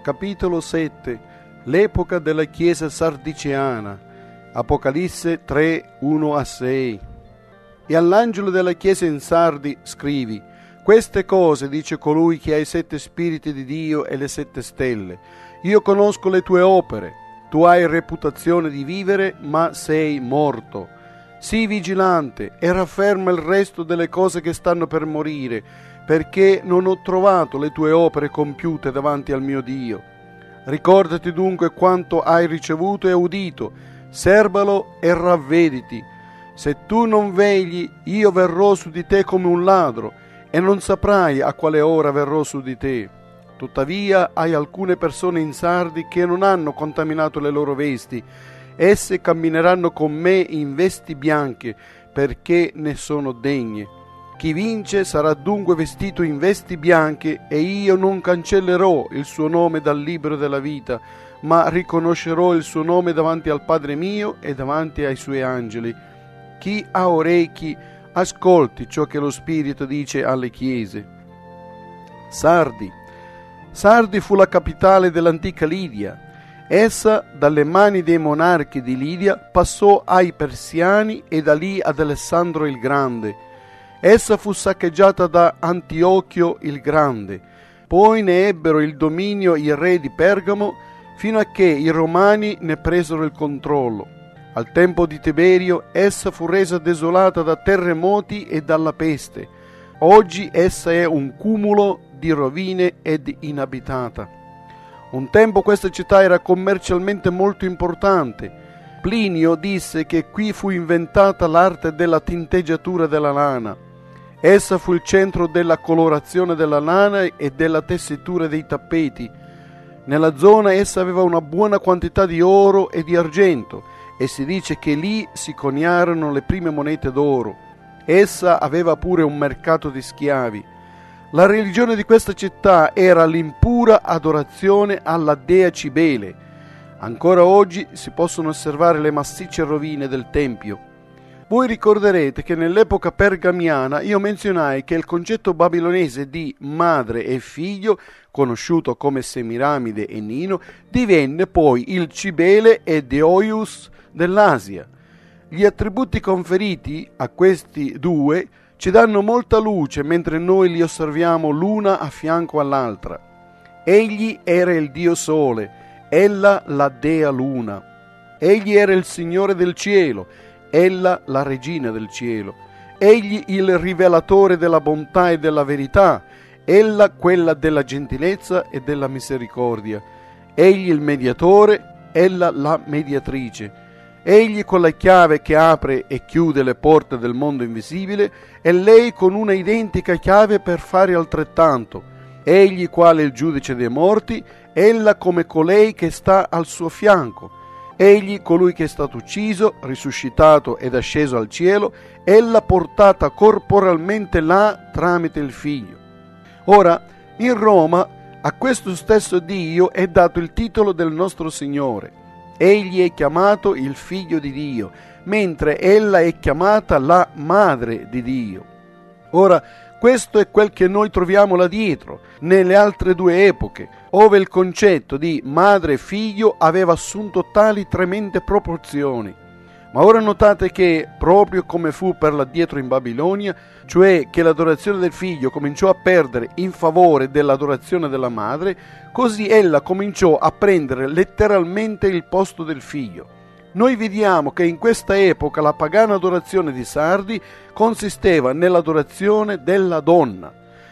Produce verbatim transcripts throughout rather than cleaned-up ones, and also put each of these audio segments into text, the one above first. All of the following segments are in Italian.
capitolo sette, l'epoca della Chiesa sardiceana, Apocalisse tre, uno a sei. E all'angelo della Chiesa in Sardi scrivi: queste cose dice colui che ha i sette spiriti di Dio e le sette stelle. Io conosco le tue opere, tu hai reputazione di vivere, ma sei morto. Sii vigilante e rafferma il resto delle cose che stanno per morire, perché non ho trovato le tue opere compiute davanti al mio Dio. Ricordati dunque quanto hai ricevuto e udito, serbalo e ravvediti. Se tu non vegli, io verrò su di te come un ladro, e non saprai a quale ora verrò su di te. Tuttavia hai alcune persone in Sardi che non hanno contaminato le loro vesti. Esse cammineranno con me in vesti bianche, perché ne sono degne. Chi vince sarà dunque vestito in vesti bianche, e io non cancellerò il suo nome dal libro della vita, ma riconoscerò il suo nome davanti al Padre mio e davanti ai suoi angeli. Chi ha orecchi, ascolti ciò che lo Spirito dice alle chiese. Sardi. Sardi fu la capitale dell'antica Lidia. Essa, dalle mani dei monarchi di Lidia, passò ai Persiani e da lì ad Alessandro il Grande. Essa fu saccheggiata da Antiochio il Grande. Poi ne ebbero il dominio i re di Pergamo, fino a che i Romani ne presero il controllo. Al tempo di Tiberio essa fu resa desolata da terremoti e dalla peste. Oggi essa è un cumulo di rovine ed inabitata. Un tempo questa città era commercialmente molto importante. Plinio disse che qui fu inventata l'arte della tinteggiatura della lana. Essa fu il centro della colorazione della lana e della tessitura dei tappeti. Nella zona essa aveva una buona quantità di oro e di argento, e si dice che lì si coniarono le prime monete d'oro. Essa aveva pure un mercato di schiavi. La religione di questa città era l'impura adorazione alla dea Cibele. Ancora oggi si possono osservare le massicce rovine del tempio. Voi ricorderete che nell'epoca pergamiana io menzionai che il concetto babilonese di madre e figlio, conosciuto come Semiramide e Nino, divenne poi il Cibele e Deoius dell'Asia. Gli attributi conferiti a questi due ci danno molta luce mentre noi li osserviamo l'una a fianco all'altra. Egli era il Dio Sole, ella la Dea Luna. Egli era il Signore del cielo, ella la Regina del cielo. Egli il rivelatore della bontà e della verità, ella quella della gentilezza e della misericordia. Egli il mediatore, ella la mediatrice. Egli con la chiave che apre e chiude le porte del mondo invisibile, e lei con una identica chiave per fare altrettanto. Egli quale il giudice dei morti, ella come colei che sta al suo fianco. Egli colui che è stato ucciso, risuscitato ed asceso al cielo, ella portata corporalmente là tramite il Figlio. Ora, in Roma, a questo stesso Dio è dato il titolo del nostro Signore. Egli è chiamato il Figlio di Dio, mentre ella è chiamata la Madre di Dio. Ora, questo è quel che noi troviamo là dietro, nelle altre due epoche, ove il concetto di madre e figlio aveva assunto tali tremende proporzioni. Ma ora notate che, proprio come fu per l'addietro in Babilonia, cioè che l'adorazione del figlio cominciò a perdere in favore dell'adorazione della madre, così ella cominciò a prendere letteralmente il posto del figlio. Noi vediamo che in questa epoca la pagana adorazione di Sardi consisteva nell'adorazione della donna.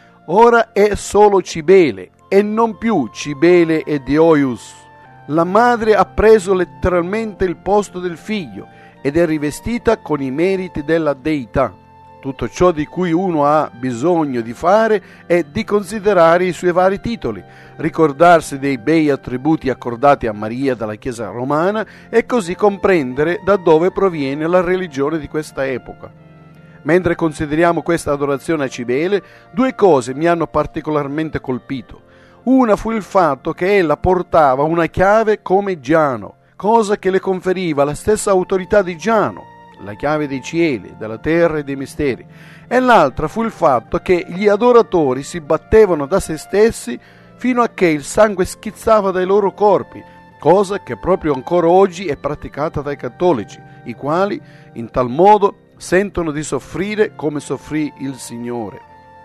Ora è solo Cibele e non più Cibele e Deoius. La madre ha preso letteralmente il posto del figlio ed è rivestita con i meriti della deità. Tutto ciò di cui uno ha bisogno di fare è di considerare i suoi vari titoli, ricordarsi dei bei attributi accordati a Maria dalla Chiesa romana e così comprendere da dove proviene la religione di questa epoca. Mentre consideriamo questa adorazione a Cibele, due cose mi hanno particolarmente colpito. Una fu il fatto che ella portava una chiave come Giano, cosa che le conferiva la stessa autorità di Giano, la chiave dei cieli, della terra e dei misteri, e l'altra fu il fatto che gli adoratori si battevano da se stessi fino a che il sangue schizzava dai loro corpi, cosa che proprio ancora oggi è praticata dai cattolici, i quali in tal modo sentono di soffrire come soffrì il Signore.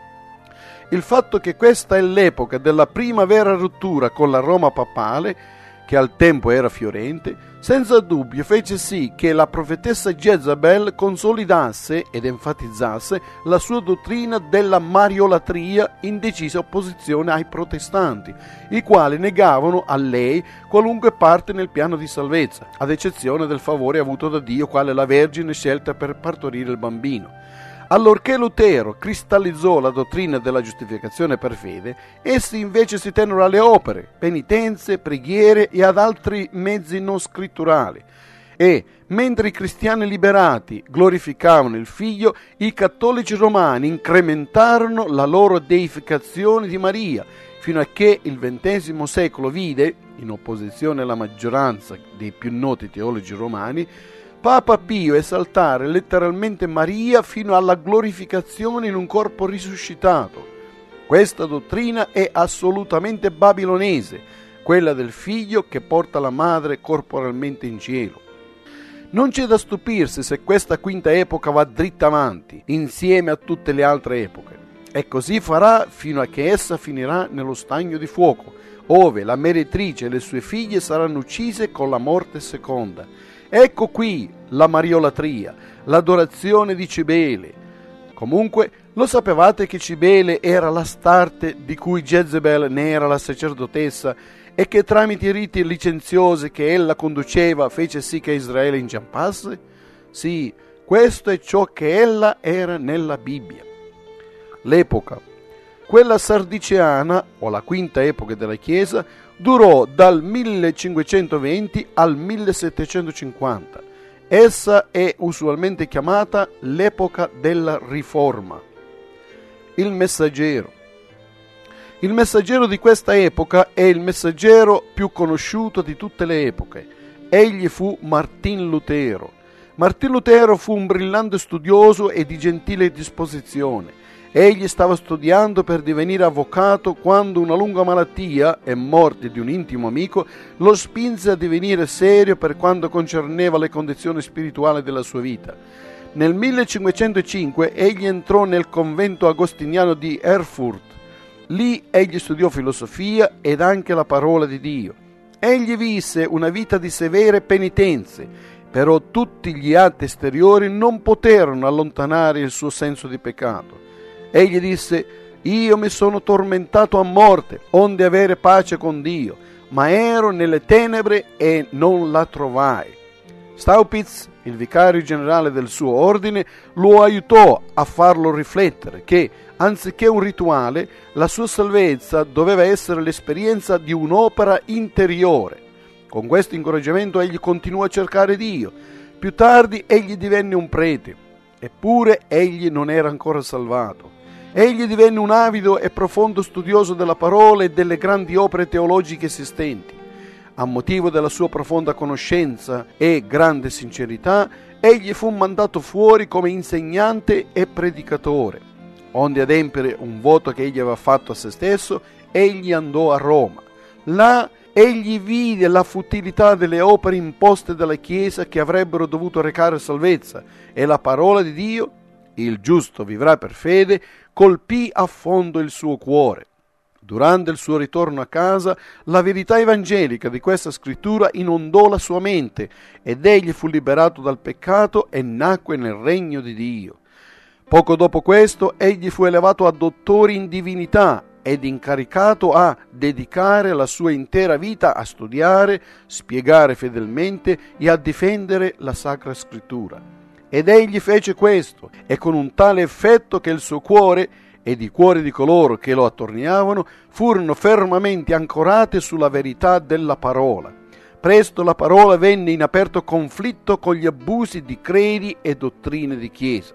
Il fatto che questa è l'epoca della prima vera rottura con la Roma papale, che al tempo era fiorente, senza dubbio fece sì che la profetessa Jezabel consolidasse ed enfatizzasse la sua dottrina della mariolatria in decisa opposizione ai protestanti, i quali negavano a lei qualunque parte nel piano di salvezza, ad eccezione del favore avuto da Dio quale la Vergine scelta per partorire il bambino. Allorché Lutero cristallizzò la dottrina della giustificazione per fede, essi invece si tennero alle opere, penitenze, preghiere e ad altri mezzi non scritturali. E, mentre i cristiani liberati glorificavano il Figlio, i cattolici romani incrementarono la loro deificazione di Maria, fino a che il ventesimo secolo vide, in opposizione alla maggioranza dei più noti teologi romani, Papa Pio esaltare letteralmente Maria fino alla glorificazione in un corpo risuscitato. Questa dottrina è assolutamente babilonese, quella del figlio che porta la madre corporalmente in cielo. Non c'è da stupirsi se questa quinta epoca va dritta avanti, insieme a tutte le altre epoche. E così farà fino a che essa finirà nello stagno di fuoco, ove la meretrice e le sue figlie saranno uccise con la morte seconda. Ecco qui la mariolatria, l'adorazione di Cibele. Comunque, lo sapevate che Cibele era l'Astarte di cui Jezebel ne era la sacerdotessa e che tramite i riti licenziosi che ella conduceva fece sì che Israele inciampasse? Sì, questo è ciò che ella era nella Bibbia. L'epoca, quella sardiceana, o la quinta epoca della Chiesa, durò dal millecinquecentoventi al millesettecentocinquanta. Essa è usualmente chiamata l'epoca della Riforma. Il Messaggero. Il messaggero di questa epoca è il messaggero più conosciuto di tutte le epoche. Egli fu Martin Lutero. Martin Lutero fu un brillante studioso e di gentile disposizione. Egli stava studiando per divenire avvocato quando una lunga malattia e morte di un intimo amico lo spinse a divenire serio per quanto concerneva le condizioni spirituali della sua vita. Nel millecinquecentocinque egli entrò nel convento agostiniano di Erfurt. Lì egli studiò filosofia ed anche la parola di Dio. Egli visse una vita di severe penitenze, però tutti gli atti esteriori non poterono allontanare il suo senso di peccato. Egli disse: io mi sono tormentato a morte, onde avere pace con Dio, ma ero nelle tenebre e non la trovai. Staupitz, il vicario generale del suo ordine, lo aiutò a farlo riflettere che, anziché un rituale, la sua salvezza doveva essere l'esperienza di un'opera interiore. Con questo incoraggiamento egli continuò a cercare Dio. Più tardi egli divenne un prete, eppure egli non era ancora salvato. Egli divenne un avido e profondo studioso della parola e delle grandi opere teologiche esistenti. A motivo della sua profonda conoscenza e grande sincerità, egli fu mandato fuori come insegnante e predicatore. Onde adempiere un voto che egli aveva fatto a se stesso, egli andò a Roma. Là egli vide la futilità delle opere imposte dalla Chiesa che avrebbero dovuto recare salvezza, e la parola di Dio, il giusto vivrà per fede, colpì a fondo il suo cuore. Durante il suo ritorno a casa, la verità evangelica di questa scrittura inondò la sua mente ed egli fu liberato dal peccato e nacque nel regno di Dio. Poco dopo questo, egli fu elevato a dottore in divinità ed incaricato a dedicare la sua intera vita a studiare, spiegare fedelmente e a difendere la Sacra Scrittura. Ed egli fece questo, e con un tale effetto che il suo cuore ed i cuori di coloro che lo attorniavano furono fermamente ancorati sulla verità della parola. Presto la parola venne in aperto conflitto con gli abusi di credi e dottrine di chiesa.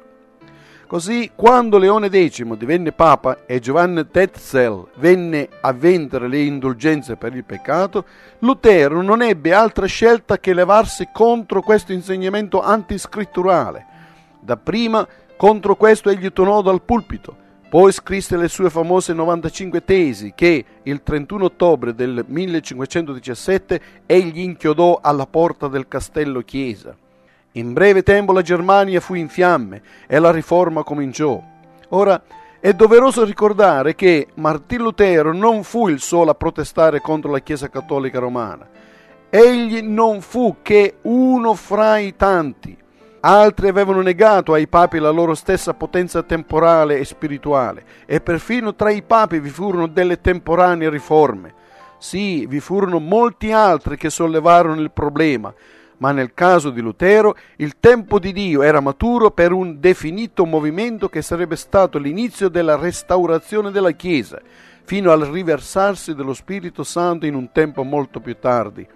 Così, quando Leone decimo divenne papa e Giovanni Tetzel venne a vendere le indulgenze per il peccato, Lutero non ebbe altra scelta che levarsi contro questo insegnamento antiscritturale. Dapprima contro questo egli tonò dal pulpito, Poi scrisse le sue famose novantacinque tesi che il trentuno ottobre del millecinquecentodiciassette egli inchiodò alla porta del Castello Chiesa. In breve tempo la Germania fu in fiamme e la riforma cominciò. Ora, è doveroso ricordare che Martin Lutero non fu il solo a protestare contro la Chiesa Cattolica Romana. Egli non fu che uno fra i tanti. Altri avevano negato ai papi la loro stessa potenza temporale e spirituale, e perfino tra i papi vi furono delle temporanee riforme. Sì, vi furono molti altri che sollevarono il problema, ma nel caso di Lutero il tempo di Dio era maturo per un definito movimento che sarebbe stato l'inizio della restaurazione della Chiesa, fino al riversarsi dello Spirito Santo in un tempo molto più tardi.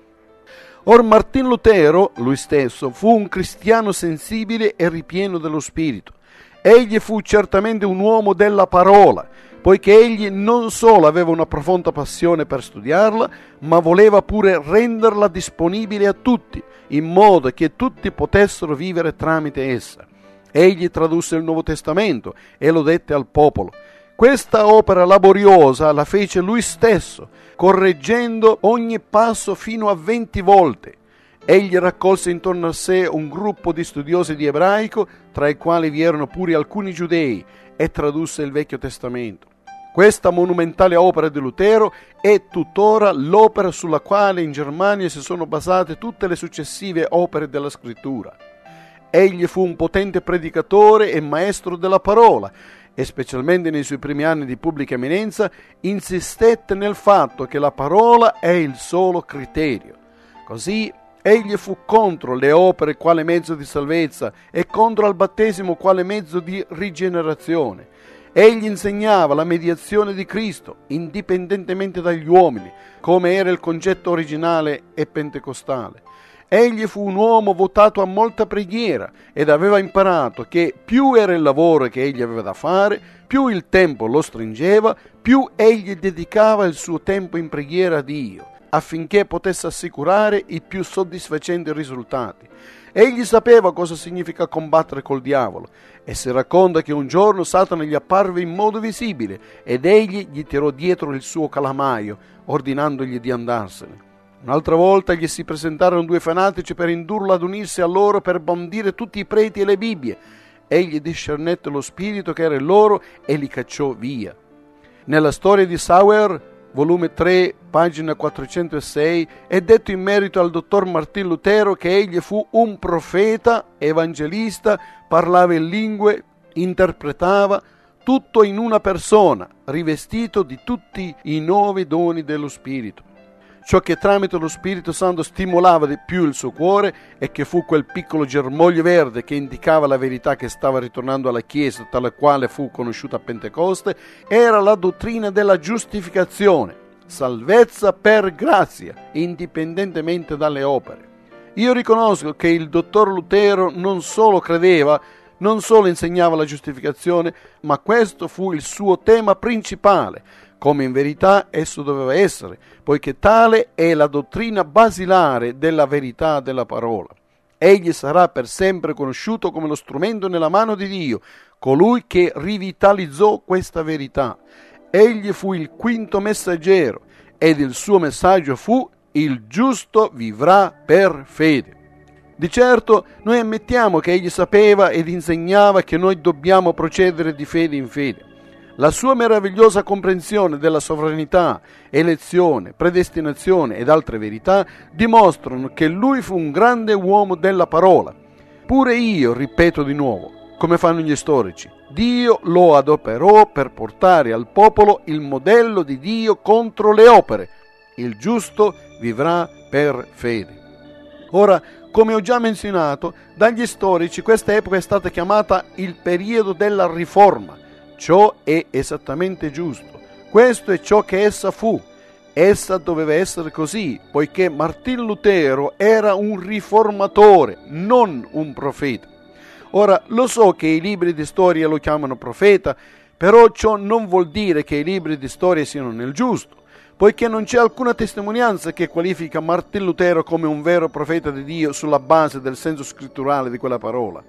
Or Martin Lutero, lui stesso, fu un cristiano sensibile e ripieno dello Spirito. Egli fu certamente un uomo della parola, poiché egli non solo aveva una profonda passione per studiarla, ma voleva pure renderla disponibile a tutti, in modo che tutti potessero vivere tramite essa. Egli tradusse il Nuovo Testamento e lo dette al popolo. Questa opera laboriosa la fece lui stesso, correggendo ogni passo fino a venti volte. Egli raccolse intorno a sé un gruppo di studiosi di ebraico, tra i quali vi erano pure alcuni giudei, e tradusse il Vecchio Testamento. Questa monumentale opera di Lutero è tuttora l'opera sulla quale in Germania si sono basate tutte le successive opere della Scrittura. Egli fu un potente predicatore e maestro della parola, e specialmente nei suoi primi anni di pubblica eminenza, insistette nel fatto che la parola è il solo criterio. Così egli fu contro le opere quale mezzo di salvezza e contro il battesimo quale mezzo di rigenerazione. Egli insegnava la mediazione di Cristo, indipendentemente dagli uomini, come era il concetto originale e pentecostale. Egli fu un uomo votato a molta preghiera ed aveva imparato che più era il lavoro che egli aveva da fare, più il tempo lo stringeva, più egli dedicava il suo tempo in preghiera a Dio, affinché potesse assicurare i più soddisfacenti risultati. Egli sapeva cosa significa combattere col diavolo e si racconta che un giorno Satana gli apparve in modo visibile ed egli gli tirò dietro il suo calamaio, ordinandogli di andarsene. Un'altra volta gli si presentarono due fanatici per indurlo ad unirsi a loro per bandire tutti i preti e le Bibbie. Egli discernette lo spirito che era in loro e li cacciò via. Nella storia di Sauer, volume tre, pagina quattrocentosei, è detto in merito al dottor Martin Lutero che egli fu un profeta, evangelista, parlava in lingue, interpretava, tutto in una persona, rivestito di tutti i nove doni dello Spirito. Ciò che tramite lo Spirito Santo stimolava di più il suo cuore e che fu quel piccolo germoglio verde che indicava la verità che stava ritornando alla Chiesa, tale quale fu conosciuta a Pentecoste, era la dottrina della giustificazione, salvezza per grazia, indipendentemente dalle opere. Io riconosco che il dottor Lutero non solo credeva, non solo insegnava la giustificazione, ma questo fu il suo tema principale, come in verità esso doveva essere, poiché tale è la dottrina basilare della verità della parola. Egli sarà per sempre conosciuto come lo strumento nella mano di Dio, colui che rivitalizzò questa verità. Egli fu il quinto messaggero ed il suo messaggio fu: il giusto vivrà per fede. Di certo noi ammettiamo che egli sapeva ed insegnava che noi dobbiamo procedere di fede in fede. La sua meravigliosa comprensione della sovranità, elezione, predestinazione ed altre verità dimostrano che lui fu un grande uomo della parola. Pure io ripeto di nuovo, come fanno gli storici, Dio lo adoperò per portare al popolo il modello di Dio contro le opere. Il giusto vivrà per fede. Ora, come ho già menzionato, dagli storici questa epoca è stata chiamata il periodo della riforma. Ciò è esattamente giusto. Questo è ciò che essa fu. Essa doveva essere così, poiché Martin Lutero era un riformatore, non un profeta. Ora, lo so che i libri di storia lo chiamano profeta, però ciò non vuol dire che i libri di storia siano nel giusto, poiché non c'è alcuna testimonianza che qualifica Martin Lutero come un vero profeta di Dio sulla base del senso scritturale di quella parola.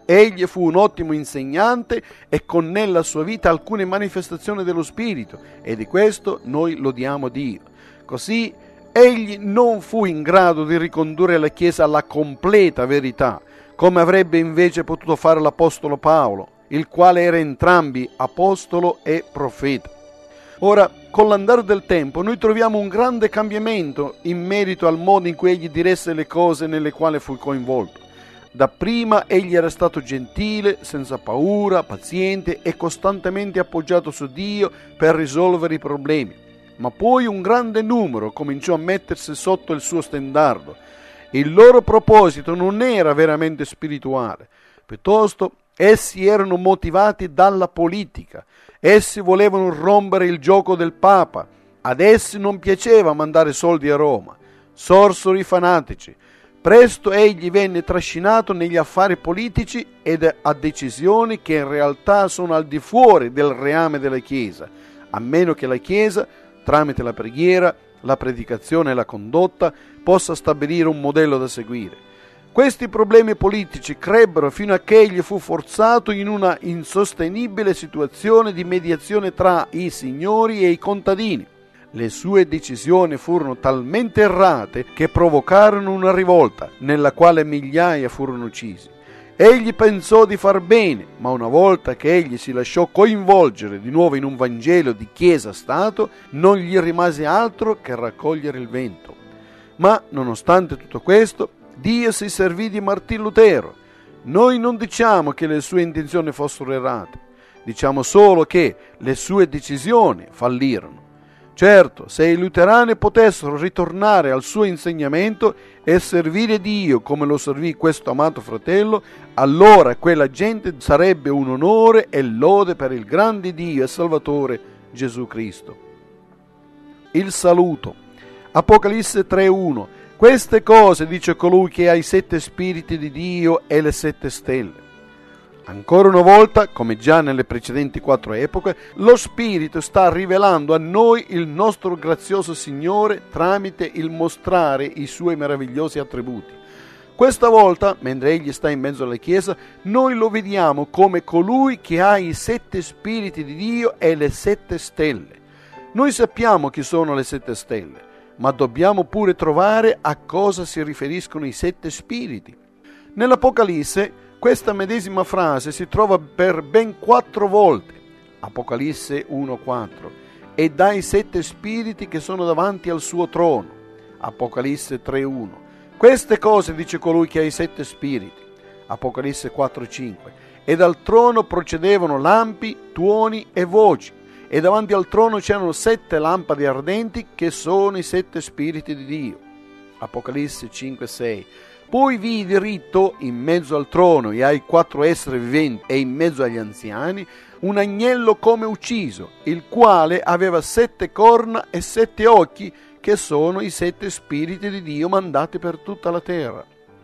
Egli fu un ottimo insegnante e con nella sua vita alcune manifestazioni dello Spirito, e di questo noi lodiamo Dio. Così egli non fu in grado di ricondurre la Chiesa alla completa verità, come avrebbe invece potuto fare l'Apostolo Paolo, il quale era entrambi apostolo e profeta. Ora, con l'andare del tempo, noi troviamo un grande cambiamento in merito al modo in cui egli diresse le cose nelle quali fu coinvolto. Dapprima egli era stato gentile, senza paura, paziente e costantemente appoggiato su Dio per risolvere i problemi. Ma poi un grande numero cominciò a mettersi sotto il suo stendardo. Il loro proposito non era veramente spirituale, piuttosto essi erano motivati dalla politica. Essi volevano rompere il gioco del Papa. Ad essi non piaceva mandare soldi a Roma. Sorsero i fanatici. Presto egli venne trascinato negli affari politici ed a decisioni che in realtà sono al di fuori del reame della Chiesa, a meno che la Chiesa, tramite la preghiera, la predicazione e la condotta, possa stabilire un modello da seguire. Questi problemi politici crebbero fino a che egli fu forzato in una insostenibile situazione di mediazione tra i signori e i contadini. Le sue decisioni furono talmente errate che provocarono una rivolta, nella quale migliaia furono uccisi. Egli pensò di far bene, ma una volta che egli si lasciò coinvolgere di nuovo in un Vangelo di Chiesa-Stato, non gli rimase altro che raccogliere il vento. Ma, nonostante tutto questo, Dio si servì di Martin Lutero. Noi non diciamo che le sue intenzioni fossero errate, diciamo solo che le sue decisioni fallirono. Certo, se i luterani potessero ritornare al suo insegnamento e servire Dio come lo servì questo amato fratello, allora quella gente sarebbe un onore e lode per il grande Dio e Salvatore Gesù Cristo. Il saluto. Apocalisse tre uno. Queste cose dice colui che ha i sette spiriti di Dio e le sette stelle. Ancora una volta, come già nelle precedenti quattro epoche, lo Spirito sta rivelando a noi il nostro grazioso Signore tramite il mostrare i Suoi meravigliosi attributi. Questa volta, mentre Egli sta in mezzo alla Chiesa, noi lo vediamo come colui che ha i sette spiriti di Dio e le sette stelle. Noi sappiamo chi sono le sette stelle, ma dobbiamo pure trovare a cosa si riferiscono i sette spiriti. Nell'Apocalisse, questa medesima frase si trova per ben quattro volte, Apocalisse uno quattro, e dai sette spiriti che sono davanti al suo trono, Apocalisse tre uno. Queste cose dice colui che ha i sette spiriti, Apocalisse quattro cinque, e dal trono procedevano lampi, tuoni e voci, e davanti al trono c'erano sette lampade ardenti che sono i sette spiriti di Dio, Apocalisse cinque sei. Poi vidi ritto in mezzo al trono e ai quattro esseri viventi e in mezzo agli anziani un agnello come ucciso, il quale aveva sette corna e sette occhi, che sono i sette spiriti di Dio mandati per tutta la terra.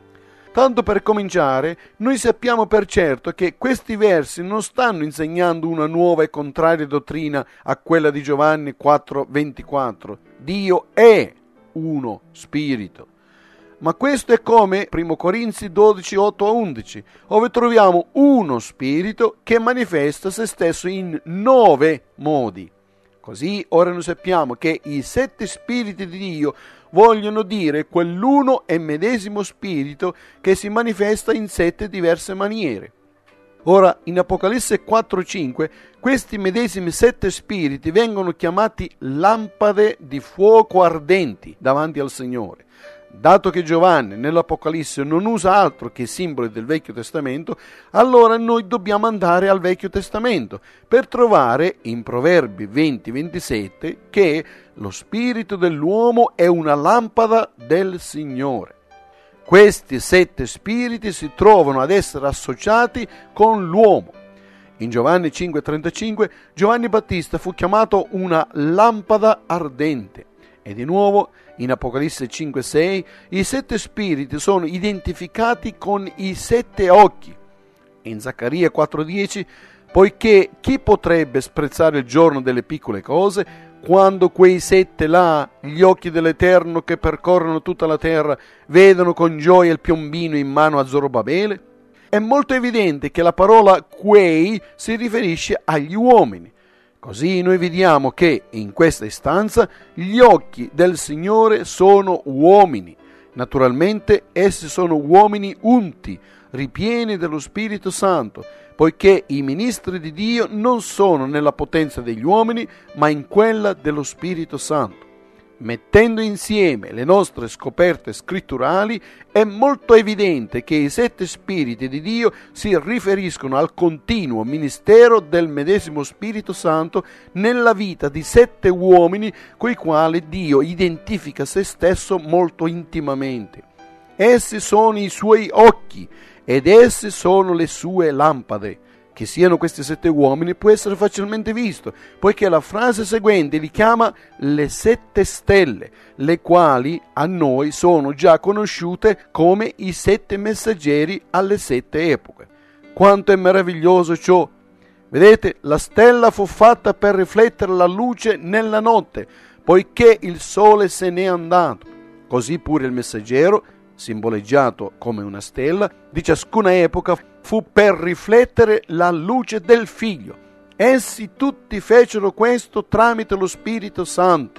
Tanto per cominciare, noi sappiamo per certo che questi versi non stanno insegnando una nuova e contraria dottrina a quella di Giovanni quattro ventiquattro. Dio è uno spirito. Ma questo è come primo Corinzi dodici otto a undici, dove troviamo uno spirito che manifesta se stesso in nove modi. Così ora noi sappiamo che i sette spiriti di Dio vogliono dire quell'uno e medesimo spirito che si manifesta in sette diverse maniere. Ora, in Apocalisse quattro cinque, questi medesimi sette spiriti vengono chiamati lampade di fuoco ardenti davanti al Signore. Dato che Giovanni nell'Apocalisse non usa altro che simboli del Vecchio Testamento, allora noi dobbiamo andare al Vecchio Testamento per trovare in Proverbi venti ventisette che lo spirito dell'uomo è una lampada del Signore. Questi sette spiriti si trovano ad essere associati con l'uomo. In Giovanni cinque trentacinque Giovanni Battista fu chiamato una lampada ardente. E di nuovo in Apocalisse cinque sei i sette spiriti sono identificati con i sette occhi. In Zaccaria quattro dieci, poiché chi potrebbe sprezzare il giorno delle piccole cose, quando quei sette là, gli occhi dell'Eterno che percorrono tutta la terra, vedono con gioia il piombino in mano a Zorobabele? è molto evidente che la parola quei si riferisce agli uomini. Così noi vediamo che in questa istanza gli occhi del Signore sono uomini. Naturalmente essi sono uomini unti, ripieni dello Spirito Santo, poiché i ministri di Dio non sono nella potenza degli uomini, ma in quella dello Spirito Santo. Mettendo insieme le nostre scoperte scritturali, è molto evidente che i sette spiriti di Dio si riferiscono al continuo ministero del medesimo Spirito Santo nella vita di sette uomini coi quali Dio identifica se stesso molto intimamente. Essi sono i suoi occhi ed essi sono le sue lampade. Che siano questi sette uomini può essere facilmente visto, poiché la frase seguente li chiama le sette stelle, le quali a noi sono già conosciute come i sette messaggeri alle sette epoche. Quanto è meraviglioso ciò! Vedete, la stella fu fatta per riflettere la luce nella notte, poiché il sole se n'è andato. Così pure il messaggero, simboleggiato come una stella, di ciascuna epoca fu per riflettere la luce del Figlio. Essi tutti fecero questo tramite lo Spirito Santo.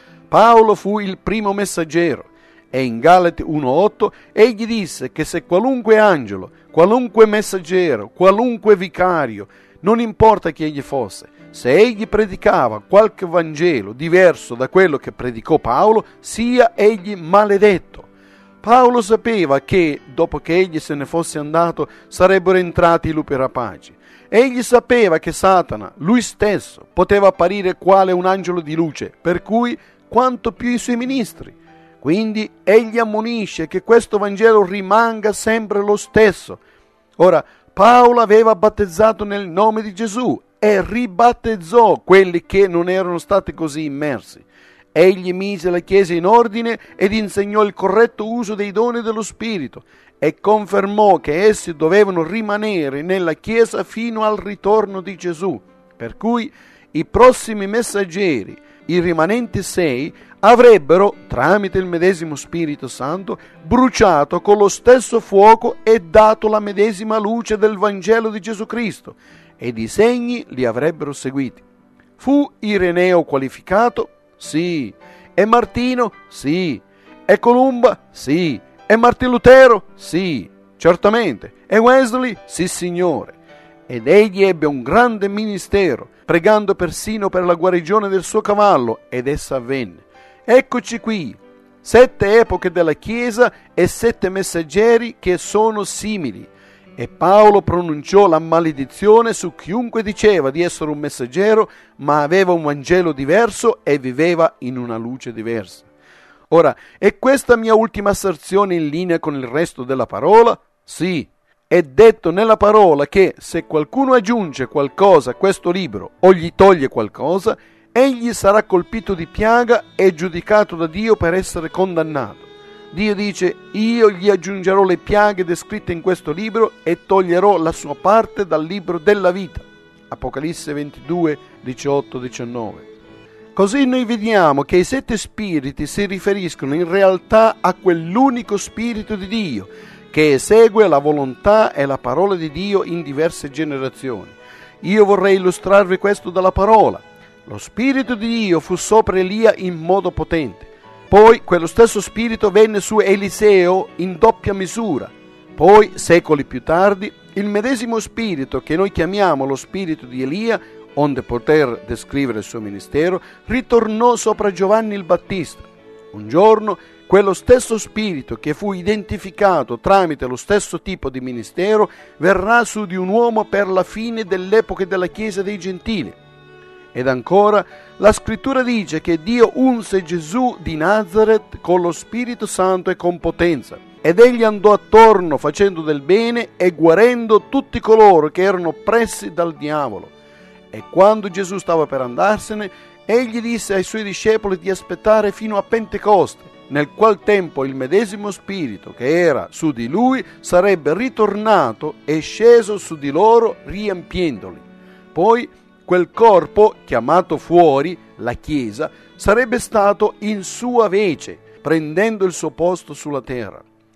Paolo fu il primo messaggero e in Galati uno otto egli disse che se qualunque angelo, qualunque messaggero, qualunque vicario, non importa chi egli fosse, se egli predicava qualche Vangelo diverso da quello che predicò Paolo, sia egli maledetto. Paolo sapeva che, dopo che egli se ne fosse andato, sarebbero entrati i lupi rapaci. Egli sapeva che Satana, lui stesso, poteva apparire quale un angelo di luce, per cui quanto più i suoi ministri. Quindi egli ammonisce che questo Vangelo rimanga sempre lo stesso. Ora, Paolo aveva battezzato nel nome di Gesù e ribattezzò quelli che non erano stati così immersi. Egli mise la Chiesa in ordine ed insegnò il corretto uso dei doni dello Spirito e confermò che essi dovevano rimanere nella Chiesa fino al ritorno di Gesù. Per cui i prossimi messaggeri, i rimanenti sei, avrebbero, tramite il medesimo Spirito Santo, bruciato con lo stesso fuoco e dato la medesima luce del Vangelo di Gesù Cristo, ed i segni li avrebbero seguiti. Fu Ireneo qualificato? Sì. E Martino? Sì. E Columba? Sì. E Martin Lutero? Sì, certamente. E Wesley? Sì, signore. Ed egli ebbe un grande ministero, pregando persino per la guarigione del suo cavallo, ed essa avvenne. Eccoci qui, sette epoche della Chiesa e sette messaggeri che sono simili. E Paolo pronunciò la maledizione su chiunque diceva di essere un messaggero, ma aveva un Vangelo diverso e viveva in una luce diversa. Ora, è questa mia ultima asserzione in linea con il resto della parola? Sì. È detto nella parola che se qualcuno aggiunge qualcosa a questo libro o gli toglie qualcosa, egli sarà colpito di piaga e giudicato da Dio per essere condannato. Dio dice: io gli aggiungerò le piaghe descritte in questo libro e toglierò la sua parte dal libro della vita. Apocalisse ventidue, diciotto diciannove. Così noi vediamo che i sette spiriti si riferiscono in realtà a quell'unico spirito di Dio che esegue la volontà e la parola di Dio in diverse generazioni. Io vorrei illustrarvi questo dalla parola. Lo spirito di Dio fu sopra Elia in modo potente. Poi quello stesso spirito venne su Eliseo in doppia misura. Poi, secoli più tardi, il medesimo spirito che noi chiamiamo lo spirito di Elia, onde poter descrivere il suo ministero, ritornò sopra Giovanni il Battista. Un giorno, quello stesso spirito che fu identificato tramite lo stesso tipo di ministero verrà su di un uomo per la fine dell'epoca della Chiesa dei Gentili. Ed ancora, la scrittura dice che Dio unse Gesù di Nazaret con lo Spirito Santo e con potenza, ed egli andò attorno facendo del bene e guarendo tutti coloro che erano oppressi dal diavolo. E quando Gesù stava per andarsene, egli disse ai suoi discepoli di aspettare fino a Pentecoste, nel qual tempo il medesimo spirito che era su di lui sarebbe ritornato e sceso su di loro riempiendoli. Poi quel corpo, chiamato fuori, la Chiesa, sarebbe stato in sua vece, prendendo il suo posto sulla terra.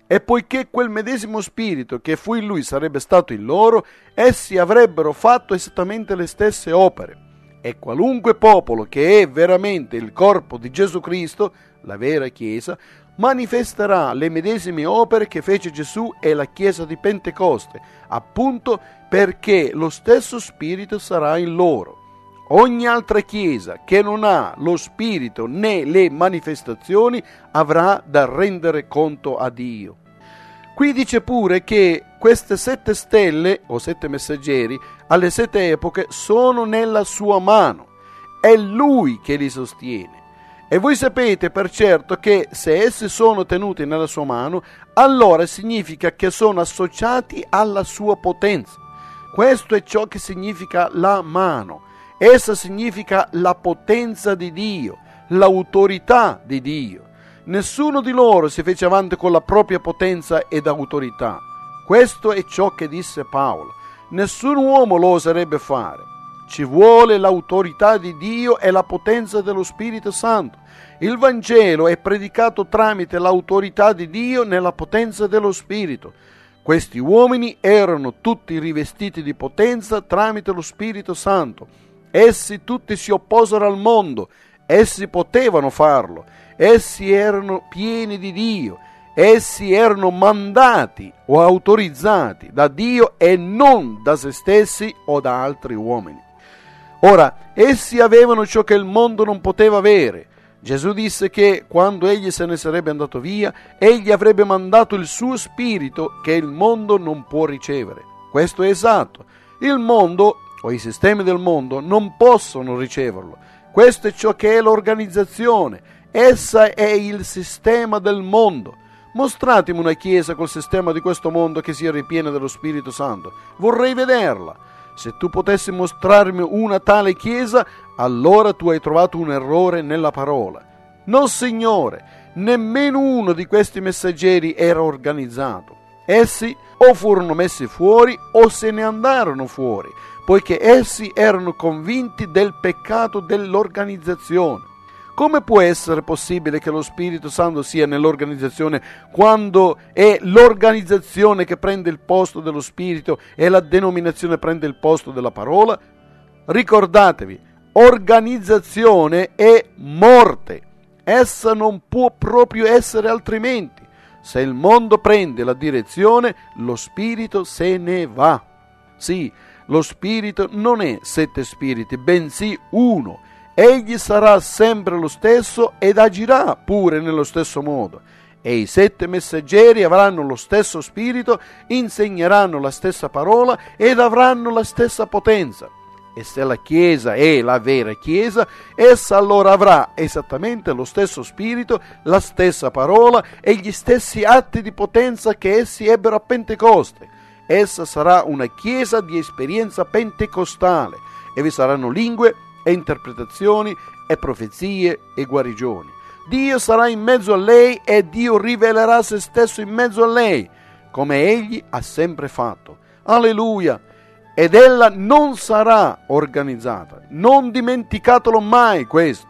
E poiché quel medesimo spirito che fu in lui sarebbe stato in loro, essi avrebbero fatto esattamente le stesse opere. E qualunque popolo che è veramente il corpo di Gesù Cristo, la vera Chiesa, manifesterà le medesime opere che fece Gesù e la Chiesa di Pentecoste, appunto perché lo stesso Spirito sarà in loro. Ogni altra Chiesa che non ha lo Spirito né le manifestazioni avrà da rendere conto a Dio. Qui dice pure che queste sette stelle, o sette messaggeri, alle sette epoche sono nella sua mano. È Lui che li sostiene. E voi sapete per certo che se essi sono tenuti nella sua mano, allora significa che sono associati alla sua potenza. Questo è ciò che significa la mano. Essa significa la potenza di Dio, l'autorità di Dio. Nessuno di loro si fece avanti con la propria potenza ed autorità. Questo è ciò che disse Paolo. Nessun uomo lo oserebbe fare. Ci vuole l'autorità di Dio e la potenza dello Spirito Santo. Il Vangelo è predicato tramite l'autorità di Dio nella potenza dello Spirito. Questi uomini erano tutti rivestiti di potenza tramite lo Spirito Santo. Essi tutti si opposero al mondo, essi potevano farlo, essi erano pieni di Dio, essi erano mandati o autorizzati da Dio e non da se stessi o da altri uomini. Ora, essi avevano ciò che il mondo non poteva avere. Gesù disse che quando egli se ne sarebbe andato via, egli avrebbe mandato il suo spirito che il mondo non può ricevere. Questo è esatto. Il mondo o i sistemi del mondo non possono riceverlo. Questo è ciò che è l'organizzazione. Essa è il sistema del mondo. Mostratemi una chiesa col sistema di questo mondo che sia ripiena dello Spirito Santo. Vorrei vederla. Se tu potessi mostrarmi una tale chiesa, allora tu hai trovato un errore nella parola. No, Signore, nemmeno uno di questi messaggeri era organizzato. Essi o furono messi fuori o se ne andarono fuori, poiché essi erano convinti del peccato dell'organizzazione. Come può essere possibile che lo Spirito Santo sia nell'organizzazione quando è l'organizzazione che prende il posto dello Spirito e la denominazione prende il posto della parola? Ricordatevi, organizzazione è morte. Essa non può proprio essere altrimenti. Se il mondo prende la direzione, lo Spirito se ne va. Sì, lo Spirito non è sette spiriti, bensì uno. Egli sarà sempre lo stesso ed agirà pure nello stesso modo. E i sette messaggeri avranno lo stesso spirito, insegneranno la stessa parola ed avranno la stessa potenza. E se la Chiesa è la vera Chiesa, essa allora avrà esattamente lo stesso spirito, la stessa parola e gli stessi atti di potenza che essi ebbero a Pentecoste. Essa sarà una Chiesa di esperienza pentecostale e vi saranno lingue e interpretazioni e profezie e guarigioni. Dio sarà in mezzo a lei e Dio rivelerà se stesso in mezzo a lei, come egli ha sempre fatto. Alleluia! Ed ella non sarà organizzata. Non dimenticatelo mai questo.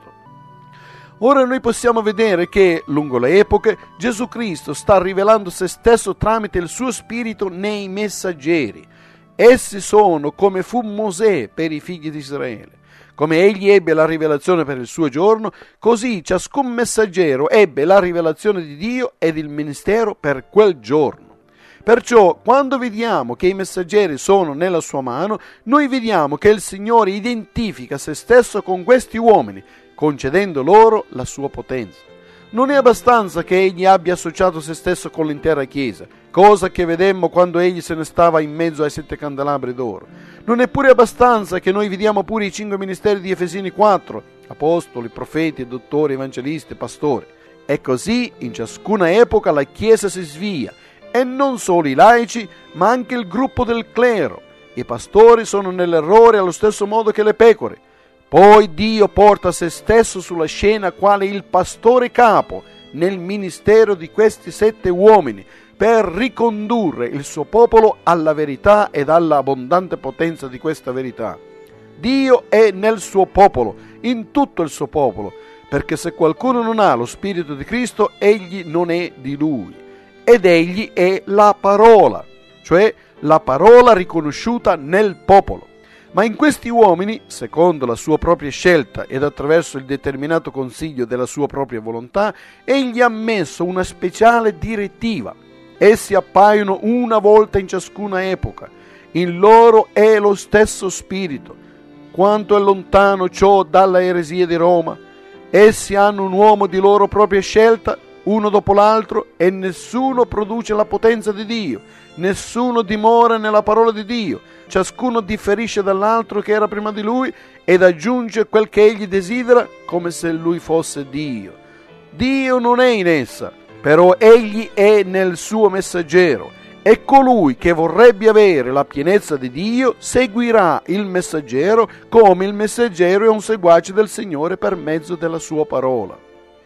Ora noi possiamo vedere che, lungo le epoche, Gesù Cristo sta rivelando se stesso tramite il suo spirito nei messaggeri. Essi sono come fu Mosè per i figli di Israele. Come egli ebbe la rivelazione per il suo giorno, così ciascun messaggero ebbe la rivelazione di Dio ed il ministero per quel giorno. Perciò, quando vediamo che i messaggeri sono nella sua mano, noi vediamo che il Signore identifica se stesso con questi uomini, concedendo loro la sua potenza. Non è abbastanza che egli abbia associato se stesso con l'intera Chiesa, cosa che vedemmo quando egli se ne stava in mezzo ai sette candelabri d'oro. Non è pure abbastanza che noi vediamo pure i cinque ministeri di Efesini quattro, apostoli, profeti, dottori, evangelisti, pastori. E così in ciascuna epoca la Chiesa si svia, e non solo i laici, ma anche il gruppo del clero. I pastori sono nell'errore allo stesso modo che le pecore. Poi Dio porta se stesso sulla scena quale il pastore capo nel ministero di questi sette uomini per ricondurre il suo popolo alla verità ed alla abbondante potenza di questa verità. Dio è nel suo popolo, in tutto il suo popolo, perché se qualcuno non ha lo Spirito di Cristo, egli non è di Lui. ed egli è la parola, cioè la parola riconosciuta nel popolo. Ma in questi uomini, secondo la sua propria scelta ed attraverso il determinato consiglio della sua propria volontà, egli ha messo una speciale direttiva. Essi appaiono una volta in ciascuna epoca. In loro è lo stesso spirito. Quanto è lontano ciò dalla eresia di Roma. Essi hanno un uomo di loro propria scelta, uno dopo l'altro, e nessuno produce la potenza di Dio, nessuno dimora nella parola di Dio, ciascuno differisce dall'altro che era prima di lui ed aggiunge quel che egli desidera come se lui fosse Dio. Dio non è in essa, però egli è nel suo messaggero, e colui che vorrebbe avere la pienezza di Dio seguirà il messaggero come il messaggero è un seguace del Signore per mezzo della sua parola.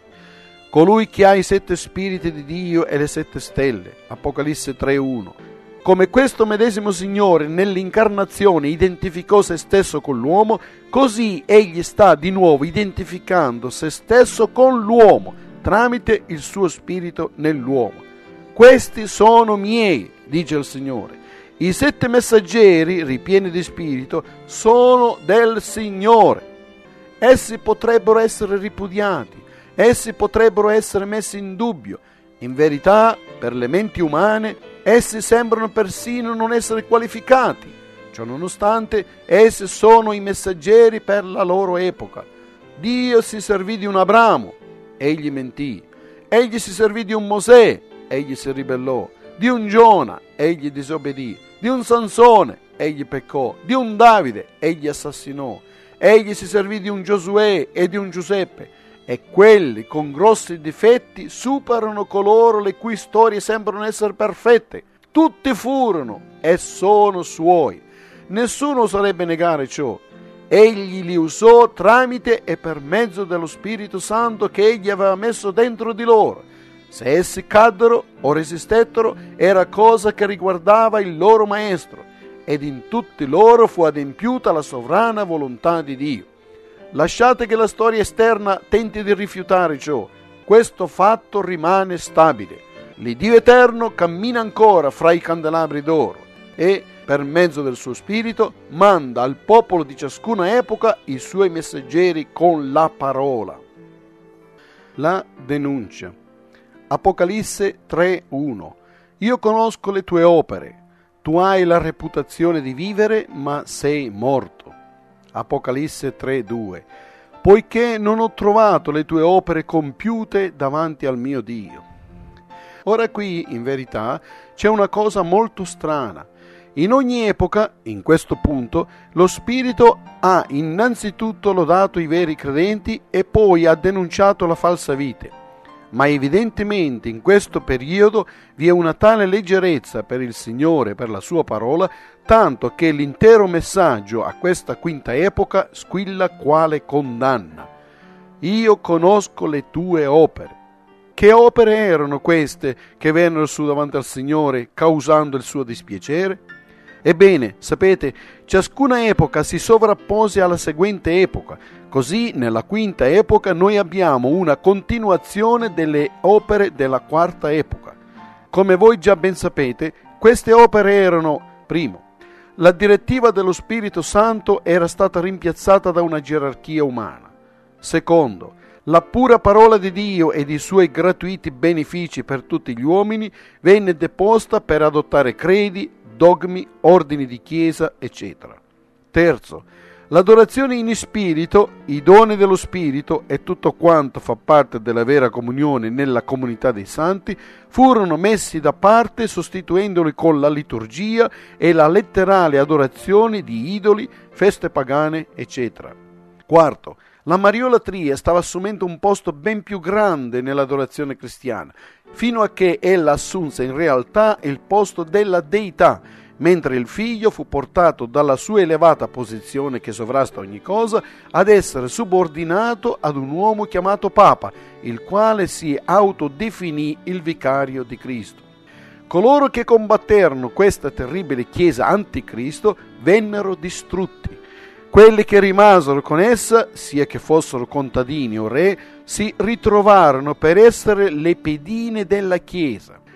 Colui che ha i sette spiriti di Dio e le sette stelle, Apocalisse tre uno. Come questo medesimo Signore nell'incarnazione identificò se stesso con l'uomo, così egli sta di nuovo identificando se stesso con l'uomo tramite il suo spirito nell'uomo. Questi sono miei, dice il Signore. I sette messaggeri, ripieni di spirito, sono del Signore. Essi potrebbero essere ripudiati. Essi potrebbero essere messi in dubbio. In verità, per le menti umane, essi sembrano persino non essere qualificati. Ciononostante, essi sono i messaggeri per la loro epoca. Dio si servì di un Abramo, egli mentì. Egli si servì di un Mosè, egli si ribellò. Di un Giona, egli disobbedì. Di un Sansone, egli peccò. Di un Davide, egli assassinò. Egli si servì di un Giosuè e di un Giuseppe. E quelli con grossi difetti superano coloro le cui storie sembrano essere perfette. Tutti furono e sono suoi. Nessuno oserebbe negare ciò. Egli li usò tramite e per mezzo dello Spirito Santo che egli aveva messo dentro di loro. Se essi caddero o resistettero, era cosa che riguardava il loro Maestro, ed in tutti loro fu adempiuta la sovrana volontà di Dio. Lasciate che la storia esterna tenti di rifiutare ciò. Questo fatto rimane stabile. L'Iddio eterno cammina ancora fra i candelabri d'oro e, per mezzo del suo Spirito, manda al popolo di ciascuna epoca i suoi messaggeri con la parola. La denuncia. Apocalisse tre uno. Io conosco le tue opere. Tu hai la reputazione di vivere, ma sei morto. Apocalisse tre due. Poiché non ho trovato le tue opere compiute davanti al mio Dio. Ora qui, in verità, c'è una cosa molto strana. In ogni epoca, in questo punto, lo Spirito ha innanzitutto lodato i veri credenti e poi ha denunciato la falsa vite. Ma evidentemente in questo periodo vi è una tale leggerezza per il Signore e per la sua parola, tanto che l'intero messaggio a questa quinta epoca squilla quale condanna. Io conosco le tue opere. Che opere erano queste che vennero su davanti al Signore causando il suo dispiacere? Ebbene, sapete, ciascuna epoca si sovrappose alla seguente epoca. Così nella quinta epoca noi abbiamo una continuazione delle opere della quarta epoca. Come voi già ben sapete, queste opere erano: primo, la direttiva dello Spirito Santo era stata rimpiazzata da una gerarchia umana. Secondo, la pura parola di Dio ed i suoi gratuiti benefici per tutti gli uomini venne deposta per adottare credi, dogmi, ordini di chiesa, eccetera. Terzo, l'adorazione in spirito, i doni dello Spirito e tutto quanto fa parte della vera comunione nella comunità dei santi furono messi da parte sostituendoli con la liturgia e la letterale adorazione di idoli, feste pagane, eccetera. Quarto, la mariolatria stava assumendo un posto ben più grande nell'adorazione cristiana, fino a che ella assunse in realtà il posto della deità, mentre il figlio fu portato dalla sua elevata posizione che sovrasta ogni cosa ad essere subordinato ad un uomo chiamato Papa, il quale si autodefinì il vicario di Cristo. Coloro che combatterono questa terribile chiesa anticristo vennero distrutti. Quelli che rimasero con essa, sia che fossero contadini o re, si ritrovarono per essere le pedine della chiesa.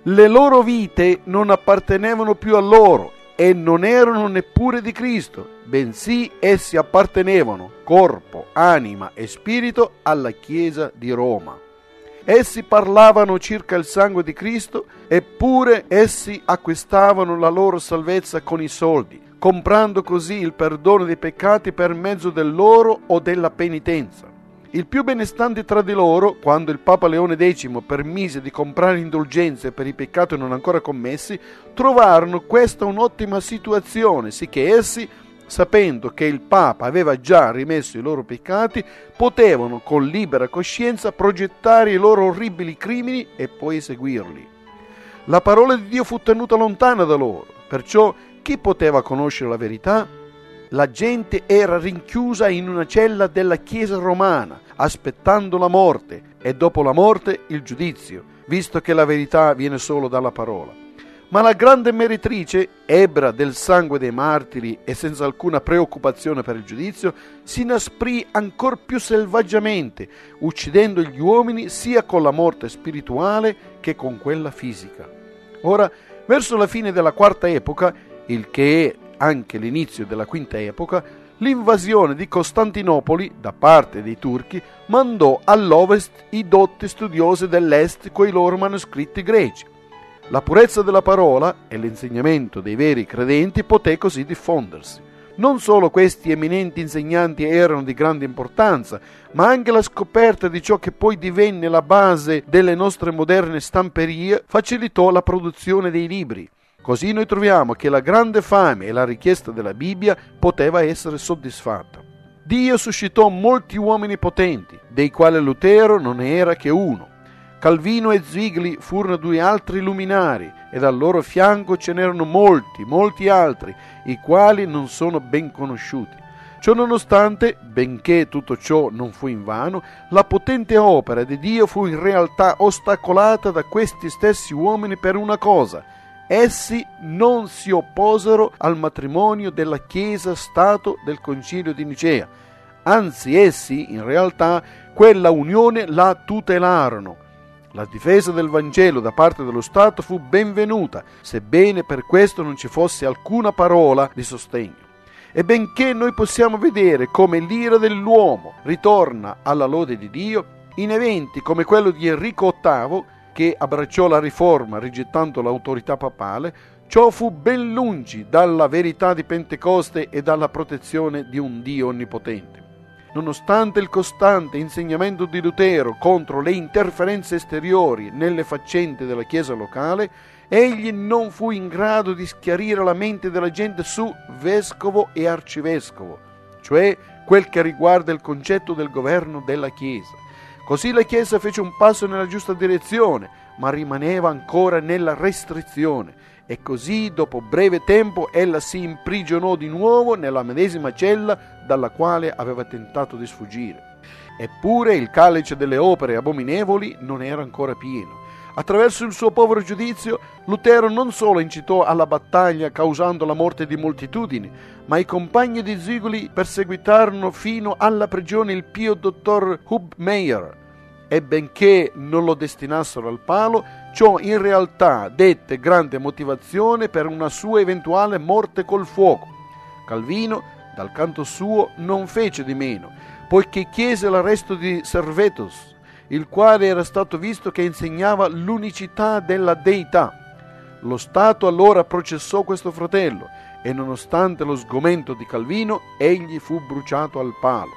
Le loro vite non appartenevano più a loro e non erano neppure di Cristo, bensì essi appartenevano, corpo, anima e spirito, alla Chiesa di Roma. Essi parlavano circa il sangue di Cristo, eppure essi acquistavano la loro salvezza con i soldi, comprando così il perdono dei peccati per mezzo dell'oro o della penitenza. I più benestanti tra di loro, quando il Papa Leone decimo permise di comprare indulgenze per i peccati non ancora commessi, trovarono questa un'ottima situazione, sicché essi, sapendo che il Papa aveva già rimesso i loro peccati, potevano con libera coscienza progettare i loro orribili crimini e poi eseguirli. La parola di Dio fu tenuta lontana da loro, perciò chi poteva conoscere la verità? La gente era rinchiusa in una cella della Chiesa romana, aspettando la morte e dopo la morte il giudizio, visto che la verità viene solo dalla parola. Ma la grande meritrice, ebbra del sangue dei martiri e senza alcuna preoccupazione per il giudizio, si inasprì ancor più selvaggiamente, uccidendo gli uomini sia con la morte spirituale che con quella fisica. Ora, verso la fine della quarta epoca, il che è anche l'inizio della quinta epoca, l'invasione di Costantinopoli da parte dei turchi mandò all'ovest i dotti studiosi dell'est coi loro manoscritti greci. La purezza della parola e l'insegnamento dei veri credenti poté così diffondersi. Non solo questi eminenti insegnanti erano di grande importanza, ma anche la scoperta di ciò che poi divenne la base delle nostre moderne stamperie facilitò la produzione dei libri. Così noi troviamo che la grande fame e la richiesta della Bibbia poteva essere soddisfatta. Dio suscitò molti uomini potenti, dei quali Lutero non era che uno. Calvino e Zwingli furono due altri luminari e al loro fianco ce n'erano molti, molti altri, i quali non sono ben conosciuti. Ciononostante, benché tutto ciò non fu invano, la potente opera di Dio fu in realtà ostacolata da questi stessi uomini per una cosa. Essi non si opposero al matrimonio della Chiesa-Stato del Concilio di Nicea, anzi essi in realtà quella unione la tutelarono. La difesa del Vangelo da parte dello Stato fu benvenuta, sebbene per questo non ci fosse alcuna parola di sostegno. E benché noi possiamo vedere come l'ira dell'uomo ritorna alla lode di Dio, in eventi come quello di Enrico ottavo, che abbracciò la riforma rigettando l'autorità papale, ciò fu ben lungi dalla verità di Pentecoste e dalla protezione di un Dio onnipotente. Nonostante il costante insegnamento di Lutero contro le interferenze esteriori nelle faccende della Chiesa locale, egli non fu in grado di schiarire la mente della gente su vescovo e arcivescovo, cioè quel che riguarda il concetto del governo della Chiesa. Così la Chiesa fece un passo nella giusta direzione, ma rimaneva ancora nella restrizione, e così dopo breve tempo ella si imprigionò di nuovo nella medesima cella dalla quale aveva tentato di sfuggire. Eppure il calice delle opere abominevoli non era ancora pieno. Attraverso il suo povero giudizio, Lutero non solo incitò alla battaglia causando la morte di moltitudini, ma i compagni di Zwingli perseguitarono fino alla prigione il pio dottor Hubmeier, e benché non lo destinassero al palo, ciò in realtà dette grande motivazione per una sua eventuale morte col fuoco. Calvino, dal canto suo, non fece di meno, poiché chiese l'arresto di Servetus, il quale era stato visto che insegnava l'unicità della deità. Lo Stato allora processò questo fratello e nonostante lo sgomento di Calvino, egli fu bruciato al palo.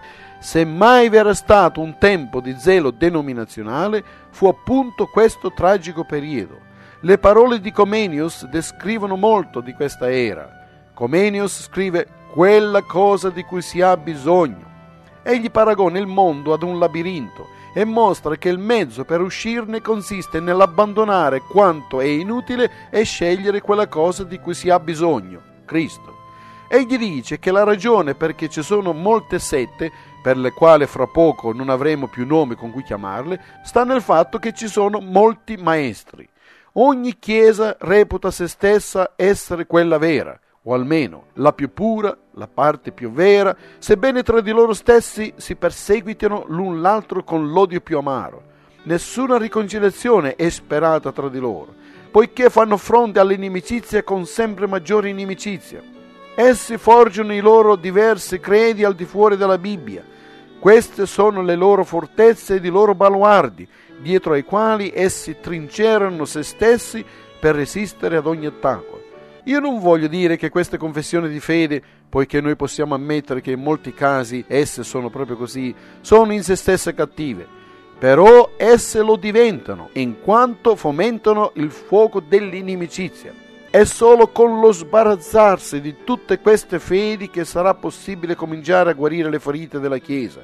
Se mai vi era stato un tempo di zelo denominazionale, fu appunto questo tragico periodo. Le parole di Comenius descrivono molto di questa era. Comenius scrive quella cosa di cui si ha bisogno. Egli paragona il mondo ad un labirinto e mostra che il mezzo per uscirne consiste nell'abbandonare quanto è inutile e scegliere quella cosa di cui si ha bisogno, Cristo. Egli dice che la ragione perché ci sono molte sette, per le quali fra poco non avremo più nome con cui chiamarle, sta nel fatto che ci sono molti maestri. Ogni chiesa reputa se stessa essere quella vera, o almeno la più pura, la parte più vera, sebbene tra di loro stessi si perseguitino l'un l'altro con l'odio più amaro. nessuna riconciliazione è sperata tra di loro, poiché fanno fronte all'inimicizia con sempre maggiore inimicizia. Essi forgiano i loro diversi credi al di fuori della Bibbia. Queste sono le loro fortezze ed i loro baluardi, dietro ai quali essi trincerano se stessi per resistere ad ogni attacco. Io non voglio dire che queste confessioni di fede, poiché noi possiamo ammettere che in molti casi esse sono proprio così, sono in se stesse cattive, però esse lo diventano, in quanto fomentano il fuoco dell'inimicizia. È solo con lo sbarazzarsi di tutte queste fedi che sarà possibile cominciare a guarire le ferite della Chiesa.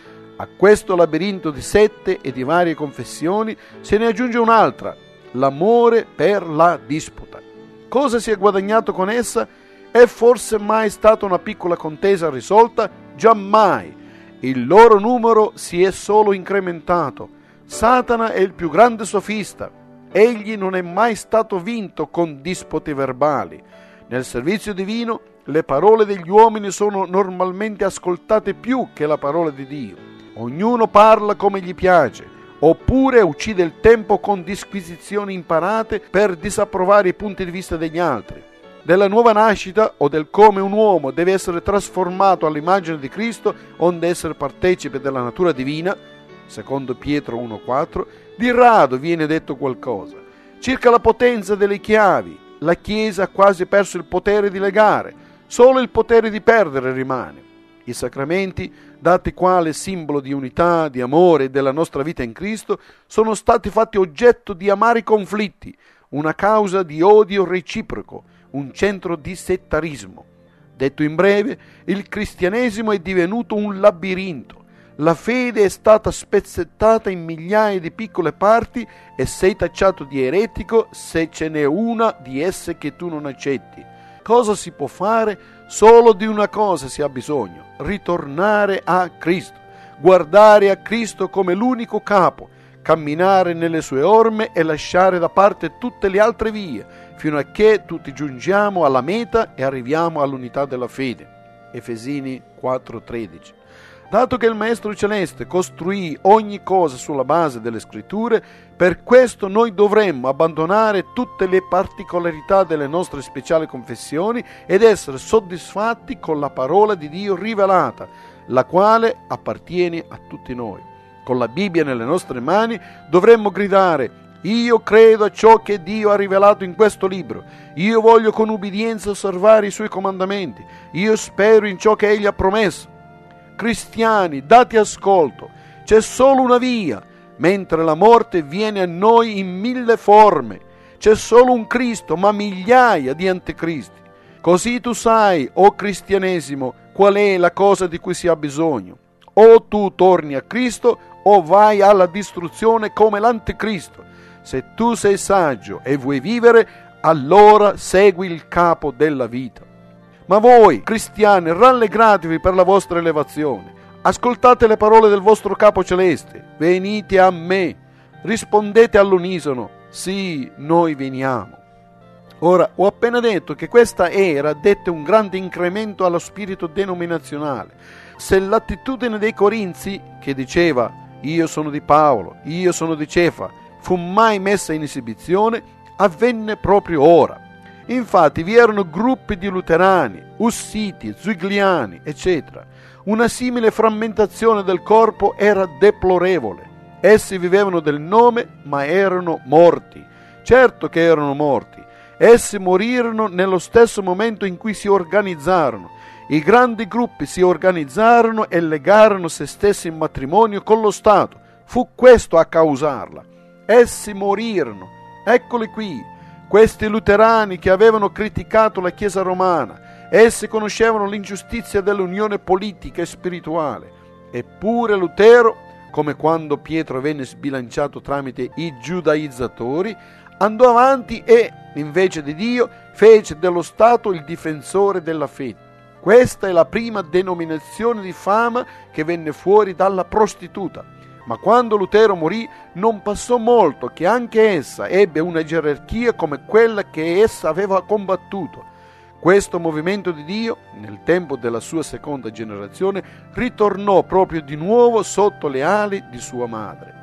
A questo labirinto di sette e di varie confessioni se ne aggiunge un'altra, l'amore per la disputa. Cosa si è guadagnato con essa? È forse mai stata una piccola contesa risolta? Giammai! Il loro numero si è solo incrementato. Satana è il più grande sofista. Egli non è mai stato vinto con dispute verbali. Nel servizio divino le parole degli uomini sono normalmente ascoltate più che la parola di Dio. Ognuno parla come gli piace, oppure uccide il tempo con disquisizioni imparate per disapprovare i punti di vista degli altri. Della nuova nascita o del come un uomo deve essere trasformato all'immagine di Cristo onde essere partecipe della natura divina, secondo Pietro uno quattro, di rado viene detto qualcosa. Circa la potenza delle chiavi, la Chiesa ha quasi perso il potere di legare, solo il potere di perdere rimane. I sacramenti, dati quale simbolo di unità, di amore e della nostra vita in Cristo, sono stati fatti oggetto di amari conflitti, una causa di odio reciproco, un centro di settarismo. Detto in breve, il cristianesimo è divenuto un labirinto. La fede è stata spezzettata in migliaia di piccole parti e sei tacciato di eretico se ce n'è una di esse che tu non accetti. Cosa si può fare? Solo di una cosa si ha bisogno: ritornare a Cristo, guardare a Cristo come l'unico capo, camminare nelle sue orme e lasciare da parte tutte le altre vie, fino a che tutti giungiamo alla meta e arriviamo all'unità della fede. Efesini quattro tredici. Dato che il Maestro Celeste costruì ogni cosa sulla base delle Scritture, per questo noi dovremmo abbandonare tutte le particolarità delle nostre speciali confessioni ed essere soddisfatti con la parola di Dio rivelata, la quale appartiene a tutti noi. Con la Bibbia nelle nostre mani dovremmo gridare: io credo a ciò che Dio ha rivelato in questo libro, io voglio con ubbidienza osservare i suoi comandamenti, io spero in ciò che Egli ha promesso. Cristiani, date ascolto, c'è solo una via, mentre la morte viene a noi in mille forme. C'è solo un Cristo, ma migliaia di anticristi. Così tu sai, o cristianesimo, qual è la cosa di cui si ha bisogno. O tu torni a Cristo, o vai alla distruzione come l'anticristo. Se tu sei saggio e vuoi vivere, allora segui il capo della vita. Ma voi, cristiani, rallegratevi per la vostra elevazione. Ascoltate le parole del vostro capo celeste. Venite a me. Rispondete all'unisono: sì, noi veniamo. Ora, ho appena detto che questa era dette un grande incremento allo spirito denominazionale. Se l'attitudine dei Corinzi, che diceva io sono di Paolo, io sono di Cefa, fu mai messa in esibizione, avvenne proprio ora. Infatti vi erano gruppi di luterani, ussiti, zuigliani, eccetera. Una simile frammentazione del corpo era deplorevole. Essi vivevano del nome, ma erano morti. Certo che erano morti. Essi morirono nello stesso momento in cui si organizzarono. I grandi gruppi si organizzarono e legarono se stessi in matrimonio con lo Stato. Fu questo a causarla. Essi morirono. Eccoli qui. Questi luterani che avevano criticato la Chiesa romana, essi conoscevano l'ingiustizia dell'unione politica e spirituale. Eppure Lutero, come quando Pietro venne sbilanciato tramite i giudaizzatori, andò avanti e, invece di Dio, fece dello Stato il difensore della fede. Questa è la prima denominazione di fama che venne fuori dalla prostituta. Ma quando Lutero morì non passò molto che anche essa ebbe una gerarchia come quella che essa aveva combattuto. Questo movimento di Dio, nel tempo della sua seconda generazione, ritornò proprio di nuovo sotto le ali di sua madre.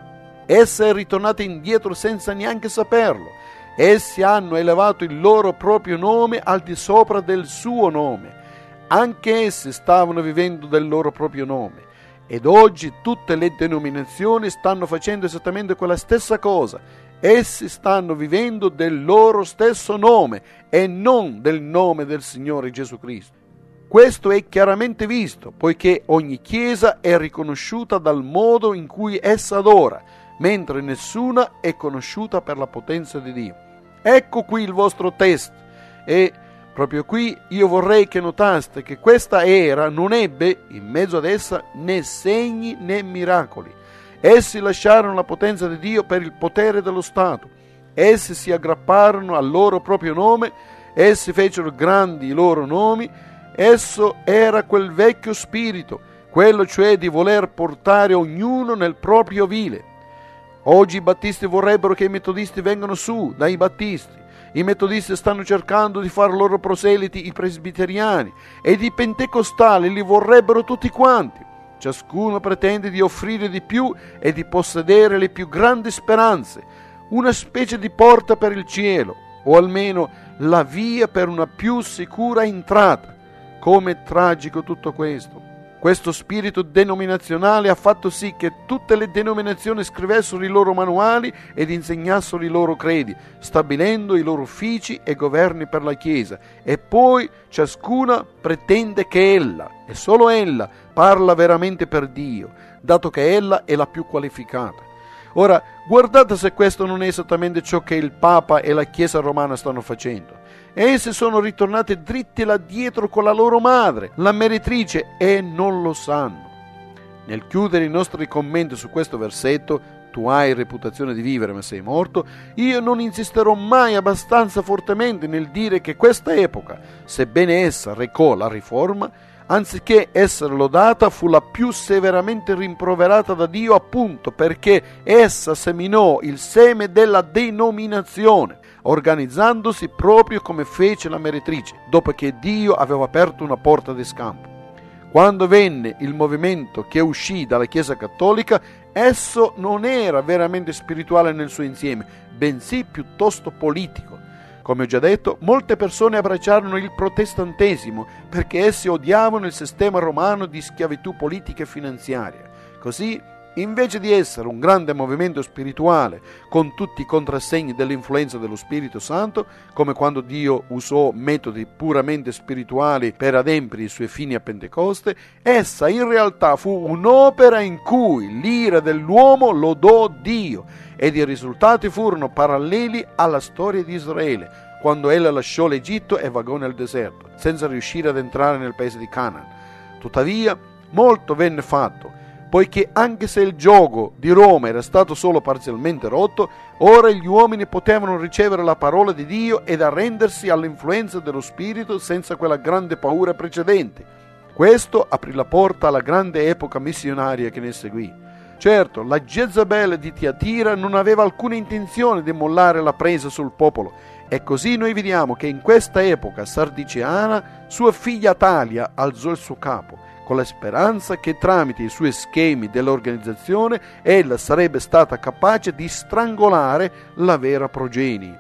essa è ritornata indietro senza neanche saperlo. Essi hanno elevato il loro proprio nome al di sopra del suo nome. Anche essi stavano vivendo del loro proprio nome. Ed oggi tutte le denominazioni stanno facendo esattamente quella stessa cosa. Essi stanno vivendo del loro stesso nome e non del nome del Signore Gesù Cristo. Questo è chiaramente visto, poiché ogni chiesa è riconosciuta dal modo in cui essa adora, mentre nessuna è conosciuta per la potenza di Dio. Ecco qui il vostro testo, e proprio qui io vorrei che notaste che questa era non ebbe in mezzo ad essa né segni né miracoli. Essi lasciarono la potenza di Dio per il potere dello Stato. Essi si aggrapparono al loro proprio nome, essi fecero grandi i loro nomi. Esso era quel vecchio spirito, quello cioè di voler portare ognuno nel proprio vile. Oggi i battisti vorrebbero che i metodisti vengano su dai battisti. I metodisti stanno cercando di far loro proseliti i presbiteriani, ed i pentecostali li vorrebbero tutti quanti. Ciascuno pretende di offrire di più e di possedere le più grandi speranze, una specie di porta per il cielo, o almeno la via per una più sicura entrata. Come tragico tutto questo! Questo spirito denominazionale ha fatto sì che tutte le denominazioni scrivessero i loro manuali ed insegnassero i loro credi, stabilendo i loro uffici e governi per la Chiesa, e poi ciascuna pretende che ella, e solo ella, parla veramente per Dio, dato che ella è la più qualificata. Ora, guardate se questo non è esattamente ciò che il Papa e la Chiesa romana stanno facendo. Essi sono ritornati dritti là dietro con la loro madre, la meretrice, e non lo sanno. Nel chiudere i nostri commenti su questo versetto, tu hai reputazione di vivere ma sei morto, io non insisterò mai abbastanza fortemente nel dire che questa epoca, sebbene essa recò la riforma, anziché essere lodata, fu la più severamente rimproverata da Dio, appunto perché essa seminò il seme della denominazione, organizzandosi proprio come fece la meretrice, dopo che Dio aveva aperto una porta di scampo. Quando venne il movimento che uscì dalla Chiesa cattolica, esso non era veramente spirituale nel suo insieme, bensì piuttosto politico. Come ho già detto, molte persone abbracciarono il protestantesimo perché essi odiavano il sistema romano di schiavitù politica e finanziaria. Così, invece di essere un grande movimento spirituale con tutti i contrassegni dell'influenza dello Spirito Santo, come quando Dio usò metodi puramente spirituali per adempiere i suoi fini a Pentecoste, essa in realtà fu un'opera in cui l'ira dell'uomo lodò Dio, ed i risultati furono paralleli alla storia di Israele, quando ella lasciò l'Egitto e vagò nel deserto, senza riuscire ad entrare nel paese di Canaan. Tuttavia, molto venne fatto, poiché anche se il giogo di Roma era stato solo parzialmente rotto, ora gli uomini potevano ricevere la parola di Dio ed arrendersi all'influenza dello Spirito senza quella grande paura precedente. Questo aprì la porta alla grande epoca missionaria che ne seguì. Certo, la Jezabel di Tiatira non aveva alcuna intenzione di mollare la presa sul popolo, e così noi vediamo che in questa epoca sardiceana sua figlia Atalia alzò il suo capo, con la speranza che tramite i suoi schemi dell'organizzazione ella sarebbe stata capace di strangolare la vera progenie.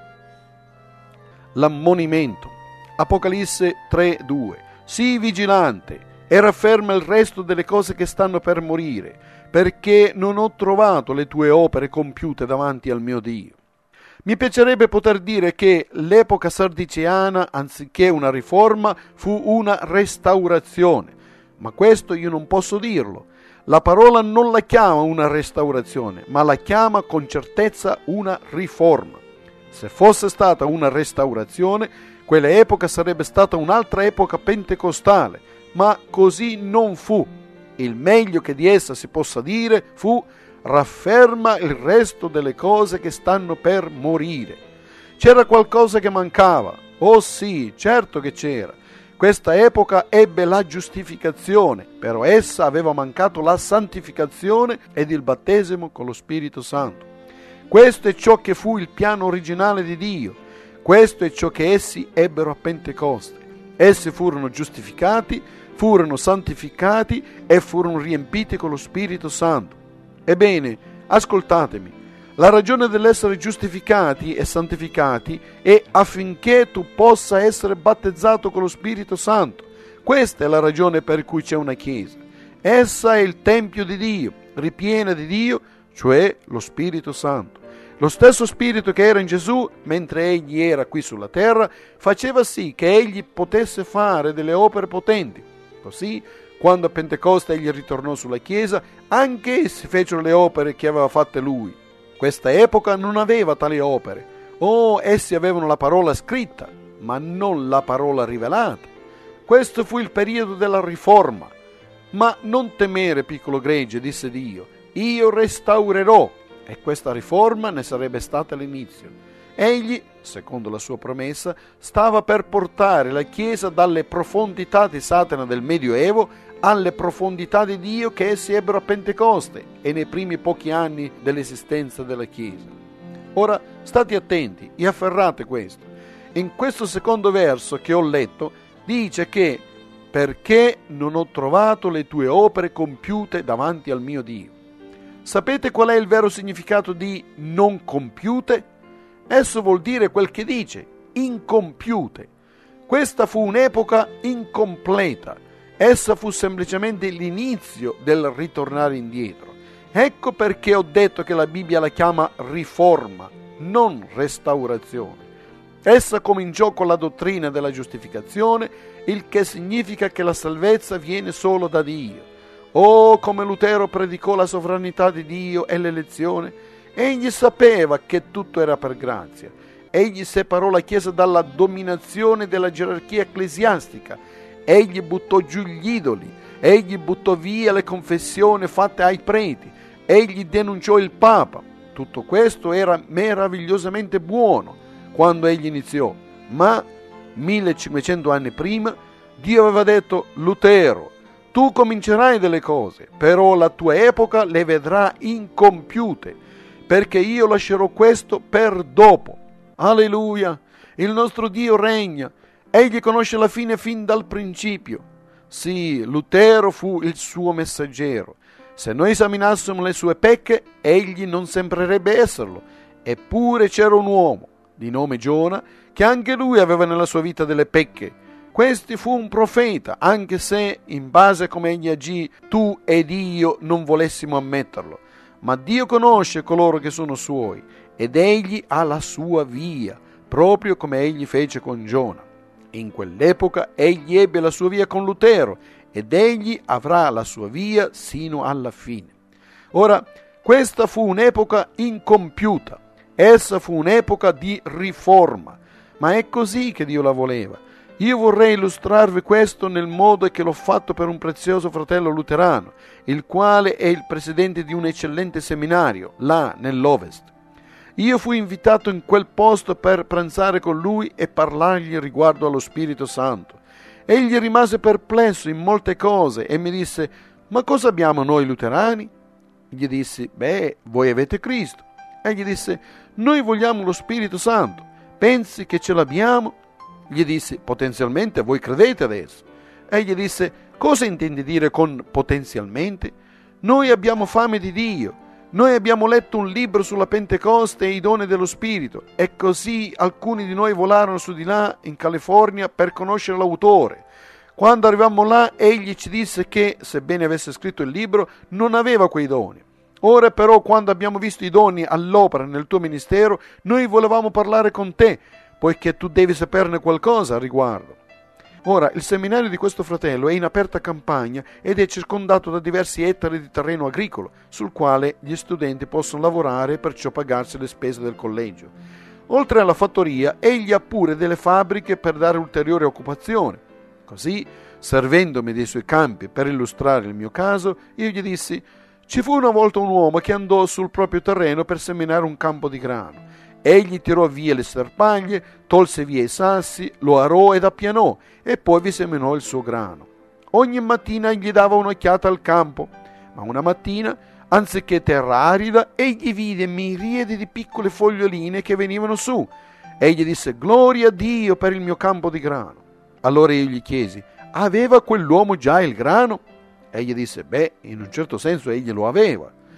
L'ammonimento. Apocalisse tre due. Sii vigilante e rafferma il resto delle cose che stanno per morire, perché non ho trovato le tue opere compiute davanti al mio Dio. Mi piacerebbe poter dire che l'epoca sardiceana, anziché una riforma, fu una restaurazione, ma questo io non posso dirlo. La parola non la chiama una restaurazione, ma la chiama con certezza una riforma. Se fosse stata una restaurazione, quell'epoca sarebbe stata un'altra epoca pentecostale, ma così non fu. Il meglio che di essa si possa dire fu: rafferma il resto delle cose che stanno per morire. C'era qualcosa che mancava. Oh sì, certo che c'era. Questa epoca ebbe la giustificazione, però essa aveva mancato la santificazione ed il battesimo con lo Spirito Santo. Questo è ciò che fu il piano originale di Dio. Questo è ciò che essi ebbero a Pentecoste. Essi furono giustificati, furono santificati e furono riempiti con lo Spirito Santo. Ebbene, Ascoltatemi, la ragione dell'essere giustificati e santificati è affinché tu possa essere battezzato con lo Spirito Santo. Questa è la ragione per cui c'è una Chiesa. Essa è il Tempio di Dio, ripiena di Dio, cioè lo Spirito Santo. Lo stesso Spirito che era in Gesù, mentre egli era qui sulla terra, faceva sì che egli potesse fare delle opere potenti. Così, quando a Pentecoste egli ritornò sulla Chiesa, anche essi fecero le opere che aveva fatte lui. Questa epoca non aveva tali opere. Oh, essi avevano la parola scritta, ma non la parola rivelata. Questo fu il periodo della riforma. Ma non temere, piccolo gregge, disse Dio, io restaurerò. E questa riforma ne sarebbe stata l'inizio. Egli, secondo la sua promessa, stava per portare la Chiesa dalle profondità di Satana del Medioevo alle profondità di Dio che essi ebbero a Pentecoste e nei primi pochi anni dell'esistenza della Chiesa. Ora state attenti e afferrate questo. In questo secondo verso che ho letto dice che perché non ho trovato le tue opere compiute davanti al mio Dio. Sapete qual è il vero significato di non compiute? Esso vuol dire quel che dice, incompiute. Questa fu un'epoca incompleta. Essa fu semplicemente l'inizio del ritornare indietro. Ecco perché ho detto che la Bibbia la chiama riforma, non restaurazione. Essa cominciò con la dottrina della giustificazione, il che significa che la salvezza viene solo da Dio. Oh, come Lutero predicò la sovranità di Dio e l'elezione! Egli sapeva che tutto era per grazia. Egli separò la Chiesa dalla dominazione della gerarchia ecclesiastica. Egli buttò giù gli idoli. Egli buttò via le confessioni fatte ai preti. Egli denunciò il Papa. Tutto questo era meravigliosamente buono quando egli iniziò. Ma millecinquecento anni prima Dio aveva detto: Lutero, tu comincerai delle cose, però la tua epoca le vedrà incompiute, perché io lascerò questo per dopo. Alleluia! Il nostro Dio regna. Egli conosce la fine fin dal principio. Sì, Lutero fu il suo messaggero. Se noi esaminassimo le sue pecche, egli non sembrerebbe esserlo. Eppure c'era un uomo, di nome Giona, che anche lui aveva nella sua vita delle pecche. Questi fu un profeta, anche se, in base a come egli agì, tu ed io non volessimo ammetterlo. Ma Dio conosce coloro che sono suoi, ed egli ha la sua via, proprio come egli fece con Giona. In quell'epoca egli ebbe la sua via con Lutero, ed egli avrà la sua via sino alla fine. Ora, questa fu un'epoca incompiuta, essa fu un'epoca di riforma, ma è così che Dio la voleva. Io vorrei illustrarvi questo nel modo che l'ho fatto per un prezioso fratello luterano, il quale è il presidente di un eccellente seminario, là nell'Ovest. Io fui invitato in quel posto per pranzare con lui e parlargli riguardo allo Spirito Santo. Egli rimase perplesso in molte cose e mi disse: ma cosa abbiamo noi luterani? Gli dissi: beh, voi avete Cristo. Egli disse: noi vogliamo lo Spirito Santo. Pensi che ce l'abbiamo? Gli dissi: potenzialmente voi credete adesso. Egli disse: cosa intendi dire con potenzialmente? Noi abbiamo fame di Dio. Noi abbiamo letto un libro sulla Pentecoste e i doni dello Spirito, e così alcuni di noi volarono su di là in California per conoscere l'autore. Quando arrivammo là, egli ci disse che, sebbene avesse scritto il libro, non aveva quei doni. Ora però, quando abbiamo visto i doni all'opera nel tuo ministero, noi volevamo parlare con te, poiché tu devi saperne qualcosa a riguardo. Ora, il seminario di questo fratello è in aperta campagna ed è circondato da diversi ettari di terreno agricolo, sul quale gli studenti possono lavorare e perciò pagarsi le spese del collegio. Oltre alla fattoria, egli ha pure delle fabbriche per dare ulteriore occupazione. Così, servendomi dei suoi campi per illustrare il mio caso, io gli dissi: ci fu una volta un uomo che andò sul proprio terreno per seminare un campo di grano. Egli tirò via le sterpaglie, tolse via i sassi, lo arò ed appianò, e poi vi seminò il suo grano. Ogni mattina egli dava un'occhiata al campo, ma una mattina, anziché terra arida, egli vide miriadi di piccole foglioline che venivano su. Egli disse: gloria a Dio per il mio campo di grano. Allora io gli chiesi: aveva quell'uomo già il grano? Egli disse: beh, in un certo senso egli lo aveva.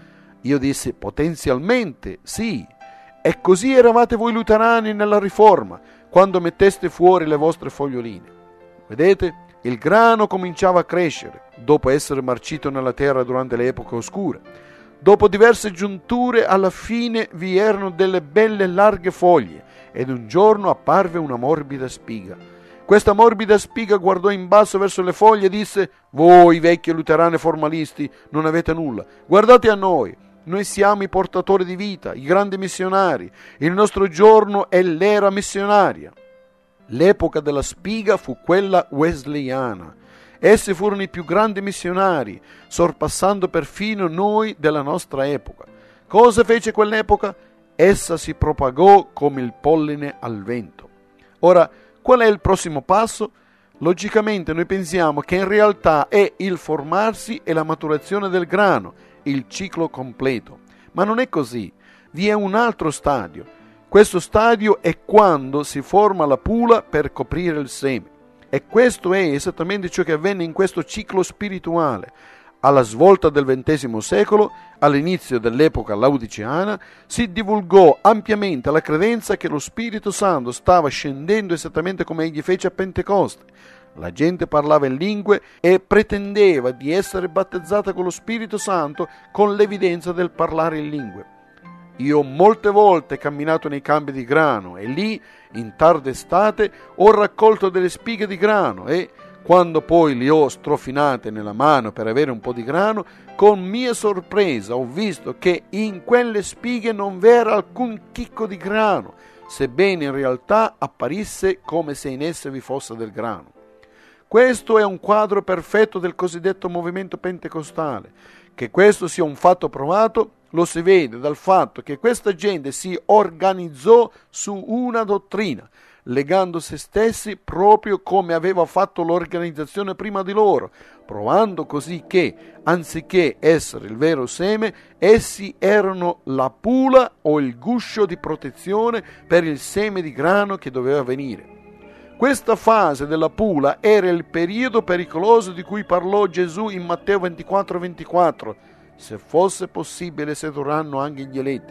Io dissi: potenzialmente sì. E così eravate voi luterani nella Riforma, quando metteste fuori le vostre foglioline. Vedete? Il grano cominciava a crescere, dopo essere marcito nella terra durante le epoche oscure. Dopo diverse giunture, alla fine vi erano delle belle larghe foglie, ed un giorno apparve una morbida spiga. Questa morbida spiga guardò in basso verso le foglie e disse: voi vecchi luterani formalisti non avete nulla, guardate a noi. Noi siamo i portatori di vita, i grandi missionari. Il nostro giorno è l'era missionaria. L'epoca della spiga fu quella wesleyana. Essi furono i più grandi missionari, sorpassando perfino noi della nostra epoca. Cosa fece quell'epoca? Essa si propagò come il polline al vento. Ora, qual è il prossimo passo? Logicamente noi pensiamo che in realtà è il formarsi e la maturazione del grano, il ciclo completo. Ma non è così. Vi è un altro stadio. Questo stadio è quando si forma la pula per coprire il seme. E questo è esattamente ciò che avvenne in questo ciclo spirituale. Alla svolta del ventesimo secolo, all'inizio dell'epoca laodiceana, si divulgò ampiamente la credenza che lo Spirito Santo stava scendendo esattamente come egli fece a Pentecoste. La gente parlava in lingue e pretendeva di essere battezzata con lo Spirito Santo con l'evidenza del parlare in lingue. Io molte volte ho camminato nei campi di grano e lì, in tarda estate, ho raccolto delle spighe di grano e, quando poi le ho strofinate nella mano per avere un po' di grano, con mia sorpresa ho visto che in quelle spighe non v'era alcun chicco di grano, sebbene in realtà apparisse come se in esse vi fosse del grano. Questo è un quadro perfetto del cosiddetto movimento pentecostale. Che questo sia un fatto provato lo si vede dal fatto che questa gente si organizzò su una dottrina, legando se stessi proprio come aveva fatto l'organizzazione prima di loro, provando così che, anziché essere il vero seme, essi erano la pula o il guscio di protezione per il seme di grano che doveva venire. Questa fase della pula era il periodo pericoloso di cui parlò Gesù in Matteo ventiquattro ventiquattro. Se fosse possibile sedurranno anche gli eletti.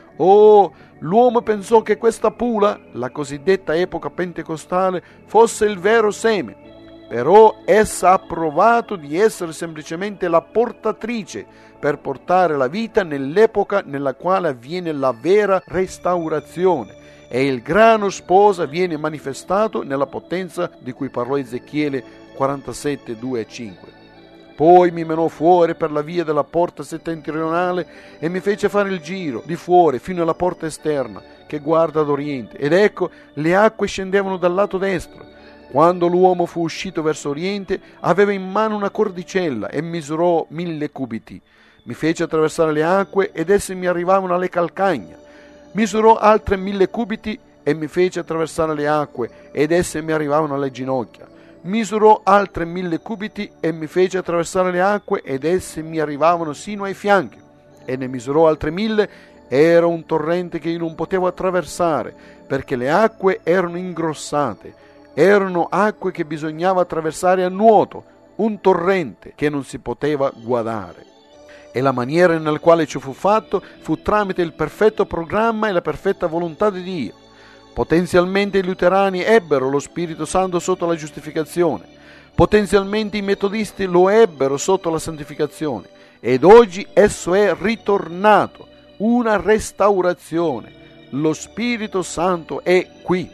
Oh, l'uomo pensò che questa pula, la cosiddetta epoca pentecostale, fosse il vero seme. Però essa ha provato di essere semplicemente la portatrice per portare la vita nell'epoca nella quale avviene la vera restaurazione. E il grano sposa viene manifestato nella potenza di cui parlò Ezechiele quarantasette, due e cinque. Poi mi menò fuori per la via della porta settentrionale e mi fece fare il giro di fuori fino alla porta esterna che guarda ad oriente. Ed ecco, le acque scendevano dal lato destro. Quando l'uomo fu uscito verso oriente, aveva in mano una cordicella e misurò mille cubiti. Mi fece attraversare le acque ed esse mi arrivavano alle calcagna. Misurò altre mille cubiti e mi fece attraversare le acque ed esse mi arrivavano alle ginocchia. Misurò altre mille cubiti e mi fece attraversare le acque ed esse mi arrivavano sino ai fianchi. E ne misurò altre mille. Era un torrente che io non potevo attraversare perché le acque erano ingrossate. Erano acque che bisognava attraversare a nuoto, un torrente che non si poteva guardare. E la maniera nella quale ciò fu fatto fu tramite il perfetto programma e la perfetta volontà di Dio. Potenzialmente i luterani ebbero lo Spirito Santo sotto la giustificazione. Potenzialmente i metodisti lo ebbero sotto la santificazione. Ed oggi esso è ritornato, una restaurazione. Lo Spirito Santo è qui.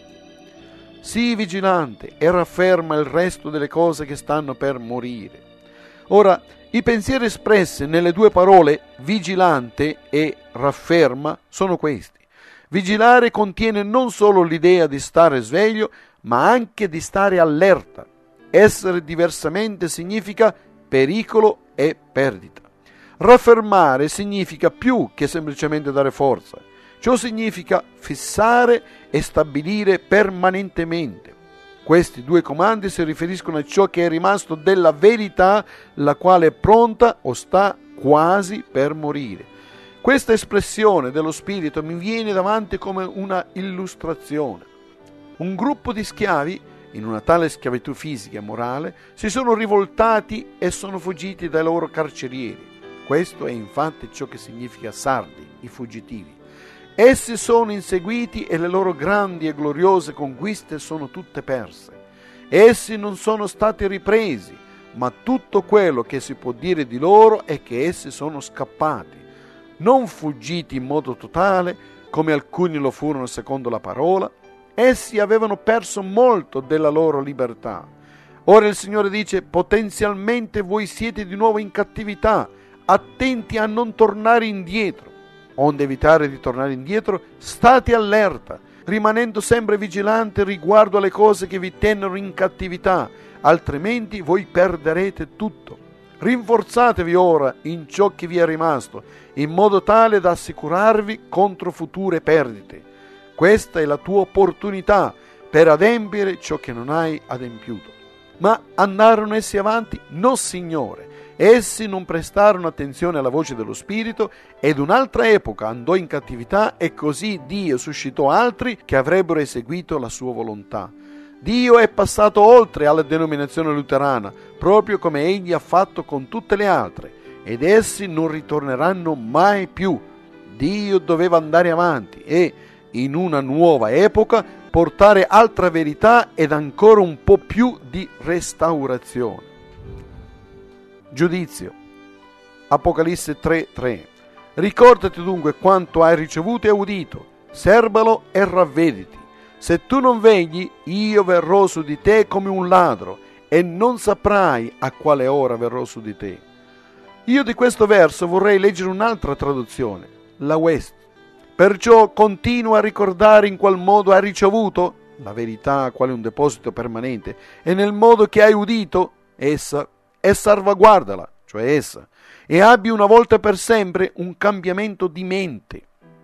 Sii vigilante e rafferma il resto delle cose che stanno per morire. Ora, i pensieri espressi nelle due parole vigilante e rafferma sono questi. Vigilare contiene non solo l'idea di stare sveglio, ma anche di stare allerta. Essere diversamente significa pericolo e perdita. Raffermare significa più che semplicemente dare forza. Ciò significa fissare e stabilire permanentemente. Questi due comandi si riferiscono a ciò che è rimasto della verità, la quale è pronta o sta quasi per morire. Questa espressione dello Spirito mi viene davanti come una illustrazione. Un gruppo di schiavi, in una tale schiavitù fisica e morale, si sono rivoltati e sono fuggiti dai loro carcerieri. Questo è infatti ciò che significa sardi, i fuggitivi. Essi sono inseguiti e le loro grandi e gloriose conquiste sono tutte perse. Essi non sono stati ripresi, ma tutto quello che si può dire di loro è che essi sono scappati, non fuggiti in modo totale, come alcuni lo furono secondo la parola. Essi avevano perso molto della loro libertà. Ora il Signore dice: potenzialmente voi siete di nuovo in cattività, attenti a non tornare indietro. Onde evitare di tornare indietro, state allerta, rimanendo sempre vigilanti riguardo alle cose che vi tennero in cattività, altrimenti voi perderete tutto. Rinforzatevi ora in ciò che vi è rimasto, in modo tale da assicurarvi contro future perdite. Questa è la tua opportunità per adempiere ciò che non hai adempiuto. Ma andarono essi avanti? No, Signore. Essi non prestarono attenzione alla voce dello Spirito, ed un'altra epoca andò in cattività, e così Dio suscitò altri che avrebbero eseguito la sua volontà. Dio è passato oltre alla denominazione luterana, proprio come egli ha fatto con tutte le altre, ed essi non ritorneranno mai più. Dio doveva andare avanti e, in una nuova epoca, portare altra verità ed ancora un po' più di restaurazione. Giudizio. Apocalisse tre tre. Ricordati dunque quanto hai ricevuto e udito, serbalo e ravvediti. Se tu non vegli, io verrò su di te come un ladro, e non saprai a quale ora verrò su di te. Io di questo verso vorrei leggere un'altra traduzione, la West. Perciò continua a ricordare in qual modo hai ricevuto la verità, quale un deposito permanente, e nel modo che hai udito essa, e salvaguardala, cioè essa, e abbi una volta per sempre un cambiamento di mente.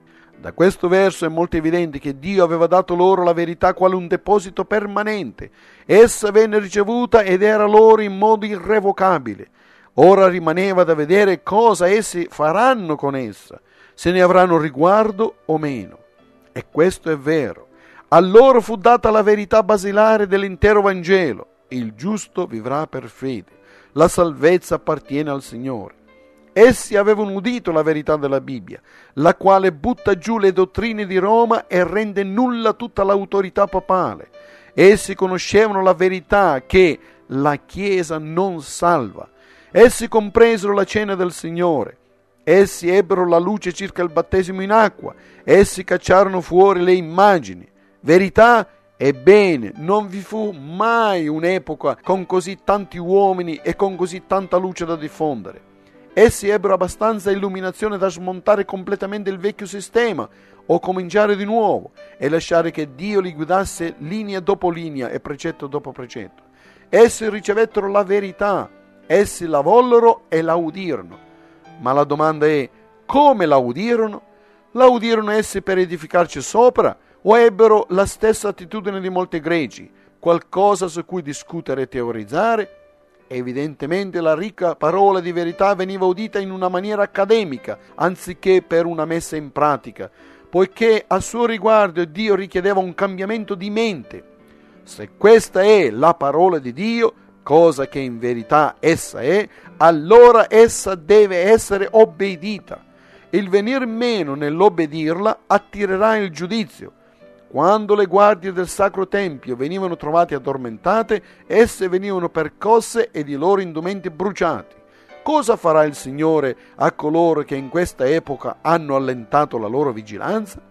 Da questo verso è molto evidente che Dio aveva dato loro la verità quale un deposito permanente. Essa venne ricevuta ed era loro in modo irrevocabile. Ora rimaneva da vedere cosa essi faranno con essa, se ne avranno riguardo o meno. E questo è vero. A loro fu data la verità basilare dell'intero Vangelo. Il giusto vivrà per fede. La salvezza appartiene al Signore. Essi avevano udito la verità della Bibbia, la quale butta giù le dottrine di Roma e rende nulla tutta l'autorità papale. Essi conoscevano la verità che la Chiesa non salva. Essi compresero la cena del Signore. Essi ebbero la luce circa il battesimo in acqua. Essi cacciarono fuori le immagini. Verità e bene, non vi fu mai un'epoca con così tanti uomini e con così tanta luce da diffondere. Essi ebbero abbastanza illuminazione da smontare completamente il vecchio sistema o cominciare di nuovo e lasciare che Dio li guidasse linea dopo linea e precetto dopo precetto. Essi ricevettero la verità, essi la vollero e la udirono. Ma la domanda è: come la udirono? La udirono essi per edificarci sopra o ebbero la stessa attitudine di molti greci, qualcosa su cui discutere e teorizzare? Evidentemente la ricca parola di verità veniva udita in una maniera accademica, anziché per una messa in pratica, poiché a suo riguardo Dio richiedeva un cambiamento di mente. Se questa è la parola di Dio, cosa che in verità essa è, allora essa deve essere obbedita. Il venir meno nell'obbedirla attirerà il giudizio. Quando le guardie del Sacro Tempio venivano trovate addormentate, esse venivano percosse ed i loro indumenti bruciati. Cosa farà il Signore a coloro che in questa epoca hanno allentato la loro vigilanza?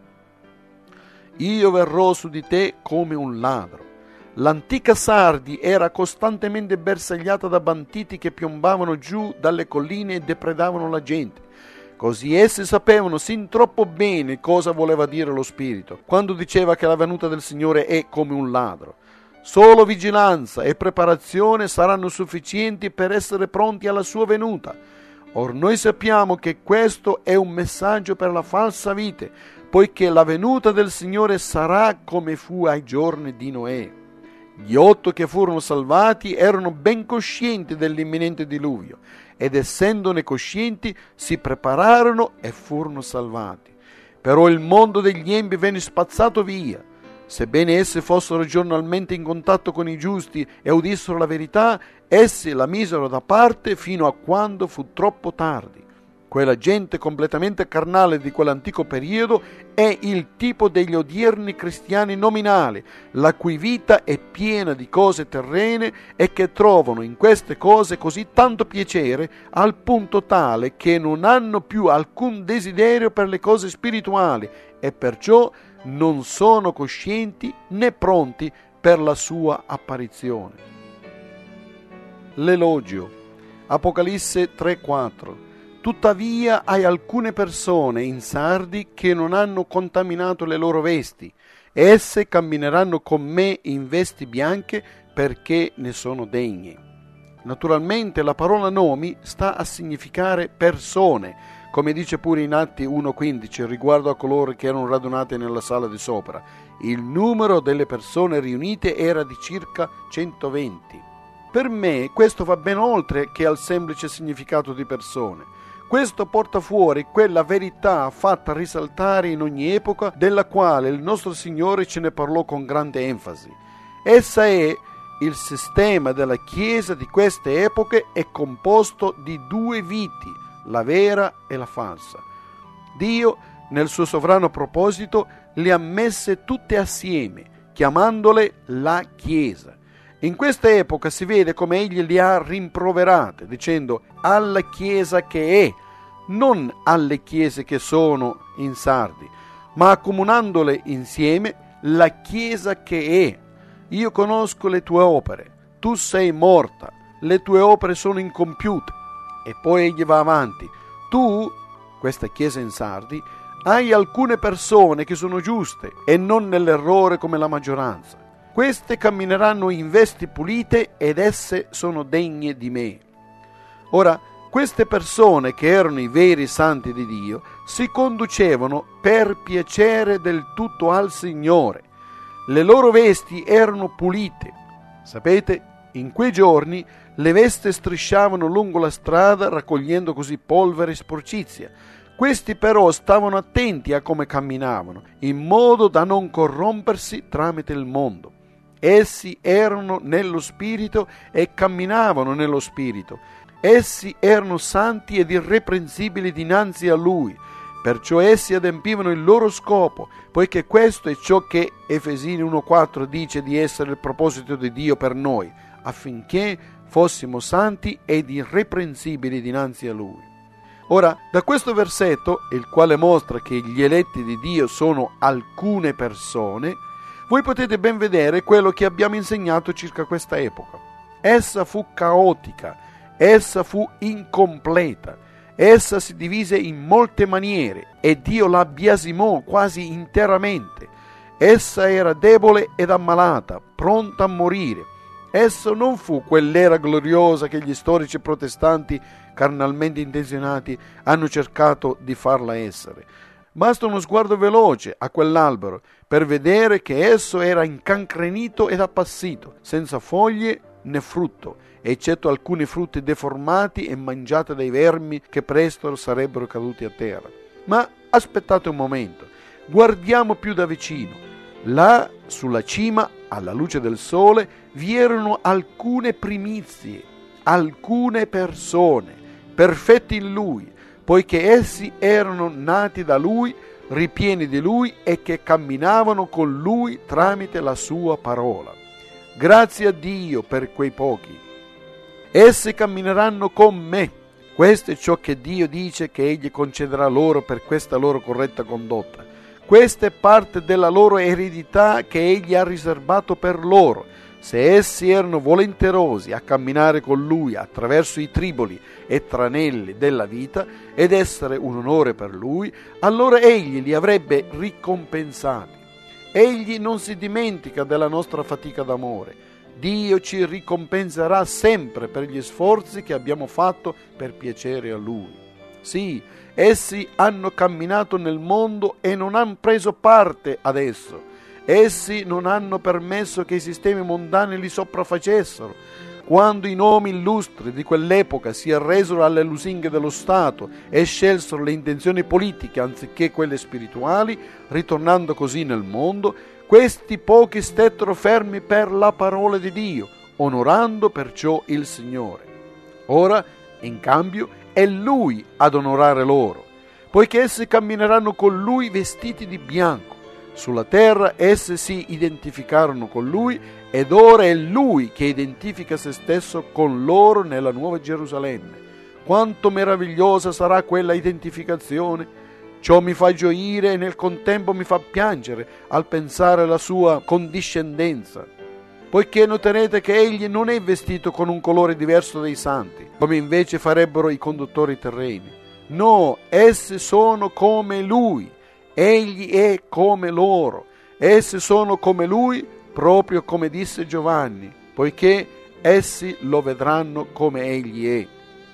Io verrò su di te come un ladro. L'antica Sardi era costantemente bersagliata da banditi che piombavano giù dalle colline e depredavano la gente. Così essi sapevano sin troppo bene cosa voleva dire lo Spirito, quando diceva che la venuta del Signore è come un ladro. Solo vigilanza e preparazione saranno sufficienti per essere pronti alla sua venuta. Or noi sappiamo che questo è un messaggio per la falsa vite, poiché la venuta del Signore sarà come fu ai giorni di Noè. Gli otto che furono salvati erano ben coscienti dell'imminente diluvio, ed essendone coscienti si prepararono e furono salvati. Però il mondo degli empi venne spazzato via. Sebbene essi fossero giornalmente in contatto con i giusti e udissero la verità, essi la misero da parte fino a quando fu troppo tardi. Quella gente completamente carnale di quell'antico periodo è il tipo degli odierni cristiani nominali, la cui vita è piena di cose terrene e che trovano in queste cose così tanto piacere al punto tale che non hanno più alcun desiderio per le cose spirituali e perciò non sono coscienti né pronti per la sua apparizione. L'elogio. Apocalisse tre quattro. Tuttavia hai alcune persone in Sardi che non hanno contaminato le loro vesti. Esse cammineranno con me in vesti bianche perché ne sono degne. Naturalmente la parola nomi sta a significare persone, come dice pure in Atti uno quindici riguardo a coloro che erano radunati nella sala di sopra. Il numero delle persone riunite era di circa centoventi. Per me questo va ben oltre che al semplice significato di persone. Questo porta fuori quella verità fatta risaltare in ogni epoca della quale il nostro Signore ce ne parlò con grande enfasi. Essa è il sistema della Chiesa di queste epoche è composto di due viti, la vera e la falsa. Dio, nel suo sovrano proposito, le ha messe tutte assieme, chiamandole la Chiesa. In questa epoca si vede come egli li ha rimproverate, dicendo alla Chiesa che è, non alle chiese che sono in Sardi, ma accomunandole insieme la Chiesa che è. Io conosco le tue opere, tu sei morta, le tue opere sono incompiute. E poi egli va avanti, tu, questa Chiesa in Sardi, hai alcune persone che sono giuste e non nell'errore come la maggioranza. Queste cammineranno in vesti pulite ed esse sono degne di me. Ora, queste persone che erano i veri santi di Dio si conducevano per piacere del tutto al Signore. Le loro vesti erano pulite. Sapete, in quei giorni le vesti strisciavano lungo la strada raccogliendo così polvere e sporcizia. Questi però stavano attenti a come camminavano, in modo da non corrompersi tramite il mondo. Essi erano nello Spirito e camminavano nello Spirito. Essi erano santi ed irreprensibili dinanzi a Lui, perciò essi adempivano il loro scopo, poiché questo è ciò che Efesini uno quattro dice di essere il proposito di Dio per noi, affinché fossimo santi ed irreprensibili dinanzi a Lui. Ora, da questo versetto, il quale mostra che gli eletti di Dio sono alcune persone, voi potete ben vedere quello che abbiamo insegnato circa questa epoca. Essa fu caotica, essa fu incompleta, essa si divise in molte maniere e Dio la biasimò quasi interamente. Essa era debole ed ammalata, pronta a morire. Essa non fu quell'era gloriosa che gli storici protestanti carnalmente intenzionati hanno cercato di farla essere. Basta uno sguardo veloce a quell'albero per vedere che esso era incancrenito ed appassito, senza foglie né frutto, eccetto alcuni frutti deformati e mangiati dai vermi che presto sarebbero caduti a terra. Ma aspettate un momento, guardiamo più da vicino. Là, sulla cima, alla luce del sole, vi erano alcune primizie, alcune persone, perfetti in Lui, poiché essi erano nati da Lui, ripieni di Lui e che camminavano con Lui tramite la sua parola. Grazie a Dio per quei pochi. Essi cammineranno con me. Questo è ciò che Dio dice che Egli concederà loro per questa loro corretta condotta. Questa è parte della loro eredità che Egli ha riservato per loro. Se essi erano volenterosi a camminare con Lui attraverso i triboli e tranelli della vita ed essere un onore per Lui, allora Egli li avrebbe ricompensati. Egli non si dimentica della nostra fatica d'amore. Dio ci ricompenserà sempre per gli sforzi che abbiamo fatto per piacere a Lui. Sì, essi hanno camminato nel mondo e non hanno preso parte ad esso. Essi non hanno permesso che i sistemi mondani li sopraffacessero. Quando i nomi illustri di quell'epoca si arresero alle lusinghe dello Stato e scelsero le intenzioni politiche anziché quelle spirituali, ritornando così nel mondo, questi pochi stettero fermi per la parola di Dio, onorando perciò il Signore. Ora, in cambio, è Lui ad onorare loro, poiché essi cammineranno con Lui vestiti di bianco. Sulla terra essi si identificarono con Lui ed ora è Lui che identifica se stesso con loro nella Nuova Gerusalemme. Quanto meravigliosa sarà quella identificazione! Ciò mi fa gioire e nel contempo mi fa piangere al pensare alla sua condiscendenza, poiché noterete che egli non è vestito con un colore diverso dai santi, come invece farebbero i conduttori terreni. No, essi sono come lui, egli è come loro, essi sono come lui, proprio come disse Giovanni, poiché essi lo vedranno come egli è,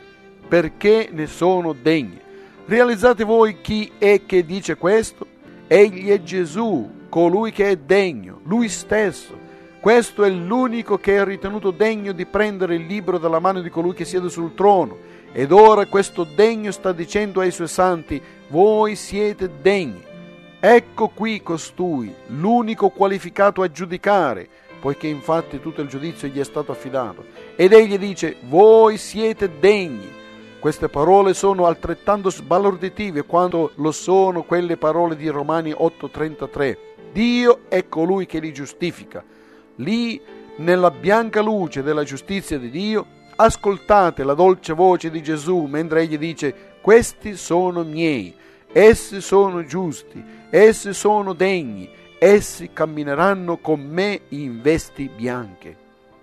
perché ne sono degni. Realizzate voi chi è che dice questo? Egli è Gesù, colui che è degno, lui stesso. Questo è l'unico che è ritenuto degno di prendere il libro dalla mano di colui che siede sul trono. Ed ora questo degno sta dicendo ai suoi santi: voi siete degni. Ecco qui costui, l'unico qualificato a giudicare, poiché infatti tutto il giudizio gli è stato affidato. Ed egli dice: voi siete degni. Queste parole sono altrettanto sbalorditive quanto lo sono quelle parole di Romani otto trentatré. Dio è colui che li giustifica. Lì, nella bianca luce della giustizia di Dio, ascoltate la dolce voce di Gesù mentre egli dice: questi sono miei, essi sono giusti, essi sono degni, essi cammineranno con me in vesti bianche.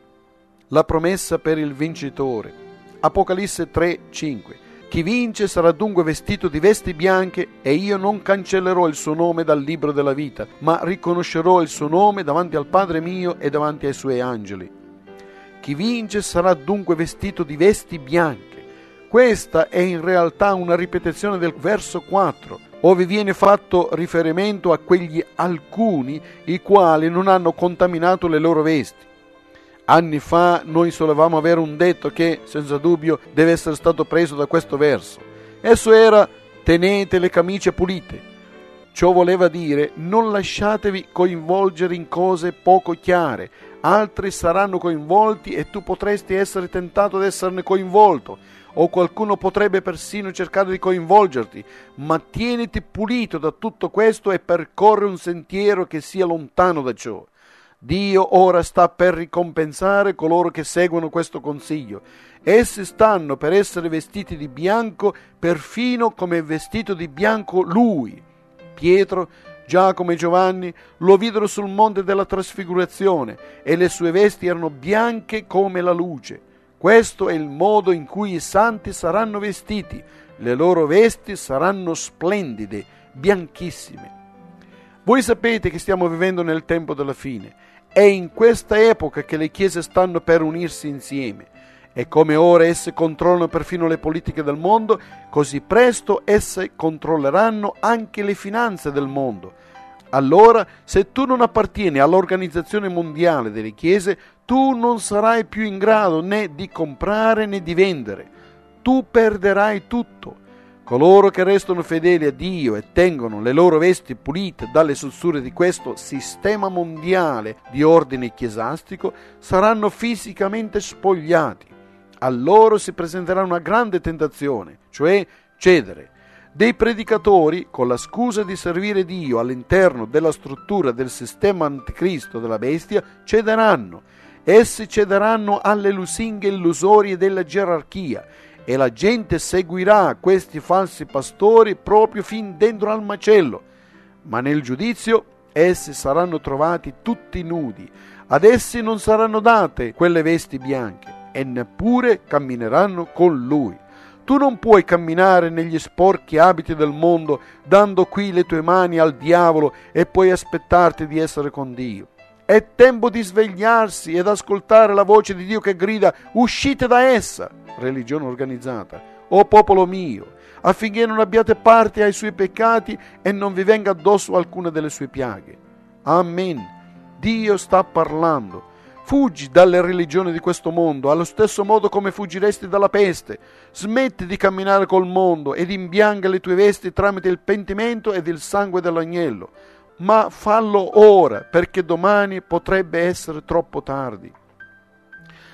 La promessa per il vincitore. Apocalisse tre cinque. Chi vince sarà dunque vestito di vesti bianche e io non cancellerò il suo nome dal libro della vita, ma riconoscerò il suo nome davanti al Padre mio e davanti ai suoi angeli. Chi vince sarà dunque vestito di vesti bianche. Questa è in realtà una ripetizione del verso quattro, ove viene fatto riferimento a quegli alcuni i quali non hanno contaminato le loro vesti. Anni fa noi solevamo avere un detto che, senza dubbio, deve essere stato preso da questo verso. Esso era: tenete le camicie pulite. Ciò voleva dire: non lasciatevi coinvolgere in cose poco chiare, altri saranno coinvolti e tu potresti essere tentato ad esserne coinvolto, o qualcuno potrebbe persino cercare di coinvolgerti, ma tieniti pulito da tutto questo e percorri un sentiero che sia lontano da ciò. Dio ora sta per ricompensare coloro che seguono questo consiglio. Essi stanno per essere vestiti di bianco, perfino come è vestito di bianco Lui. Pietro, Giacomo e Giovanni lo videro sul monte della trasfigurazione e le sue vesti erano bianche come la luce. Questo è il modo in cui i santi saranno vestiti. Le loro vesti saranno splendide, bianchissime. Voi sapete che stiamo vivendo nel tempo della fine. È in questa epoca che le chiese stanno per unirsi insieme. E come ora esse controllano perfino le politiche del mondo, così presto esse controlleranno anche le finanze del mondo. Allora, se tu non appartieni all'organizzazione mondiale delle chiese, tu non sarai più in grado né di comprare né di vendere. Tu perderai tutto. Coloro che restano fedeli a Dio e tengono le loro vesti pulite dalle sussurre di questo sistema mondiale di ordine chiesastico saranno fisicamente spogliati. A loro si presenterà una grande tentazione, cioè cedere. Dei predicatori, con la scusa di servire Dio all'interno della struttura del sistema anticristo della bestia, cederanno. Essi cederanno alle lusinghe illusorie della gerarchia e la gente seguirà questi falsi pastori proprio fin dentro al macello. Ma nel giudizio essi saranno trovati tutti nudi. Ad essi non saranno date quelle vesti bianche e neppure cammineranno con Lui. Tu non puoi camminare negli sporchi abiti del mondo dando qui le tue mani al diavolo e poi aspettarti di essere con Dio. È tempo di svegliarsi ed ascoltare la voce di Dio che grida: uscite da essa, religione organizzata, o popolo mio, affinché non abbiate parte ai suoi peccati e non vi venga addosso alcuna delle sue piaghe. Amen. Dio sta parlando. Fuggi dalle religioni di questo mondo, allo stesso modo come fuggiresti dalla peste. Smetti di camminare col mondo ed imbianca le tue vesti tramite il pentimento ed il sangue dell'agnello. Ma fallo ora, perché domani potrebbe essere troppo tardi.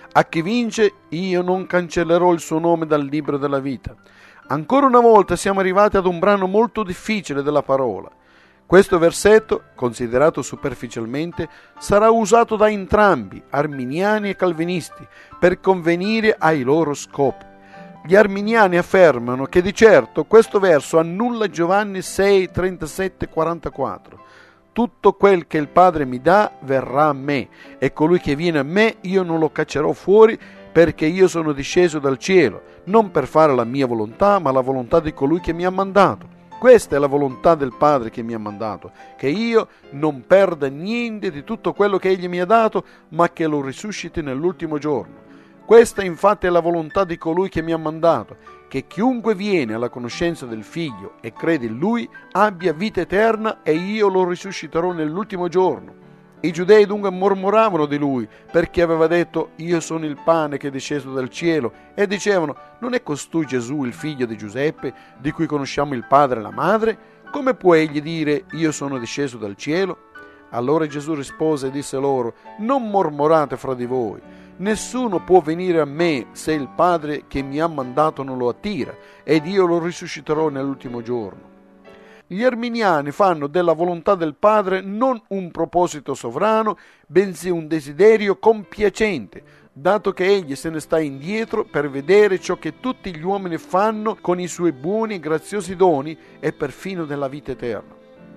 A chi vince, io non cancellerò il suo nome dal libro della vita. Ancora una volta siamo arrivati ad un brano molto difficile della parola. Questo versetto, considerato superficialmente, sarà usato da entrambi, arminiani e calvinisti, per convenire ai loro scopi. Gli arminiani affermano che di certo questo verso annulla Giovanni sei, trentasette, quarantaquattro. Tutto quel che il Padre mi dà verrà a me, e colui che viene a me io non lo caccerò fuori, perché io sono disceso dal cielo, non per fare la mia volontà, ma la volontà di colui che mi ha mandato. Questa è la volontà del Padre che mi ha mandato, che io non perda niente di tutto quello che Egli mi ha dato, ma che lo risusciti nell'ultimo giorno. Questa infatti è la volontà di colui che mi ha mandato, che chiunque viene alla conoscenza del Figlio e crede in Lui abbia vita eterna, e io lo risusciterò nell'ultimo giorno. I giudei dunque mormoravano di lui, perché aveva detto: io sono il pane che è disceso dal cielo, e dicevano: non è costui Gesù il figlio di Giuseppe, di cui conosciamo il padre e la madre? Come può egli dire: io sono disceso dal cielo? Allora Gesù rispose e disse loro: non mormorate fra di voi. Nessuno può venire a me se il Padre che mi ha mandato non lo attira, ed io lo risusciterò nell'ultimo giorno. Gli arminiani fanno della volontà del Padre non un proposito sovrano, bensì un desiderio compiacente, dato che egli se ne sta indietro per vedere ciò che tutti gli uomini fanno con i suoi buoni e graziosi doni, e perfino della vita eterna.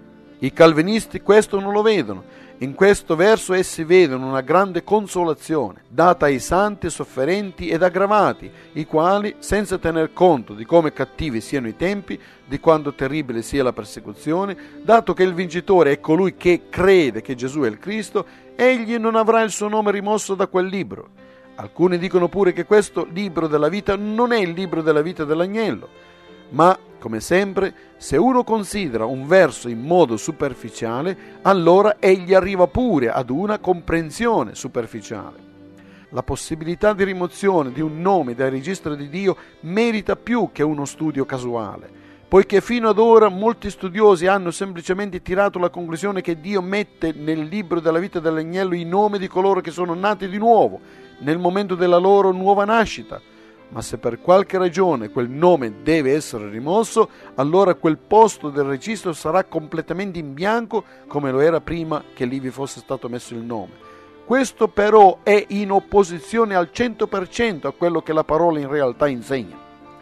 I calvinisti questo non lo vedono. In questo verso essi vedono una grande consolazione data ai santi sofferenti ed aggravati, i quali, senza tener conto di come cattivi siano i tempi, di quanto terribile sia la persecuzione, dato che il vincitore è colui che crede che Gesù è il Cristo, egli non avrà il suo nome rimosso da quel libro. Alcuni dicono pure che questo libro della vita non è il libro della vita dell'agnello, ma, come sempre, se uno considera un verso in modo superficiale, allora egli arriva pure ad una comprensione superficiale. La possibilità di rimozione di un nome dal registro di Dio merita più che uno studio casuale, poiché fino ad ora molti studiosi hanno semplicemente tirato la conclusione che Dio mette nel libro della vita dell'agnello i nomi di coloro che sono nati di nuovo, nel momento della loro nuova nascita. Ma se per qualche ragione quel nome deve essere rimosso, allora quel posto del registro sarà completamente in bianco, come lo era prima che lì vi fosse stato messo il nome. Questo però è in opposizione al cento per cento a quello che la parola in realtà insegna.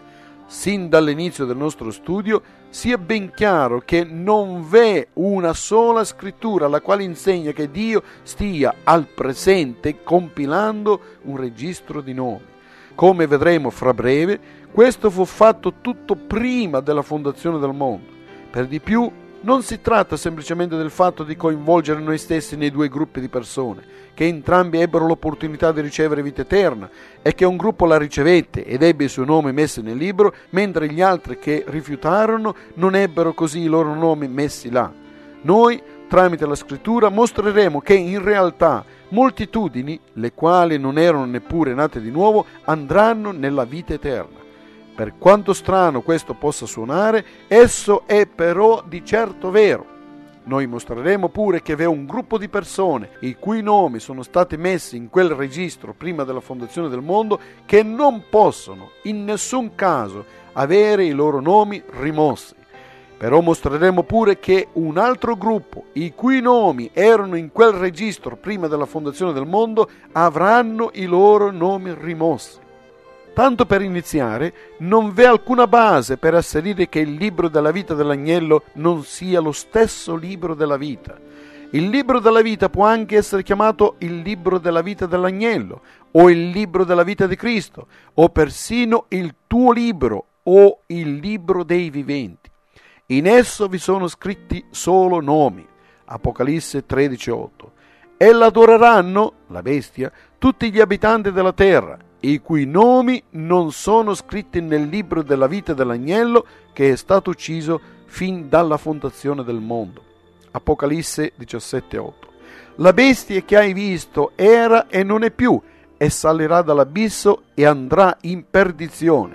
Sin dall'inizio del nostro studio sia ben chiaro che non v'è una sola scrittura la quale insegna che Dio stia al presente compilando un registro di nomi. Come vedremo fra breve, questo fu fatto tutto prima della fondazione del mondo. Per di più, non si tratta semplicemente del fatto di coinvolgere noi stessi nei due gruppi di persone, che entrambi ebbero l'opportunità di ricevere vita eterna, e che un gruppo la ricevette ed ebbe i suoi nomi messi nel libro, mentre gli altri che rifiutarono non ebbero così i loro nomi messi là. Noi, tramite la scrittura, mostreremo che in realtà moltitudini, le quali non erano neppure nate di nuovo, andranno nella vita eterna. Per quanto strano questo possa suonare, esso è però di certo vero. Noi mostreremo pure che vi è un gruppo di persone i cui nomi sono stati messi in quel registro prima della fondazione del mondo, che non possono in nessun caso avere i loro nomi rimossi. Però mostreremo pure che un altro gruppo, i cui nomi erano in quel registro prima della fondazione del mondo, avranno i loro nomi rimossi. Tanto per iniziare, non v'è alcuna base per asserire che il libro della vita dell'agnello non sia lo stesso libro della vita. Il libro della vita può anche essere chiamato il libro della vita dell'agnello, o il libro della vita di Cristo, o persino il tuo libro, o il libro dei viventi. In esso vi sono scritti solo nomi. Apocalisse tredici otto. E l'adoreranno, la bestia, tutti gli abitanti della terra, i cui nomi non sono scritti nel libro della vita dell'agnello che è stato ucciso fin dalla fondazione del mondo. Apocalisse diciassette otto. La bestia che hai visto era e non è più, e salirà dall'abisso e andrà in perdizione,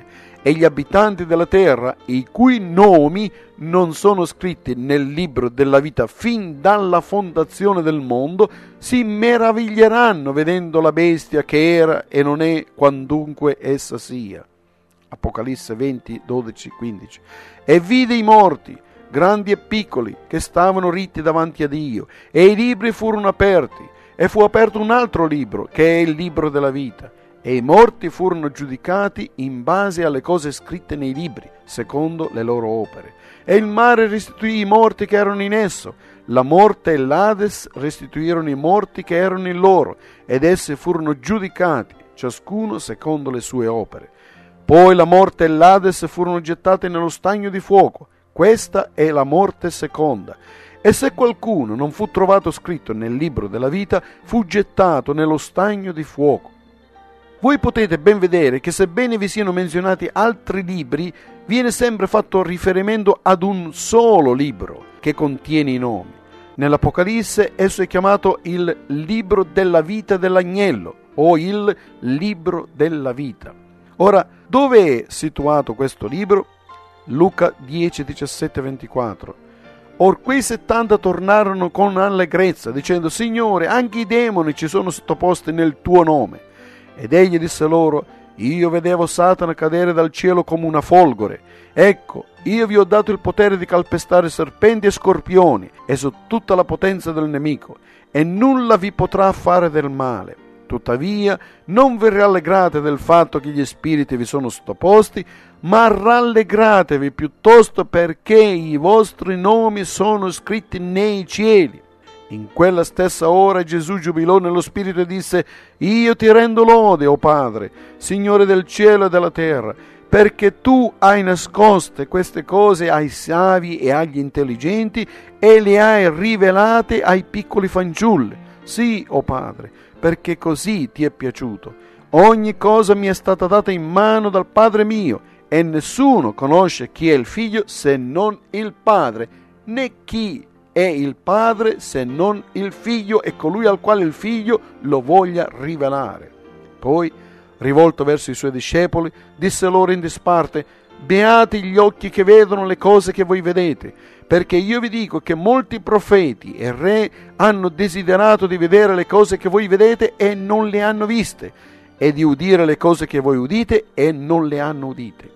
e gli abitanti della terra, i cui nomi non sono scritti nel libro della vita fin dalla fondazione del mondo, si meraviglieranno vedendo la bestia che era e non è, quandunque essa sia. Apocalisse venti, dodici, quindici. E vide i morti, grandi e piccoli, che stavano ritti davanti a Dio, e i libri furono aperti, e fu aperto un altro libro, che è il libro della vita. E i morti furono giudicati in base alle cose scritte nei libri, secondo le loro opere. E il mare restituì i morti che erano in esso, la morte e l'Ades restituirono i morti che erano in loro, ed essi furono giudicati, ciascuno secondo le sue opere. Poi la morte e l'Ades furono gettate nello stagno di fuoco. Questa è la morte seconda. E se qualcuno non fu trovato scritto nel libro della vita, fu gettato nello stagno di fuoco. Voi potete ben vedere che sebbene vi siano menzionati altri libri, viene sempre fatto riferimento ad un solo libro che contiene i nomi. Nell'Apocalisse esso è chiamato il libro della vita dell'agnello o il libro della vita. Ora, dove è situato questo libro? Luca dieci, diciassette, ventiquattro. Or quei settanta tornarono con allegrezza, dicendo: Signore, anche i demoni ci sono sottoposti nel tuo nome. Ed egli disse loro: Io vedevo Satana cadere dal cielo come una folgore. Ecco, io vi ho dato il potere di calpestare serpenti e scorpioni e su tutta la potenza del nemico, e nulla vi potrà fare del male. Tuttavia, non vi rallegrate del fatto che gli spiriti vi sono sottoposti, ma rallegratevi piuttosto perché i vostri nomi sono scritti nei cieli. In quella stessa ora Gesù giubilò nello spirito e disse: Io ti rendo lode, o Padre, Signore del cielo e della terra, perché tu hai nascoste queste cose ai savi e agli intelligenti e le hai rivelate ai piccoli fanciulli. Sì, o Padre, perché così ti è piaciuto. Ogni cosa mi è stata data in mano dal Padre mio, e nessuno conosce chi è il Figlio se non il Padre, né chi è il Padre se non il Figlio e colui al quale il Figlio lo voglia rivelare. Poi, rivolto verso i suoi discepoli, disse loro in disparte: Beati gli occhi che vedono le cose che voi vedete, perché io vi dico che molti profeti e re hanno desiderato di vedere le cose che voi vedete e non le hanno viste, e di udire le cose che voi udite e non le hanno udite.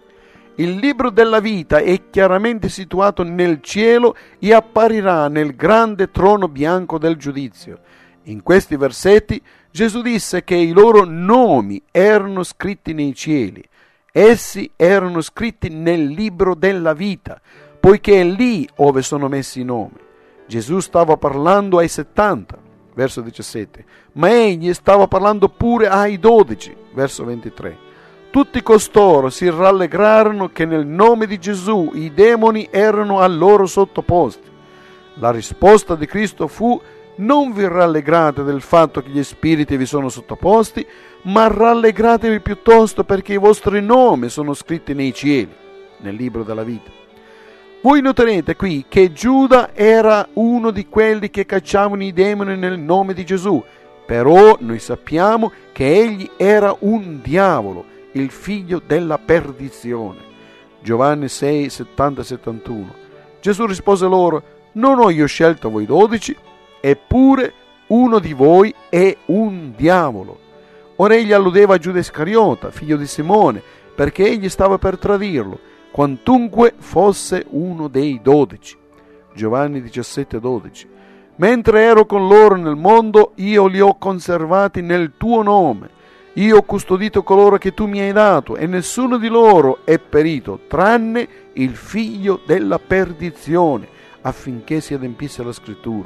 Il libro della vita è chiaramente situato nel cielo e apparirà nel grande trono bianco del giudizio. In questi versetti Gesù disse che i loro nomi erano scritti nei cieli. Essi erano scritti nel libro della vita, poiché è lì ove sono messi i nomi. Gesù stava parlando ai settanta, verso diciassette, ma egli stava parlando pure ai dodici, verso ventitré. Tutti costoro si rallegrarono che nel nome di Gesù i demoni erano a loro sottoposti. La risposta di Cristo fu: non vi rallegrate del fatto che gli spiriti vi sono sottoposti, ma rallegratevi piuttosto perché i vostri nomi sono scritti nei cieli, nel libro della vita. Voi noterete qui che Giuda era uno di quelli che cacciavano i demoni nel nome di Gesù, però noi sappiamo che egli era un diavolo, il figlio della perdizione. Giovanni sei, settanta settantuno. Gesù rispose loro: non ho io scelto voi dodici? Eppure uno di voi è un diavolo. Ora egli alludeva a Giuda Iscariota, figlio di Simone, perché egli stava per tradirlo, quantunque fosse uno dei dodici. Giovanni diciassette, dodici. Mentre ero con loro nel mondo, io li ho conservati nel tuo nome. Io ho custodito coloro che tu mi hai dato, e nessuno di loro è perito, tranne il figlio della perdizione, affinché si adempisse la scrittura.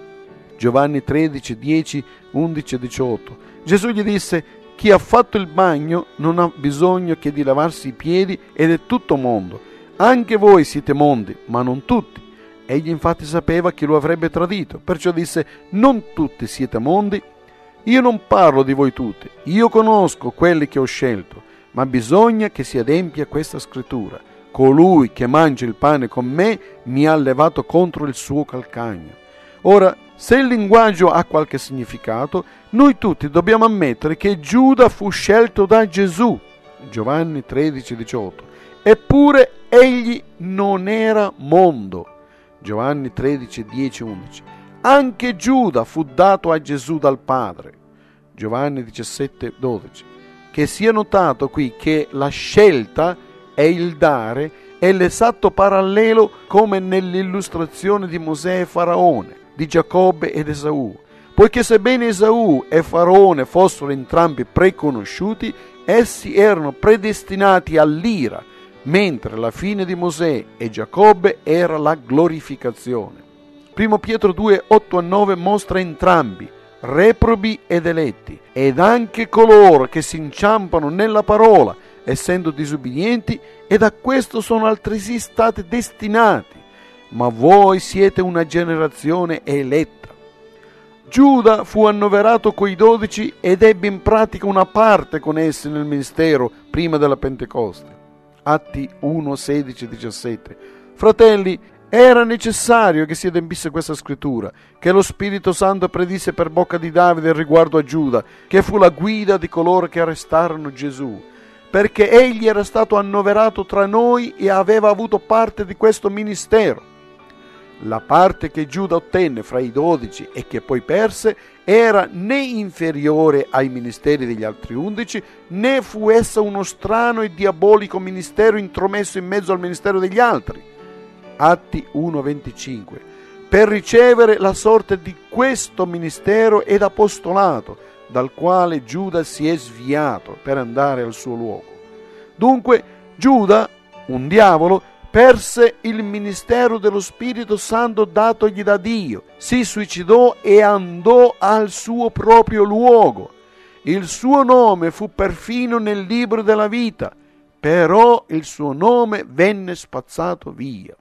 Giovanni tredici, dieci, undici e diciotto. Gesù gli disse: chi ha fatto il bagno non ha bisogno che di lavarsi i piedi, ed è tutto mondo. Anche voi siete mondi, ma non tutti. Egli infatti sapeva che lo avrebbe tradito, perciò disse: non tutti siete mondi. Io non parlo di voi tutti, io conosco quelli che ho scelto, ma bisogna che si adempia questa scrittura: colui che mangia il pane con me mi ha levato contro il suo calcagno. Ora, se il linguaggio ha qualche significato, noi tutti dobbiamo ammettere che Giuda fu scelto da Gesù. Giovanni tredici diciotto. Eppure egli non era mondo. Giovanni tredici dieci undici. Anche Giuda fu dato a Gesù dal Padre. Giovanni diciassette dodici. Che sia notato qui che la scelta e il dare è l'esatto parallelo come nell'illustrazione di Mosè e Faraone, di Giacobbe ed Esaù, poiché sebbene Esaù e Faraone fossero entrambi preconosciuti, essi erano predestinati all'ira, mentre la fine di Mosè e Giacobbe era la glorificazione. Primo Pietro due otto a nove mostra entrambi, reprobi ed eletti, ed anche coloro che si inciampano nella parola, essendo disubbidienti, ed a questo sono altresì stati destinati. Ma voi siete una generazione eletta. Giuda fu annoverato coi dodici ed ebbe in pratica una parte con essi nel ministero prima della Pentecoste. Atti uno sedici diciassette. Fratelli, era necessario che si adempisse questa scrittura, che lo Spirito Santo predisse per bocca di Davide riguardo a Giuda, che fu la guida di coloro che arrestarono Gesù, perché egli era stato annoverato tra noi e aveva avuto parte di questo ministero. La parte che Giuda ottenne fra i dodici e che poi perse era né inferiore ai ministeri degli altri undici, né fu essa uno strano e diabolico ministero intromesso in mezzo al ministero degli altri. Atti uno venticinque. Per ricevere la sorte di questo ministero ed apostolato, dal quale Giuda si è sviato per andare al suo luogo. Dunque Giuda, un diavolo, perse il ministero dello Spirito Santo datogli da Dio, si suicidò e andò al suo proprio luogo. Il suo nome fu perfino nel libro della vita, però il suo nome venne spazzato via.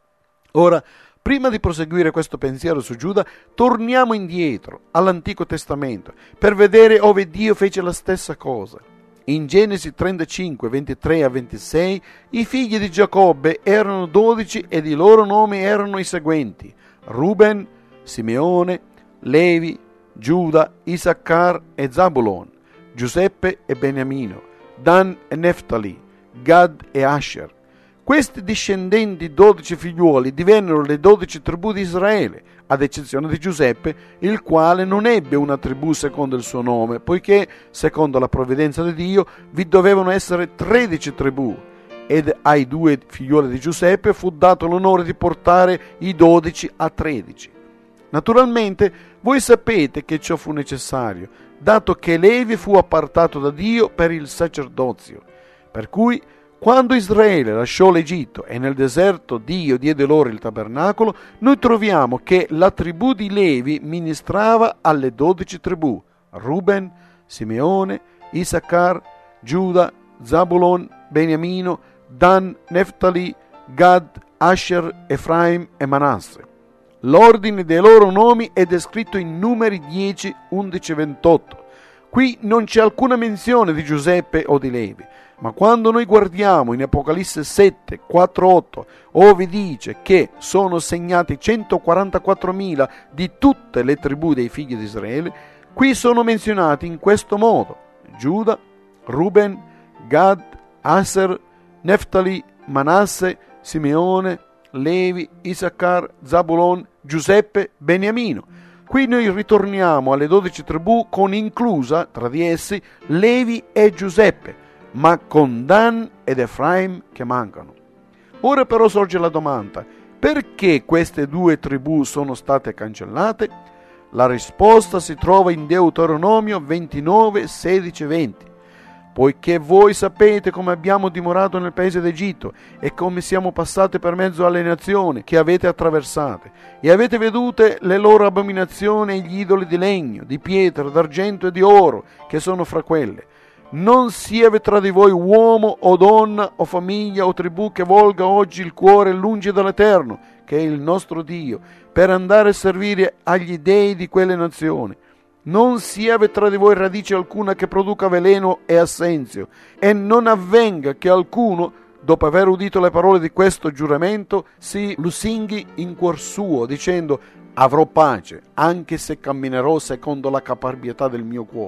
Ora, prima di proseguire questo pensiero su Giuda, torniamo indietro all'Antico Testamento per vedere ove Dio fece la stessa cosa. In Genesi trentacinque, ventitré a ventisei, i figli di Giacobbe erano dodici ed i loro nomi erano i seguenti: Ruben, Simeone, Levi, Giuda, Isaccar e Zabulon, Giuseppe e Beniamino, Dan e Neftali, Gad e Asher. Questi discendenti dodici figliuoli divennero le dodici tribù di Israele, ad eccezione di Giuseppe, il quale non ebbe una tribù secondo il suo nome, poiché, secondo la provvidenza di Dio, vi dovevano essere tredici tribù, ed ai due figliuoli di Giuseppe fu dato l'onore di portare i dodici a tredici. Naturalmente, voi sapete che ciò fu necessario, dato che Levi fu appartato da Dio per il sacerdozio, per cui quando Israele lasciò l'Egitto e nel deserto Dio diede loro il tabernacolo, noi troviamo che la tribù di Levi ministrava alle dodici tribù: Ruben, Simeone, Isaccar, Giuda, Zabulon, Beniamino, Dan, Neftali, Gad, Asher, Efraim e Manasse. L'ordine dei loro nomi è descritto in Numeri dieci, undici e ventotto. Qui non c'è alcuna menzione di Giuseppe o di Levi, ma quando noi guardiamo in Apocalisse sette, quattro, otto, ove dice che sono segnati centoquarantaquattromila di tutte le tribù dei figli di Israele, qui sono menzionati in questo modo: Giuda, Ruben, Gad, Aser, Neftali, Manasse, Simeone, Levi, Isaccar, Zabulon, Giuseppe, Beniamino. Qui noi ritorniamo alle dodici tribù con inclusa tra di essi Levi e Giuseppe, ma con Dan ed Efraim che mancano. Ora però sorge la domanda: perché queste due tribù sono state cancellate? La risposta si trova in Deuteronomio ventinove, sedici e venti. Poiché voi sapete come abbiamo dimorato nel paese d'Egitto e come siamo passati per mezzo alle nazioni che avete attraversate, e avete vedute le loro abominazioni e gli idoli di legno, di pietra, d'argento e di oro che sono fra quelle, non sieve tra di voi uomo o donna o famiglia o tribù che volga oggi il cuore lungi dall'Eterno, che è il nostro Dio, per andare a servire agli dei di quelle nazioni. Non sieve tra di voi radice alcuna che produca veleno e assenzio, e non avvenga che alcuno, dopo aver udito le parole di questo giuramento, si lusinghi in cuor suo, dicendo: avrò pace, anche se camminerò secondo la caparbietà del mio cuore.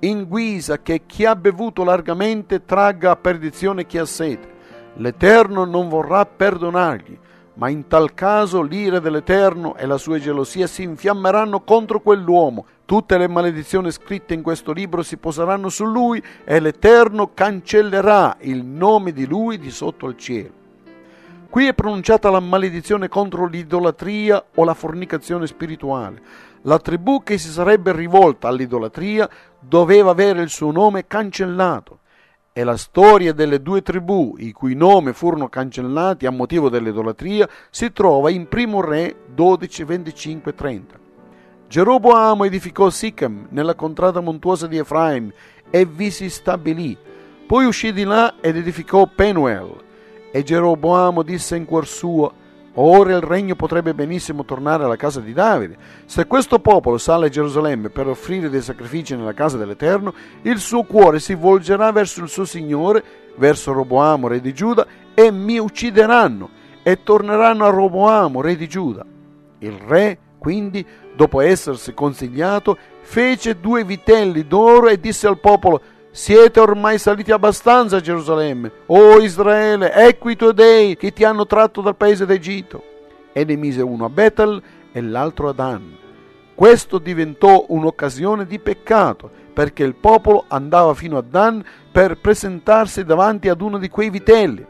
in guisa che chi ha bevuto largamente tragga a perdizione chi ha sete. L'Eterno non vorrà perdonargli, ma in tal caso l'ira dell'Eterno e la sua gelosia si infiammeranno contro quell'uomo. Tutte le maledizioni scritte in questo libro si poseranno su lui e l'Eterno cancellerà il nome di lui di sotto al cielo. Qui è pronunciata la maledizione contro l'idolatria o la fornicazione spirituale. La tribù che si sarebbe rivolta all'idolatria doveva avere il suo nome cancellato. E la storia delle due tribù, i cui nomi furono cancellati a motivo dell'idolatria, si trova in Primo Re dodici, venticinque, trenta. Geroboamo edificò Sichem nella contrada montuosa di Efraim e vi si stabilì. Poi uscì di là ed edificò Penuel. E Geroboamo disse in cuor suo: ora il regno potrebbe benissimo tornare alla casa di Davide. Se questo popolo sale a Gerusalemme per offrire dei sacrifici nella casa dell'Eterno, il suo cuore si volgerà verso il suo Signore, verso Roboamo, re di Giuda, e mi uccideranno, e torneranno a Roboamo, re di Giuda. Il re, quindi, dopo essersi consigliato, fece due vitelli d'oro e disse al popolo: siete ormai saliti abbastanza a Gerusalemme, o Israele, ecco i tuoi dei che ti hanno tratto dal paese d'Egitto. E ne mise uno a Betel e l'altro a Dan. Questo diventò un'occasione di peccato, perché il popolo andava fino a Dan per presentarsi davanti ad uno di quei vitelli.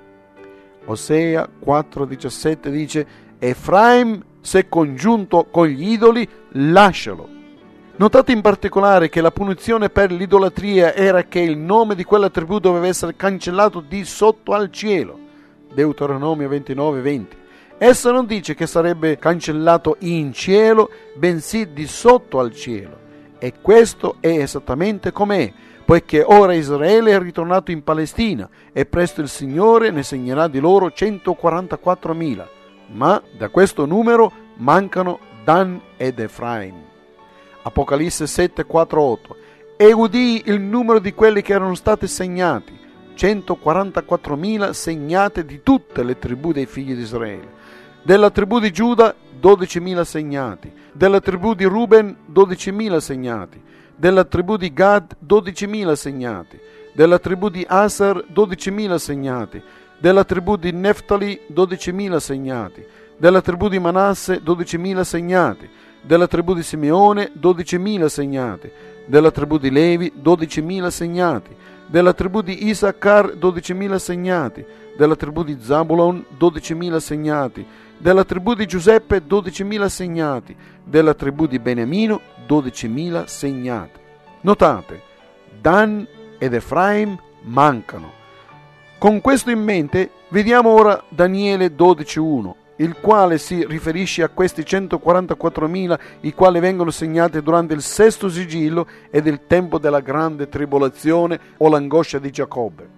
Osea quattro diciassette dice: Efraim, se congiunto con gli idoli, lascialo. Notate in particolare che la punizione per l'idolatria era che il nome di quella tribù doveva essere cancellato di sotto al cielo. Deuteronomio ventinove venti. Essa non dice che sarebbe cancellato in cielo, bensì di sotto al cielo. E questo è esattamente com'è, poiché ora Israele è ritornato in Palestina e presto il Signore ne segnerà di loro centoquarantaquattromila. Ma da questo numero mancano Dan ed Efraim. Apocalisse sette quattro otto. E udii il numero di quelli che erano stati segnati, centoquarantaquattromila segnate di tutte le tribù dei figli di Israele. Della tribù di Giuda dodicimila segnati, della tribù di Ruben dodicimila segnati, della tribù di Gad dodicimila segnati, della tribù di Aser dodicimila segnati, della tribù di Neftali dodicimila segnati, della tribù di Manasse dodicimila segnati, della tribù di Simeone dodicimila segnati, della tribù di Levi dodicimila segnati, della tribù di Isaccar dodicimila segnati, della tribù di Zabulon dodicimila segnati, della tribù di Giuseppe dodicimila segnati, della tribù di Beniamino dodicimila segnati. Notate, Dan ed Efraim mancano. Con questo in mente, vediamo ora Daniele dodici uno, il quale si riferisce a questi centoquarantaquattromila, i quali vengono segnati durante il sesto sigillo ed il tempo della grande tribolazione o l'angoscia di Giacobbe.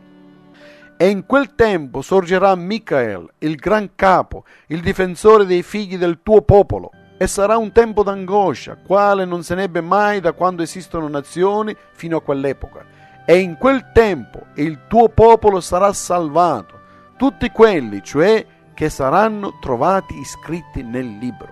E in quel tempo sorgerà Micael, il gran capo, il difensore dei figli del tuo popolo, e sarà un tempo d'angoscia, quale non se n'ebbe mai da quando esistono nazioni fino a quell'epoca. E in quel tempo il tuo popolo sarà salvato, tutti quelli, cioè, che saranno trovati iscritti nel libro.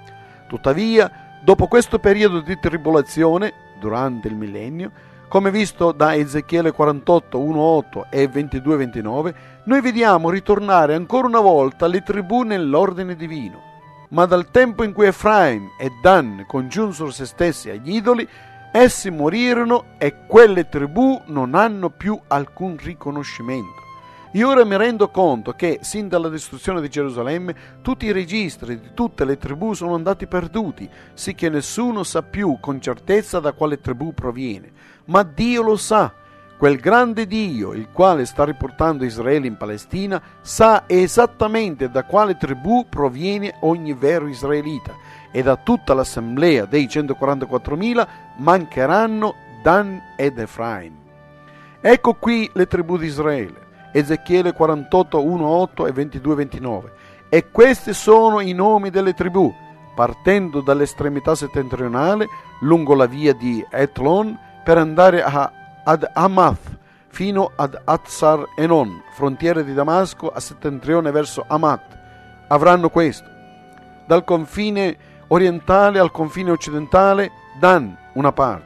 Tuttavia, dopo questo periodo di tribolazione, durante il millennio, come visto da Ezechiele quarantotto uno otto e ventidue ventinove, noi vediamo ritornare ancora una volta le tribù nell'ordine divino. Ma dal tempo in cui Efraim e Dan congiunsero se stessi agli idoli, essi morirono e quelle tribù non hanno più alcun riconoscimento. Io ora mi rendo conto che, sin dalla distruzione di Gerusalemme, tutti i registri di tutte le tribù sono andati perduti, sì che nessuno sa più con certezza da quale tribù proviene. Ma Dio lo sa. Quel grande Dio, il quale sta riportando Israele in Palestina, sa esattamente da quale tribù proviene ogni vero israelita, e da tutta l'assemblea dei centoquarantaquattromila mancheranno Dan ed Efraim. Ecco qui le tribù di Israele. Ezechiele quarantotto uno otto e ventidue ventinove. E questi sono i nomi delle tribù, partendo dall'estremità settentrionale lungo la via di Etlon per andare a, ad Hamath fino ad Atzar Enon, frontiere di Damasco a settentrione verso Hamat. Avranno questo: dal confine orientale al confine occidentale Dan una parte,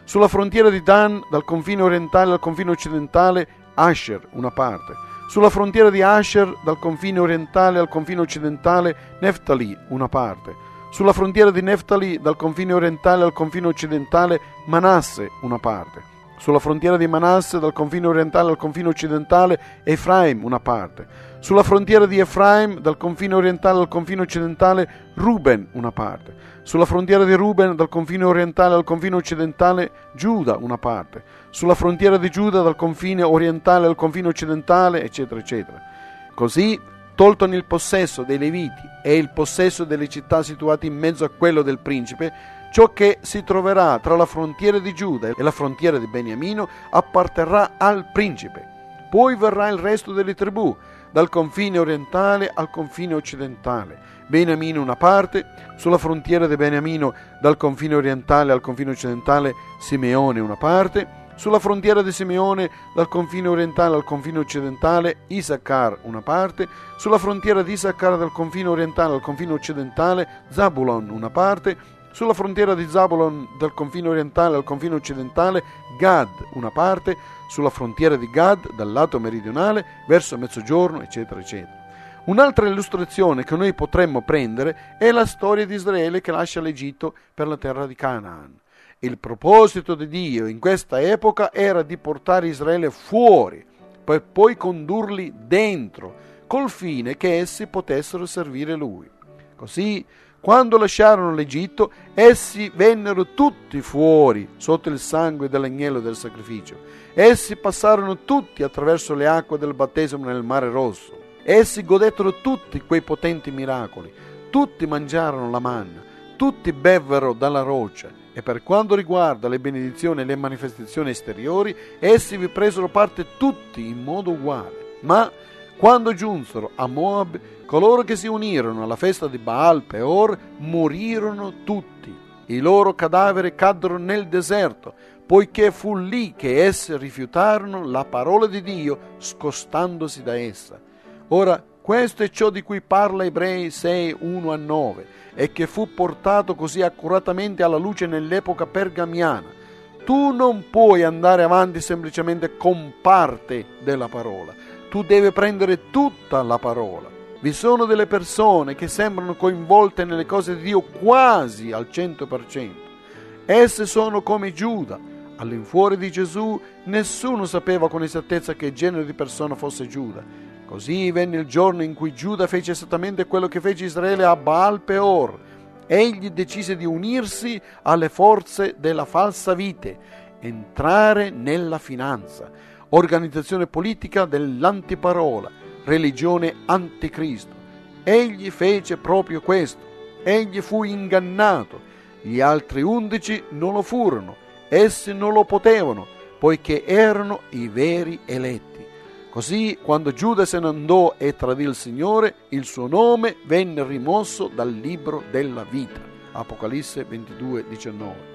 Sulla frontiera di Dan, dal confine orientale al confine occidentale, Asher, una parte. Sulla frontiera di Asher, dal confine orientale al confine occidentale, Neftali, una parte. Sulla frontiera di Neftali, dal confine orientale al confine occidentale, Manasse, una parte. Sulla frontiera di Manasse, dal confine orientale al confine occidentale, Efraim, una parte. Sulla frontiera di Efraim, dal confine orientale al confine occidentale, Ruben, una parte. Sulla frontiera di Ruben, dal confine orientale al confine occidentale, Giuda, una parte. Sulla frontiera di Giuda, dal confine orientale al confine occidentale, eccetera, eccetera. Così, toltone il possesso dei Leviti e il possesso delle città situate in mezzo a quello del principe, ciò che si troverà tra la frontiera di Giuda e la frontiera di Beniamino apparterrà al principe. Poi verrà il resto delle tribù, dal confine orientale al confine occidentale. Beniamino una parte, sulla frontiera di Beniamino dal confine orientale al confine occidentale Simeone una parte, sulla frontiera di Simeone dal confine orientale al confine occidentale Isaccar una parte, sulla frontiera di Isaccar dal confine orientale al confine occidentale Zabulon una parte, sulla frontiera di Zabulon dal confine orientale al confine occidentale Gad una parte, sulla frontiera di Gad dal lato meridionale verso mezzogiorno, eccetera, eccetera. Un'altra illustrazione che noi potremmo prendere è la storia di Israele che lascia l'Egitto per la terra di Canaan. Il proposito di Dio in questa epoca era di portare Israele fuori per poi condurli dentro, col fine che essi potessero servire Lui. Così, quando lasciarono l'Egitto, essi vennero tutti fuori sotto il sangue dell'agnello del sacrificio. Essi passarono tutti attraverso le acque del battesimo nel Mare Rosso. Essi godettero tutti quei potenti miracoli, tutti mangiarono la manna, tutti bevvero dalla roccia, e per quanto riguarda le benedizioni e le manifestazioni esteriori, essi vi presero parte tutti in modo uguale. Ma quando giunsero a Moab, coloro che si unirono alla festa di Baal Peor morirono tutti. I loro cadaveri caddero nel deserto, poiché fu lì che essi rifiutarono la parola di Dio, scostandosi da essa. Ora, questo è ciò di cui parla Ebrei sei, uno a nove, e che fu portato così accuratamente alla luce nell'epoca pergamiana. Tu non puoi andare avanti semplicemente con parte della parola, tu devi prendere tutta la parola. Vi sono delle persone che sembrano coinvolte nelle cose di Dio quasi al cento per cento. Esse sono come Giuda. All'infuori di Gesù nessuno sapeva con esattezza che genere di persona fosse Giuda. Così venne il giorno in cui Giuda fece esattamente quello che fece Israele a Baal Peor. Egli decise di unirsi alle forze della falsa vite, entrare nella finanza, organizzazione politica dell'antiparola, religione anticristo. Egli fece proprio questo. Egli fu ingannato. Gli altri undici non lo furono. Essi non lo potevano, poiché erano i veri eletti. Così, quando Giuda se ne andò e tradì il Signore, il suo nome venne rimosso dal libro della vita. Apocalisse ventidue, diciannove.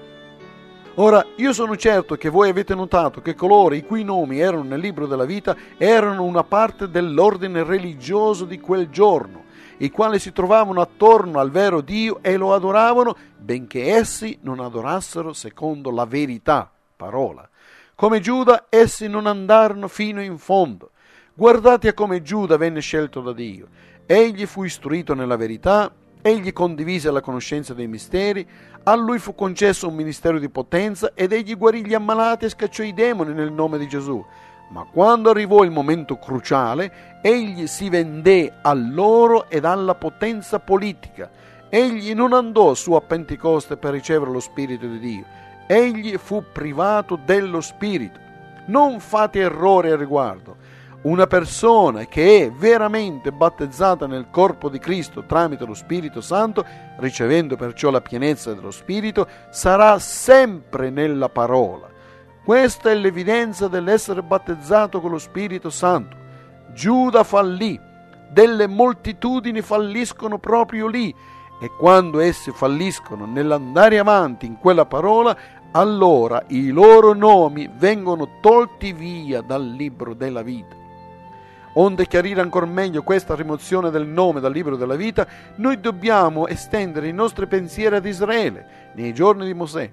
Ora, io sono certo che voi avete notato che coloro i cui nomi erano nel libro della vita erano una parte dell'ordine religioso di quel giorno, i quali si trovavano attorno al vero Dio e lo adoravano, benché essi non adorassero secondo la verità, parola. Come Giuda, essi non andarono fino in fondo. Guardate a come Giuda venne scelto da Dio. Egli fu istruito nella verità, egli condivise la conoscenza dei misteri, a lui fu concesso un ministero di potenza ed egli guarì gli ammalati e scacciò i demoni nel nome di Gesù. Ma quando arrivò il momento cruciale, egli si vendé a loro ed alla potenza politica. Egli non andò su a Pentecoste per ricevere lo Spirito di Dio. Egli fu privato dello Spirito. Non fate errore al riguardo. Una persona che è veramente battezzata nel corpo di Cristo tramite lo Spirito Santo, ricevendo perciò la pienezza dello Spirito, sarà sempre nella parola. Questa è l'evidenza dell'essere battezzato con lo Spirito Santo. Giuda fallì, delle moltitudini falliscono proprio lì, e quando essi falliscono nell'andare avanti in quella parola, allora i loro nomi vengono tolti via dal libro della vita. Onde chiarire ancora meglio questa rimozione del nome dal libro della vita, noi dobbiamo estendere i nostri pensieri ad Israele nei giorni di Mosè.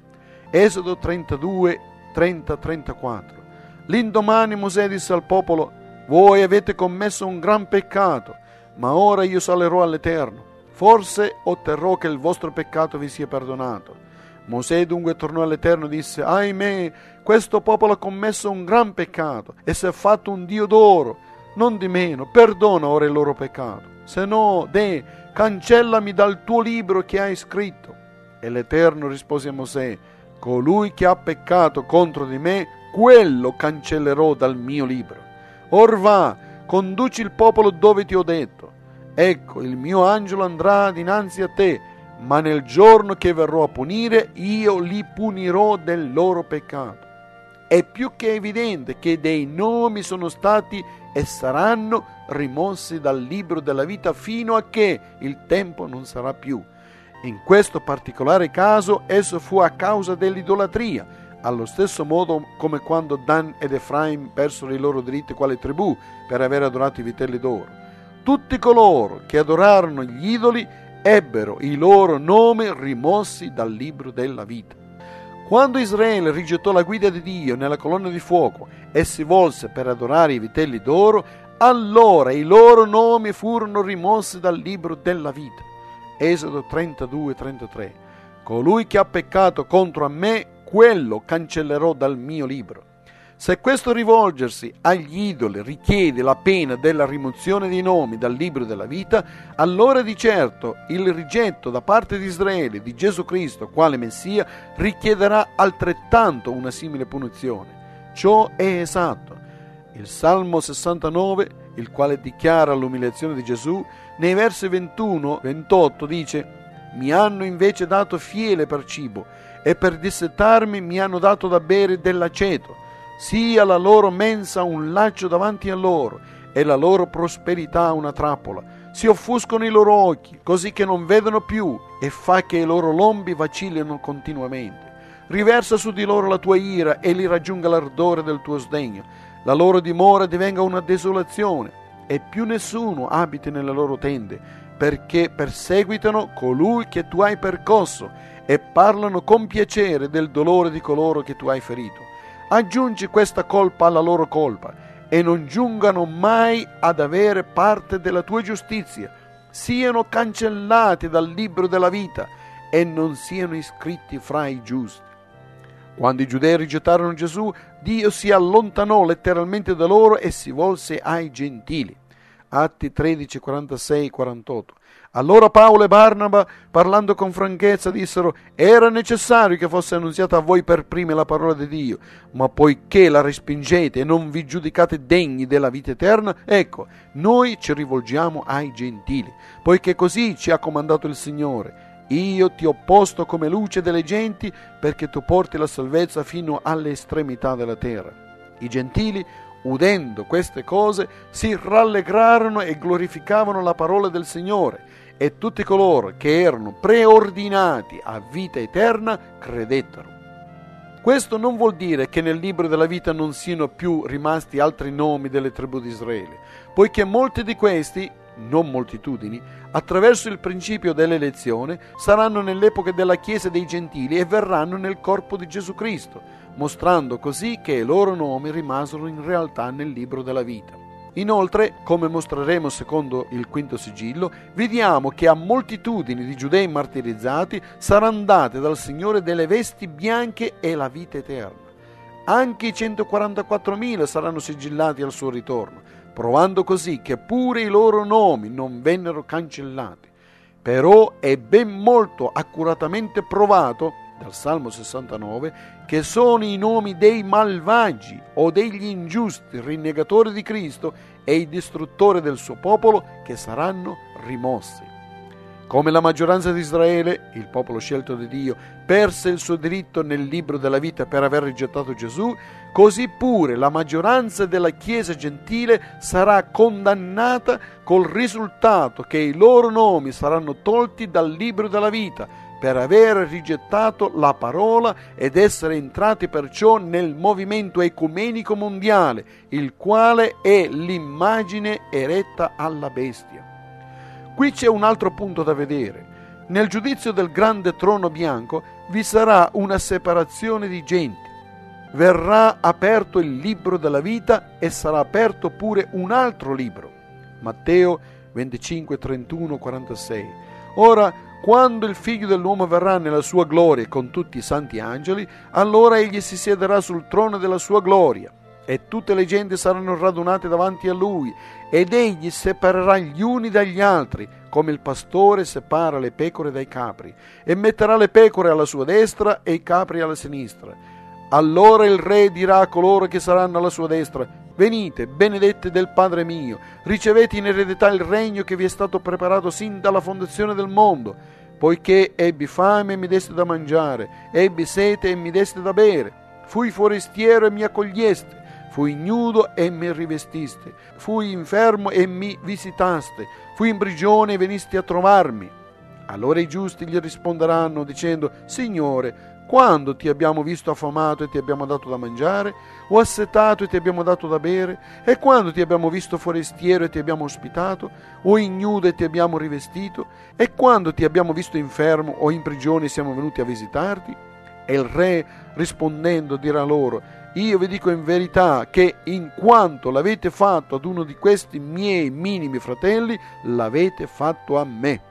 Esodo trentadue, trenta trentaquattro. L'indomani Mosè disse al popolo: voi avete commesso un gran peccato, ma ora io salerò all'Eterno. Forse otterrò che il vostro peccato vi sia perdonato. Mosè dunque tornò all'Eterno e disse: ahimè, questo popolo ha commesso un gran peccato e si è fatto un Dio d'oro. Non di meno, perdona ora il loro peccato. Se no, deh, cancellami dal tuo libro che hai scritto. E l'Eterno rispose a Mosè: colui che ha peccato contro di me, quello cancellerò dal mio libro. Or va, conduci il popolo dove ti ho detto. Ecco, il mio angelo andrà dinanzi a te, ma nel giorno che verrò a punire, io li punirò del loro peccato. È più che evidente che dei nomi sono stati e saranno rimossi dal libro della vita fino a che il tempo non sarà più. In questo particolare caso esso fu a causa dell'idolatria, allo stesso modo come quando Dan ed Efraim persero i loro diritti quale tribù per aver adorato i vitelli d'oro. Tutti coloro che adorarono gli idoli ebbero i loro nomi rimossi dal libro della vita. Quando Israele rigettò la guida di Dio nella colonna di fuoco e si volse per adorare i vitelli d'oro, allora i loro nomi furono rimossi dal libro della vita. Esodo trentadue trentatré. Colui che ha peccato contro a me, quello cancellerò dal mio libro. Se questo rivolgersi agli idoli richiede la pena della rimozione dei nomi dal libro della vita, allora di certo il rigetto da parte di Israele di Gesù Cristo quale Messia richiederà altrettanto una simile punizione. Ciò è esatto. Il Salmo sessantanove, il quale dichiara l'umiliazione di Gesù, nei versi ventuno ventotto dice: mi hanno invece dato fiele per cibo e per dissetarmi mi hanno dato da bere dell'aceto. Sia la loro mensa un laccio davanti a loro e la loro prosperità una trappola. Si offuscono i loro occhi, così che non vedono più, e fa che i loro lombi vacillino continuamente. Riversa su di loro la tua ira e li raggiunga l'ardore del tuo sdegno. La loro dimora divenga una desolazione e più nessuno abiti nelle loro tende, perché perseguitano colui che tu hai percosso e parlano con piacere del dolore di coloro che tu hai ferito. Aggiungi questa colpa alla loro colpa e non giungano mai ad avere parte della tua giustizia. Siano cancellati dal libro della vita e non siano iscritti fra i giusti. Quando i giudei rigettarono Gesù, Dio si allontanò letteralmente da loro e si volse ai gentili. Atti tredici, quarantasei quarantotto. Allora Paolo e Barnaba, parlando con franchezza, dissero: era necessario che fosse annunziata a voi per primi la parola di Dio, ma poiché la respingete e non vi giudicate degni della vita eterna, ecco, noi ci rivolgiamo ai gentili, poiché così ci ha comandato il Signore. Io ti ho posto come luce delle genti, perché tu porti la salvezza fino alle estremità della terra. I gentili, udendo queste cose, si rallegrarono e glorificavano la parola del Signore, e tutti coloro che erano preordinati a vita eterna credettero. Questo non vuol dire che nel libro della vita non siano più rimasti altri nomi delle tribù di Israele, poiché molti di questi, non moltitudini, attraverso il principio dell'elezione, saranno nell'epoca della Chiesa dei Gentili e verranno nel corpo di Gesù Cristo, mostrando così che i loro nomi rimasero in realtà nel libro della vita. Inoltre, come mostreremo secondo il quinto sigillo, vediamo che a moltitudini di giudei martirizzati saranno date dal Signore delle vesti bianche e la vita eterna. Anche i centoquarantaquattromila saranno sigillati al suo ritorno, provando così che pure i loro nomi non vennero cancellati. Però è ben molto accuratamente provato dal Salmo sessantanove che sono i nomi dei malvagi o degli ingiusti rinnegatori di Cristo e i distruttori del suo popolo che saranno rimossi. Come la maggioranza di Israele, il popolo scelto di Dio, perse il suo diritto nel libro della vita per aver rigettato Gesù, così pure la maggioranza della Chiesa gentile sarà condannata col risultato che i loro nomi saranno tolti dal libro della vita per aver rigettato la parola ed essere entrati perciò nel movimento ecumenico mondiale, il quale è l'immagine eretta alla bestia. Qui c'è un altro punto da vedere. Nel giudizio del grande trono bianco, vi sarà una separazione di genti. Verrà aperto il libro della vita e sarà aperto pure un altro libro. Matteo venticinque, trentuno, quarantasei. Ora, quando il Figlio dell'uomo verrà nella sua gloria con tutti i santi angeli, allora egli si siederà sul trono della sua gloria, e tutte le genti saranno radunate davanti a lui, ed egli separerà gli uni dagli altri, come il pastore separa le pecore dai capri, e metterà le pecore alla sua destra e i capri alla sinistra. Allora il re dirà a coloro che saranno alla sua destra: venite, benedetti del Padre mio, ricevete in eredità il regno che vi è stato preparato sin dalla fondazione del mondo, poiché ebbi fame e mi deste da mangiare, ebbi sete e mi deste da bere, fui forestiero e mi accoglieste, fui ignudo e mi rivestiste, fui infermo e mi visitaste, fui in prigione e venisti a trovarmi. Allora i giusti gli risponderanno dicendo: Signore, quando ti abbiamo visto affamato e ti abbiamo dato da mangiare, o assetato e ti abbiamo dato da bere? E quando ti abbiamo visto forestiero e ti abbiamo ospitato, o ignudo e ti abbiamo rivestito? E quando ti abbiamo visto infermo o in prigione e siamo venuti a visitarti? E il re rispondendo dirà loro: io vi dico in verità che in quanto l'avete fatto ad uno di questi miei minimi fratelli, l'avete fatto a me.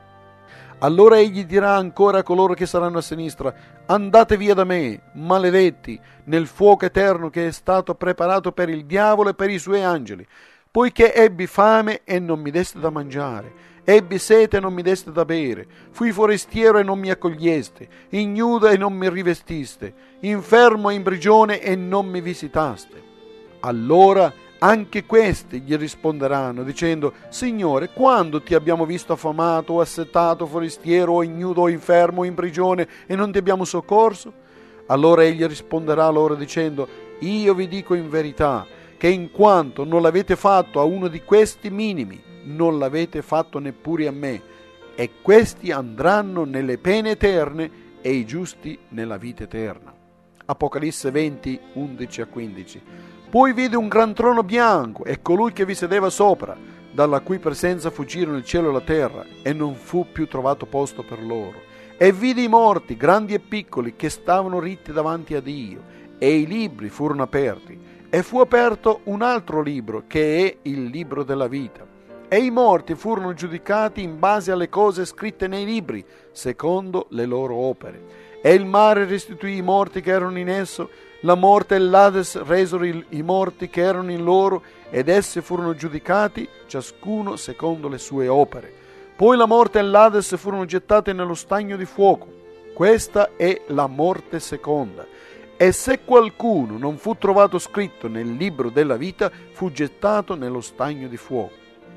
Allora egli dirà ancora a coloro che saranno a sinistra: andate via da me, maledetti, nel fuoco eterno che è stato preparato per il diavolo e per i suoi angeli, poiché ebbi fame e non mi deste da mangiare, ebbi sete e non mi deste da bere, fui forestiero e non mi accoglieste, ignudo e non mi rivestiste, infermo e in prigione e non mi visitaste. Allora anche questi gli risponderanno dicendo: Signore, quando ti abbiamo visto affamato o assetato, forestiero o ignudo o infermo o in prigione e non ti abbiamo soccorso? Allora egli risponderà loro dicendo: io vi dico in verità che in quanto non l'avete fatto a uno di questi minimi, non l'avete fatto neppure a me, e questi andranno nelle pene eterne e i giusti nella vita eterna. Apocalisse venti, undici a quindici. Poi vide un gran trono bianco e colui che vi sedeva sopra, dalla cui presenza fuggirono il cielo e la terra, e non fu più trovato posto per loro. E vide i morti, grandi e piccoli, che stavano ritti davanti a Dio, e i libri furono aperti, e fu aperto un altro libro, che è il libro della vita. E i morti furono giudicati in base alle cose scritte nei libri, secondo le loro opere. E il mare restituì i morti che erano in esso, la morte e l'Ades resero il, i morti che erano in loro, ed essi furono giudicati, ciascuno secondo le sue opere. Poi la morte e l'Ades furono gettate nello stagno di fuoco. Questa è la morte seconda. E se qualcuno non fu trovato scritto nel libro della vita, fu gettato nello stagno di fuoco.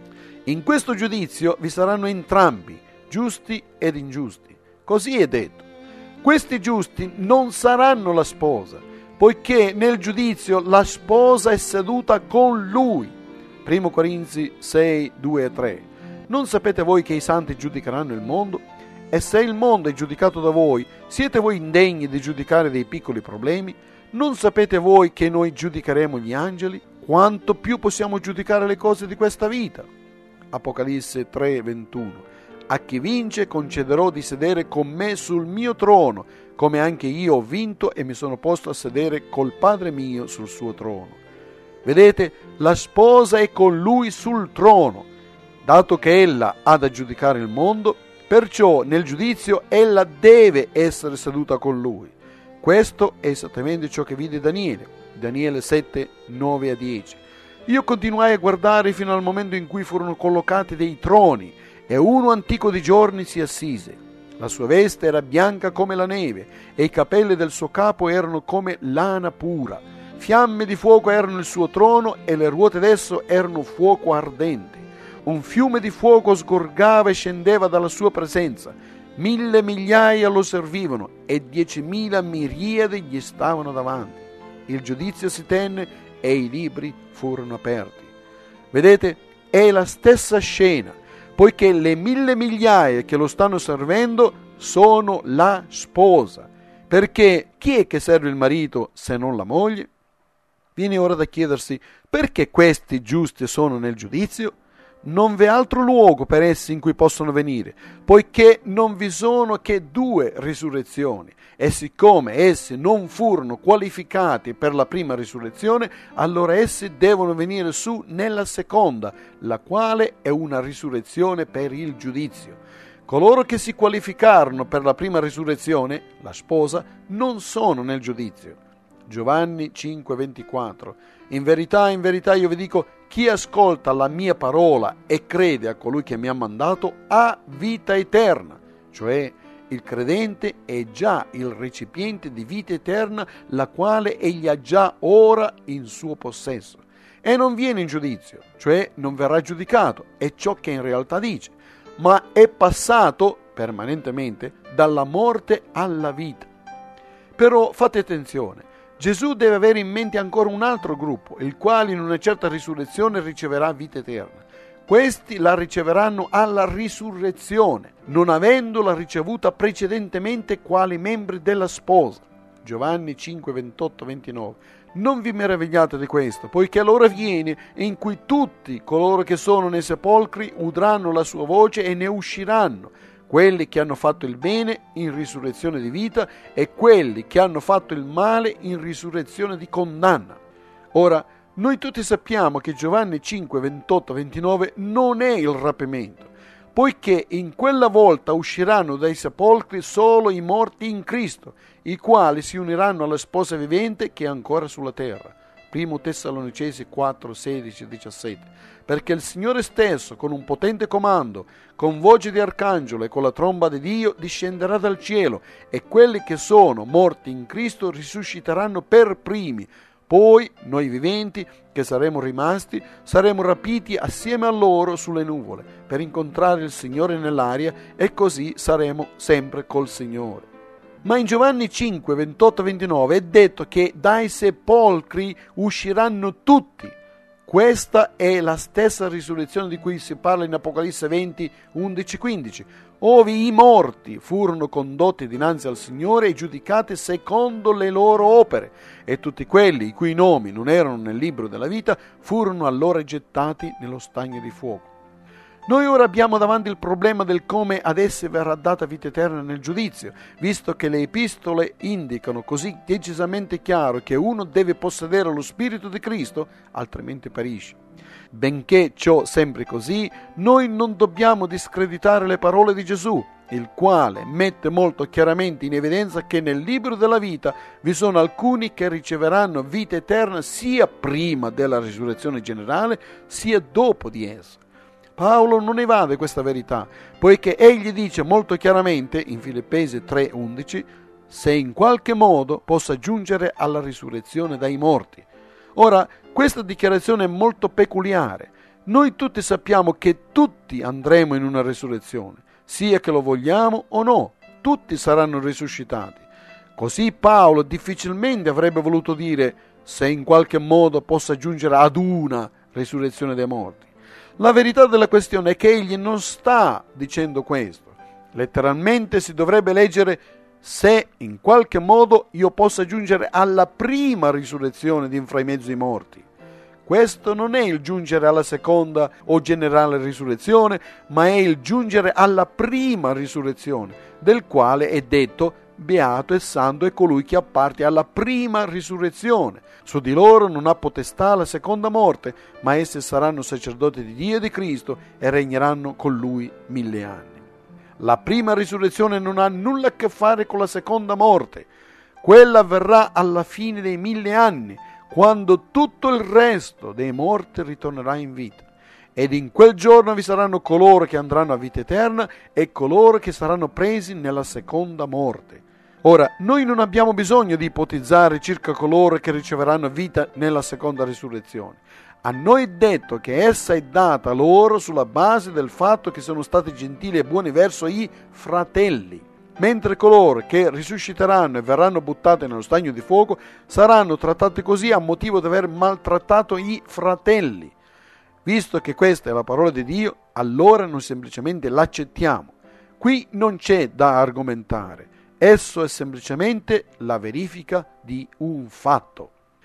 In questo giudizio vi saranno entrambi, giusti ed ingiusti. Così è detto. Questi giusti non saranno la sposa, poiché nel giudizio la sposa è seduta con lui. Primo Corinzi sei, due e tre. Non sapete voi che i santi giudicheranno il mondo? E se il mondo è giudicato da voi, siete voi indegni di giudicare dei piccoli problemi? Non sapete voi che noi giudicheremo gli angeli? Quanto più possiamo giudicare le cose di questa vita? Apocalisse tre, ventuno. A chi vince concederò di sedere con me sul mio trono, come anche io ho vinto e mi sono posto a sedere col Padre mio sul suo trono. Vedete, la sposa è con lui sul trono. Dato che ella ha da giudicare il mondo, perciò nel giudizio ella deve essere seduta con lui. Questo è esattamente ciò che vide Daniele. Daniele sette, nove a dieci. Io continuai a guardare fino al momento in cui furono collocati dei troni, e uno antico di giorni si assise. La sua veste era bianca come la neve, e i capelli del suo capo erano come lana pura. Fiamme di fuoco erano il suo trono, e le ruote d'esso erano fuoco ardente. Un fiume di fuoco sgorgava e scendeva dalla sua presenza. Mille migliaia lo servivano, e diecimila miriadi gli stavano davanti. Il giudizio si tenne, e i libri furono aperti. Vedete, è la stessa scena, poiché le mille migliaia che lo stanno servendo sono la sposa. Perché chi è che serve il marito se non la moglie? Viene ora da chiedersi: perché questi giusti sono nel giudizio? non v'è altro luogo per essi in cui possono venire, poiché non vi sono che due risurrezioni. E siccome essi non furono qualificati per la prima risurrezione, allora essi devono venire su nella seconda, la quale è una risurrezione per il giudizio. Coloro che si qualificarono per la prima risurrezione, la sposa, non sono nel giudizio. Giovanni cinque ventiquattro. In verità, in verità io vi dico, chi ascolta la mia parola e crede a colui che mi ha mandato ha vita eterna, cioè il credente è già il recipiente di vita eterna, la quale egli ha già ora in suo possesso. E non viene in giudizio, cioè non verrà giudicato, è ciò che in realtà dice, ma è passato permanentemente dalla morte alla vita. Però fate attenzione, Gesù deve avere in mente ancora un altro gruppo, il quale in una certa risurrezione riceverà vita eterna. Questi la riceveranno alla risurrezione, non avendola ricevuta precedentemente quali membri della sposa. Giovanni cinque ventotto ventinove. Non vi meravigliate di questo, poiché l'ora viene in cui tutti coloro che sono nei sepolcri udranno la sua voce e ne usciranno, quelli che hanno fatto il bene in risurrezione di vita e quelli che hanno fatto il male in risurrezione di condanna. Ora, noi tutti sappiamo che Giovanni cinque ventotto ventinove non è il rapimento, poiché in quella volta usciranno dai sepolcri solo i morti in Cristo, i quali si uniranno alla sposa vivente che è ancora sulla terra. Primo Tessalonicesi quattro sedici diciassette. Perché il Signore stesso, con un potente comando, con voce di arcangelo e con la tromba di Dio, discenderà dal cielo, e quelli che sono morti in Cristo risusciteranno per primi. Poi noi viventi, che saremo rimasti, saremo rapiti assieme a loro sulle nuvole, per incontrare il Signore nell'aria, e così saremo sempre col Signore. Ma in Giovanni cinque ventotto ventinove è detto che dai sepolcri usciranno tutti. Questa è la stessa risurrezione di cui si parla in Apocalisse venti undici quindici, ove i morti furono condotti dinanzi al Signore e giudicati secondo le loro opere, e tutti quelli i cui nomi non erano nel libro della vita furono allora gettati nello stagno di fuoco. Noi ora abbiamo davanti il problema del come ad esse verrà data vita eterna nel giudizio, visto che le epistole indicano così decisamente chiaro che uno deve possedere lo Spirito di Cristo, altrimenti perisce. Benché ciò sembri così, noi non dobbiamo discreditare le parole di Gesù, il quale mette molto chiaramente in evidenza che nel libro della vita vi sono alcuni che riceveranno vita eterna sia prima della risurrezione generale, sia dopo di essa. Paolo non evade questa verità, poiché egli dice molto chiaramente in Filippesi tre undici, se in qualche modo possa giungere alla risurrezione dai morti. Ora, questa dichiarazione è molto peculiare. Noi tutti sappiamo che tutti andremo in una risurrezione, sia che lo vogliamo o no, tutti saranno risuscitati. Così Paolo difficilmente avrebbe voluto dire se in qualche modo possa giungere ad una risurrezione dei morti. La verità della questione è che egli non sta dicendo questo. Letteralmente si dovrebbe leggere se in qualche modo io possa giungere alla prima risurrezione di fra i mezzi morti. Questo non è il giungere alla seconda o generale risurrezione, ma è il giungere alla prima risurrezione, del quale è detto beato e santo è colui che apparte alla prima risurrezione. Su di loro non ha potestà la seconda morte, ma essi saranno sacerdoti di Dio e di Cristo e regneranno con lui mille anni. La prima risurrezione non ha nulla a che fare con la seconda morte. Quella avverrà alla fine dei mille anni, quando tutto il resto dei morti ritornerà in vita. Ed in quel giorno vi saranno coloro che andranno a vita eterna e coloro che saranno presi nella seconda morte. Ora, noi non abbiamo bisogno di ipotizzare circa coloro che riceveranno vita nella seconda risurrezione. A noi è detto che essa è data loro sulla base del fatto che sono stati gentili e buoni verso i fratelli, mentre coloro che risusciteranno e verranno buttati nello stagno di fuoco saranno trattati così a motivo di aver maltrattato i fratelli. Visto che questa è la parola di Dio, allora noi semplicemente l'accettiamo. Qui non c'è da argomentare. Esso è semplicemente la verifica di un fatto.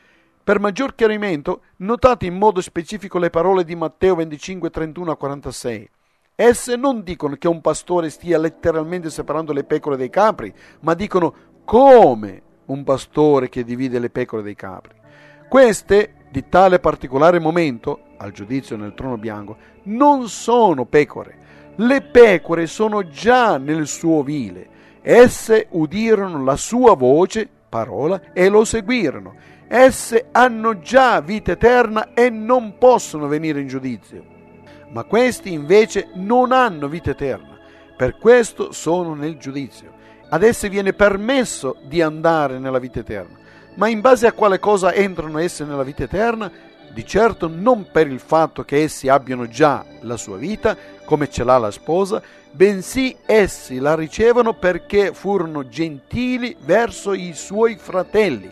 Per maggior chiarimento, notate in modo specifico le parole di Matteo venticinque, trentuno a quarantasei. Esse non dicono che un pastore stia letteralmente separando le pecore dai capri, ma dicono come un pastore che divide le pecore dai capri. Queste, di tale particolare momento, al giudizio nel trono bianco, non sono pecore. Le pecore sono già nel suo ovile. Esse udirono la sua voce, parola, e lo seguirono. Esse hanno già vita eterna e non possono venire in giudizio. Ma questi invece non hanno vita eterna, per questo sono nel giudizio. Ad esse viene permesso di andare nella vita eterna. Ma in base a quale cosa entrano esse nella vita eterna? Di certo non per il fatto che essi abbiano già la sua vita, come ce l'ha la sposa, bensì essi la ricevono perché furono gentili verso i suoi fratelli.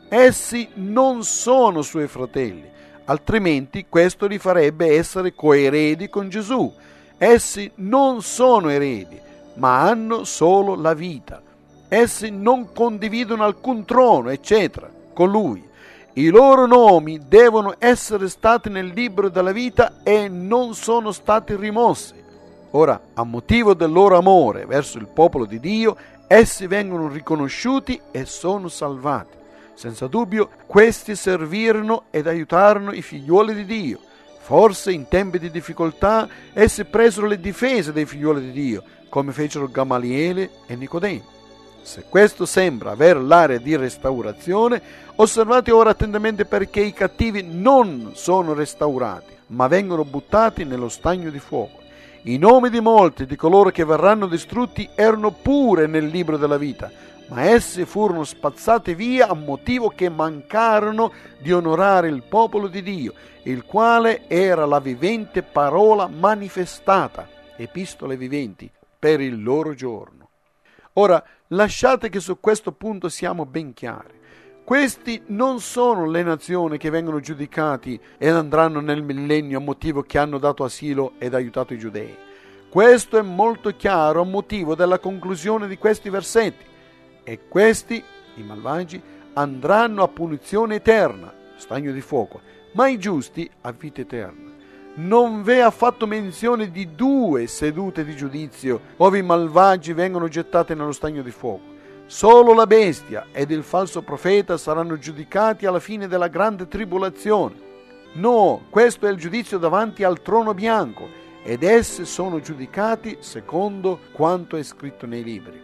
Essi non sono suoi fratelli, altrimenti questo li farebbe essere coeredi con Gesù. Essi non sono eredi, ma hanno solo la vita. Essi non condividono alcun trono, eccetera, con lui. I loro nomi devono essere stati nel libro della vita e non sono stati rimossi. Ora, a motivo del loro amore verso il popolo di Dio, essi vengono riconosciuti e sono salvati. Senza dubbio, questi servirono ed aiutarono i figliuoli di Dio. Forse in tempi di difficoltà essi presero le difese dei figliuoli di Dio, come fecero Gamaliele e Nicodemo. Se questo sembra avere l'area di restaurazione, osservate ora attentamente perché i cattivi non sono restaurati, ma vengono buttati nello stagno di fuoco. I nomi di molti di coloro che verranno distrutti erano pure nel libro della vita, ma essi furono spazzati via a motivo che mancarono di onorare il popolo di Dio, il quale era la vivente parola manifestata, epistole viventi, per il loro giorno. Ora, lasciate che su questo punto siamo ben chiari. Questi non sono le nazioni che vengono giudicati ed andranno nel millennio a motivo che hanno dato asilo ed aiutato i giudei. Questo è molto chiaro a motivo della conclusione di questi versetti. E questi, i malvagi, andranno a punizione eterna, stagno di fuoco, ma i giusti a vita eterna. Non v'è affatto menzione di due sedute di giudizio, ove i malvagi vengono gettati nello stagno di fuoco. Solo la bestia ed il falso profeta saranno giudicati alla fine della grande tribolazione. No, questo è il giudizio davanti al trono bianco, ed essi sono giudicati secondo quanto è scritto nei libri.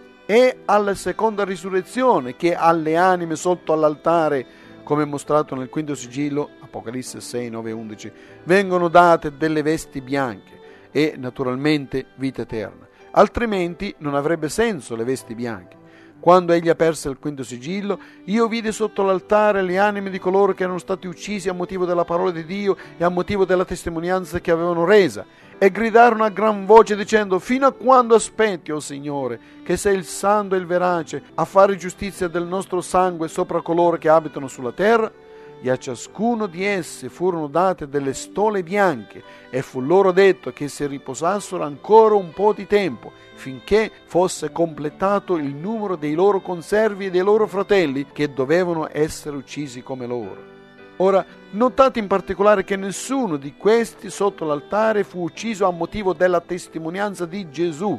È alla seconda risurrezione che alle anime sotto all'altare, come mostrato nel quinto sigillo, Apocalisse sei, nove e undici, vengono date delle vesti bianche e naturalmente vita eterna. Altrimenti non avrebbe senso le vesti bianche. Quando egli aperse il quinto sigillo, io vidi sotto l'altare le anime di coloro che erano stati uccisi a motivo della parola di Dio e a motivo della testimonianza che avevano resa, e gridarono a gran voce dicendo: fino a quando aspetti, o Signore, che sei il santo e il verace, a fare giustizia del nostro sangue sopra coloro che abitano sulla terra? E a ciascuno di essi furono date delle stole bianche, e fu loro detto che si riposassero ancora un po' di tempo, finché fosse completato il numero dei loro conservi e dei loro fratelli che dovevano essere uccisi come loro. Ora, notate in particolare che nessuno di questi sotto l'altare fu ucciso a motivo della testimonianza di Gesù.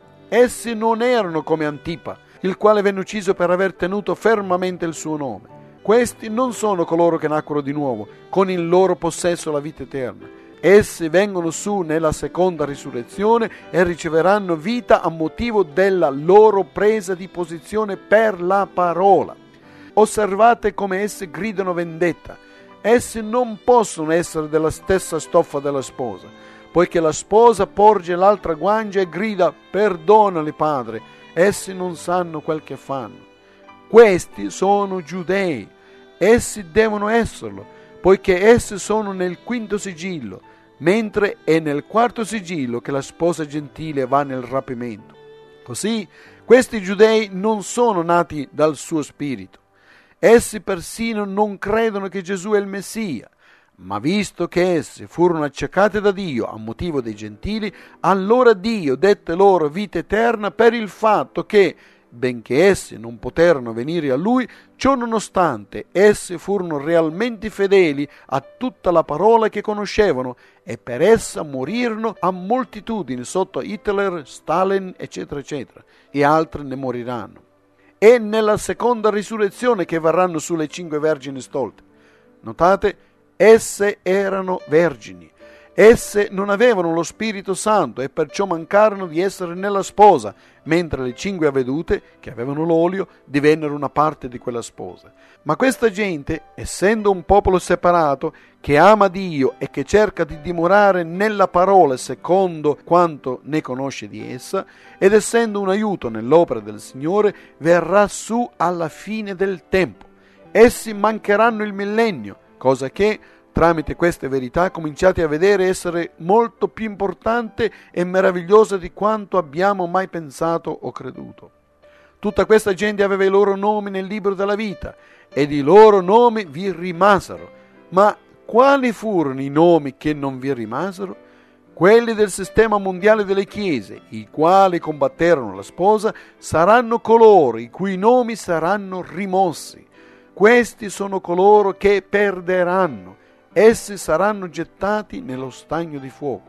Essi non erano come Antipa, il quale venne ucciso per aver tenuto fermamente il suo nome. Questi non sono coloro che nacquero di nuovo, con il loro possesso la vita eterna. Essi vengono su nella seconda risurrezione e riceveranno vita a motivo della loro presa di posizione per la parola. Osservate come essi gridano vendetta. Essi non possono essere della stessa stoffa della sposa, poiché la sposa porge l'altra guancia e grida: perdonali, padre, essi non sanno quel che fanno. Questi sono giudei, essi devono esserlo, poiché essi sono nel quinto sigillo, mentre è nel quarto sigillo che la sposa gentile va nel rapimento. Così questi giudei non sono nati dal suo spirito. Essi persino non credono che Gesù è il Messia, ma visto che essi furono accecati da Dio a motivo dei gentili, allora Dio dette loro vita eterna per il fatto che benché essi non poterono venire a lui, ciò nonostante essi furono realmente fedeli a tutta la parola che conoscevano e per essa morirono a moltitudini sotto Hitler, Stalin, eccetera, eccetera, e altri ne moriranno. È nella seconda risurrezione che verranno sulle cinque vergini stolte. Notate, esse erano vergini. Esse non avevano lo Spirito Santo e perciò mancarono di essere nella sposa, mentre le cinque avvedute, che avevano l'olio, divennero una parte di quella sposa. Ma questa gente, essendo un popolo separato, che ama Dio e che cerca di dimorare nella parola secondo quanto ne conosce di essa, ed essendo un aiuto nell'opera del Signore, verrà su alla fine del tempo. Essi mancheranno il millennio, cosa che, tramite queste verità, cominciate a vedere essere molto più importante e meravigliosa di quanto abbiamo mai pensato o creduto. Tutta questa gente aveva i loro nomi nel libro della vita ed i loro nomi vi rimasero. Ma quali furono i nomi che non vi rimasero? Quelli del sistema mondiale delle chiese, i quali combatterono la sposa, saranno coloro i cui nomi saranno rimossi. Questi sono coloro che perderanno. Essi saranno gettati nello stagno di fuoco.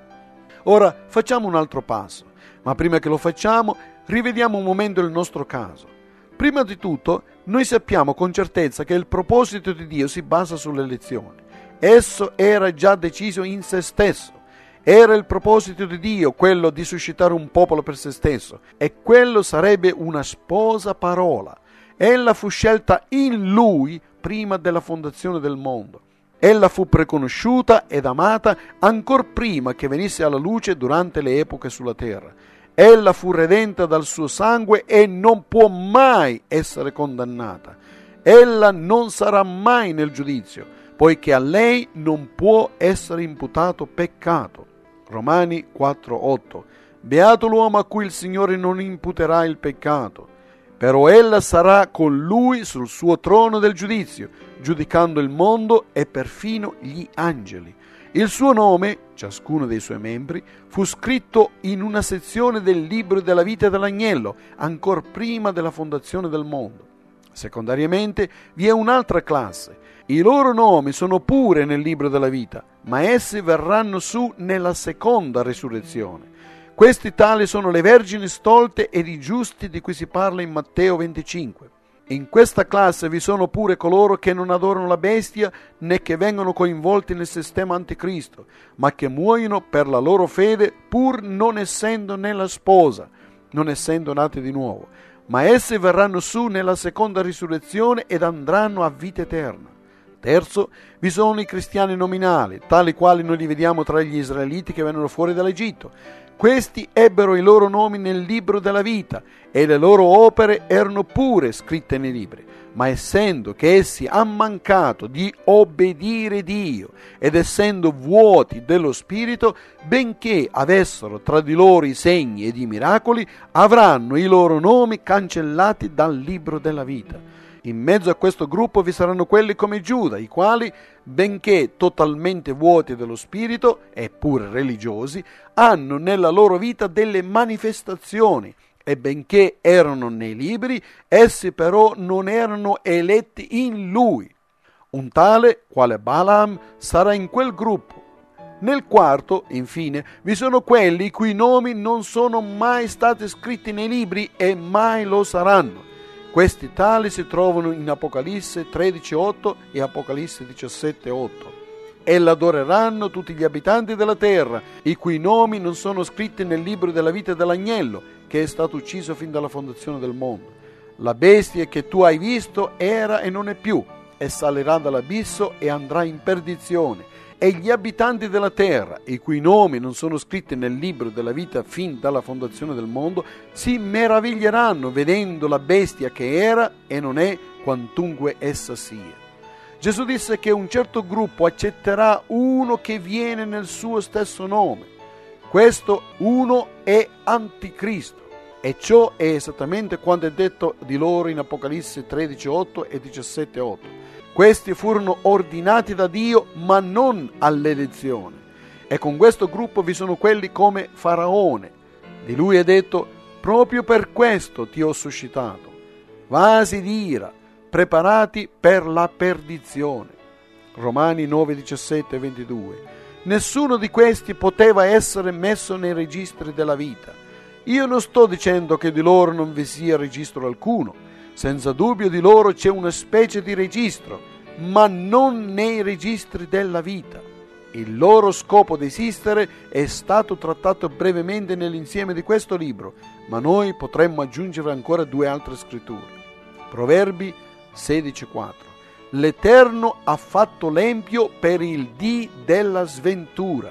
Ora facciamo un altro passo, ma prima che lo facciamo rivediamo un momento il nostro caso. Prima di tutto, noi sappiamo con certezza che il proposito di Dio si basa sull'elezione. Esso era già deciso in se stesso. Era il proposito di Dio quello di suscitare un popolo per se stesso, e quello sarebbe una sposa parola. Ella fu scelta in Lui prima della fondazione del mondo. Ella fu preconosciuta ed amata ancor prima che venisse alla luce durante le epoche sulla terra. Ella fu redenta dal suo sangue e non può mai essere condannata. Ella non sarà mai nel giudizio, poiché a lei non può essere imputato peccato. Romani quattro otto. Beato l'uomo a cui il Signore non imputerà il peccato. Però ella sarà con lui sul suo trono del giudizio, giudicando il mondo e perfino gli angeli. Il suo nome, ciascuno dei suoi membri, fu scritto in una sezione del libro della vita dell'agnello, ancor prima della fondazione del mondo. Secondariamente, vi è un'altra classe. I loro nomi sono pure nel libro della vita, ma essi verranno su nella seconda risurrezione. Questi tali sono le vergini stolte ed i giusti di cui si parla in Matteo venticinque. In questa classe vi sono pure coloro che non adorano la bestia né che vengono coinvolti nel sistema anticristo, ma che muoiono per la loro fede pur non essendo nella sposa, non essendo nati di nuovo. Ma essi verranno su nella seconda risurrezione ed andranno a vita eterna. Terzo, vi sono i cristiani nominali, tali quali noi li vediamo tra gli israeliti che vennero fuori dall'Egitto. Questi ebbero i loro nomi nel libro della vita e le loro opere erano pure scritte nei libri, ma essendo che essi hanno mancato di obbedire Dio ed essendo vuoti dello Spirito, benché avessero tra di loro i segni ed i miracoli, avranno i loro nomi cancellati dal libro della vita. In mezzo a questo gruppo vi saranno quelli come Giuda, i quali, benché totalmente vuoti dello Spirito, eppure religiosi, hanno nella loro vita delle manifestazioni, e benché erano nei libri, essi però non erano eletti in Lui. Un tale, quale Balaam, sarà in quel gruppo. Nel quarto, infine, vi sono quelli i cui nomi non sono mai stati scritti nei libri e mai lo saranno. Questi tali si trovano in Apocalisse tredici otto e Apocalisse diciassette otto. E l'adoreranno tutti gli abitanti della terra, i cui nomi non sono scritti nel libro della vita dell'agnello, che è stato ucciso fin dalla fondazione del mondo. La bestia che tu hai visto era e non è più, e salirà dall'abisso e andrà in perdizione. E gli abitanti della terra, i cui nomi non sono scritti nel libro della vita fin dalla fondazione del mondo, si meraviglieranno vedendo la bestia che era e non è, quantunque essa sia. Gesù disse che un certo gruppo accetterà uno che viene nel suo stesso nome. Questo uno è Anticristo, e ciò è esattamente quanto è detto di loro in Apocalisse tredici otto e diciassette otto. Questi furono ordinati da Dio, ma non all'elezione. E con questo gruppo vi sono quelli come Faraone. Di lui è detto: Proprio per questo ti ho suscitato. Vasi di ira, preparati per la perdizione. Romani nove, diciassette e ventidue. Nessuno di questi poteva essere messo nei registri della vita. Io non sto dicendo che di loro non vi sia registro alcuno. Senza dubbio di loro c'è una specie di registro, ma non nei registri della vita. Il loro scopo di esistere è stato trattato brevemente nell'insieme di questo libro, ma noi potremmo aggiungere ancora due altre scritture. Proverbi sedici quattro. L'Eterno ha fatto l'empio per il dì della sventura.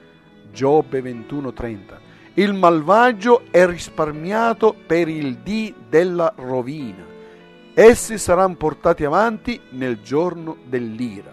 Giobbe ventuno trenta. Il malvagio è risparmiato per il dì della rovina. Essi saranno portati avanti nel giorno dell'ira.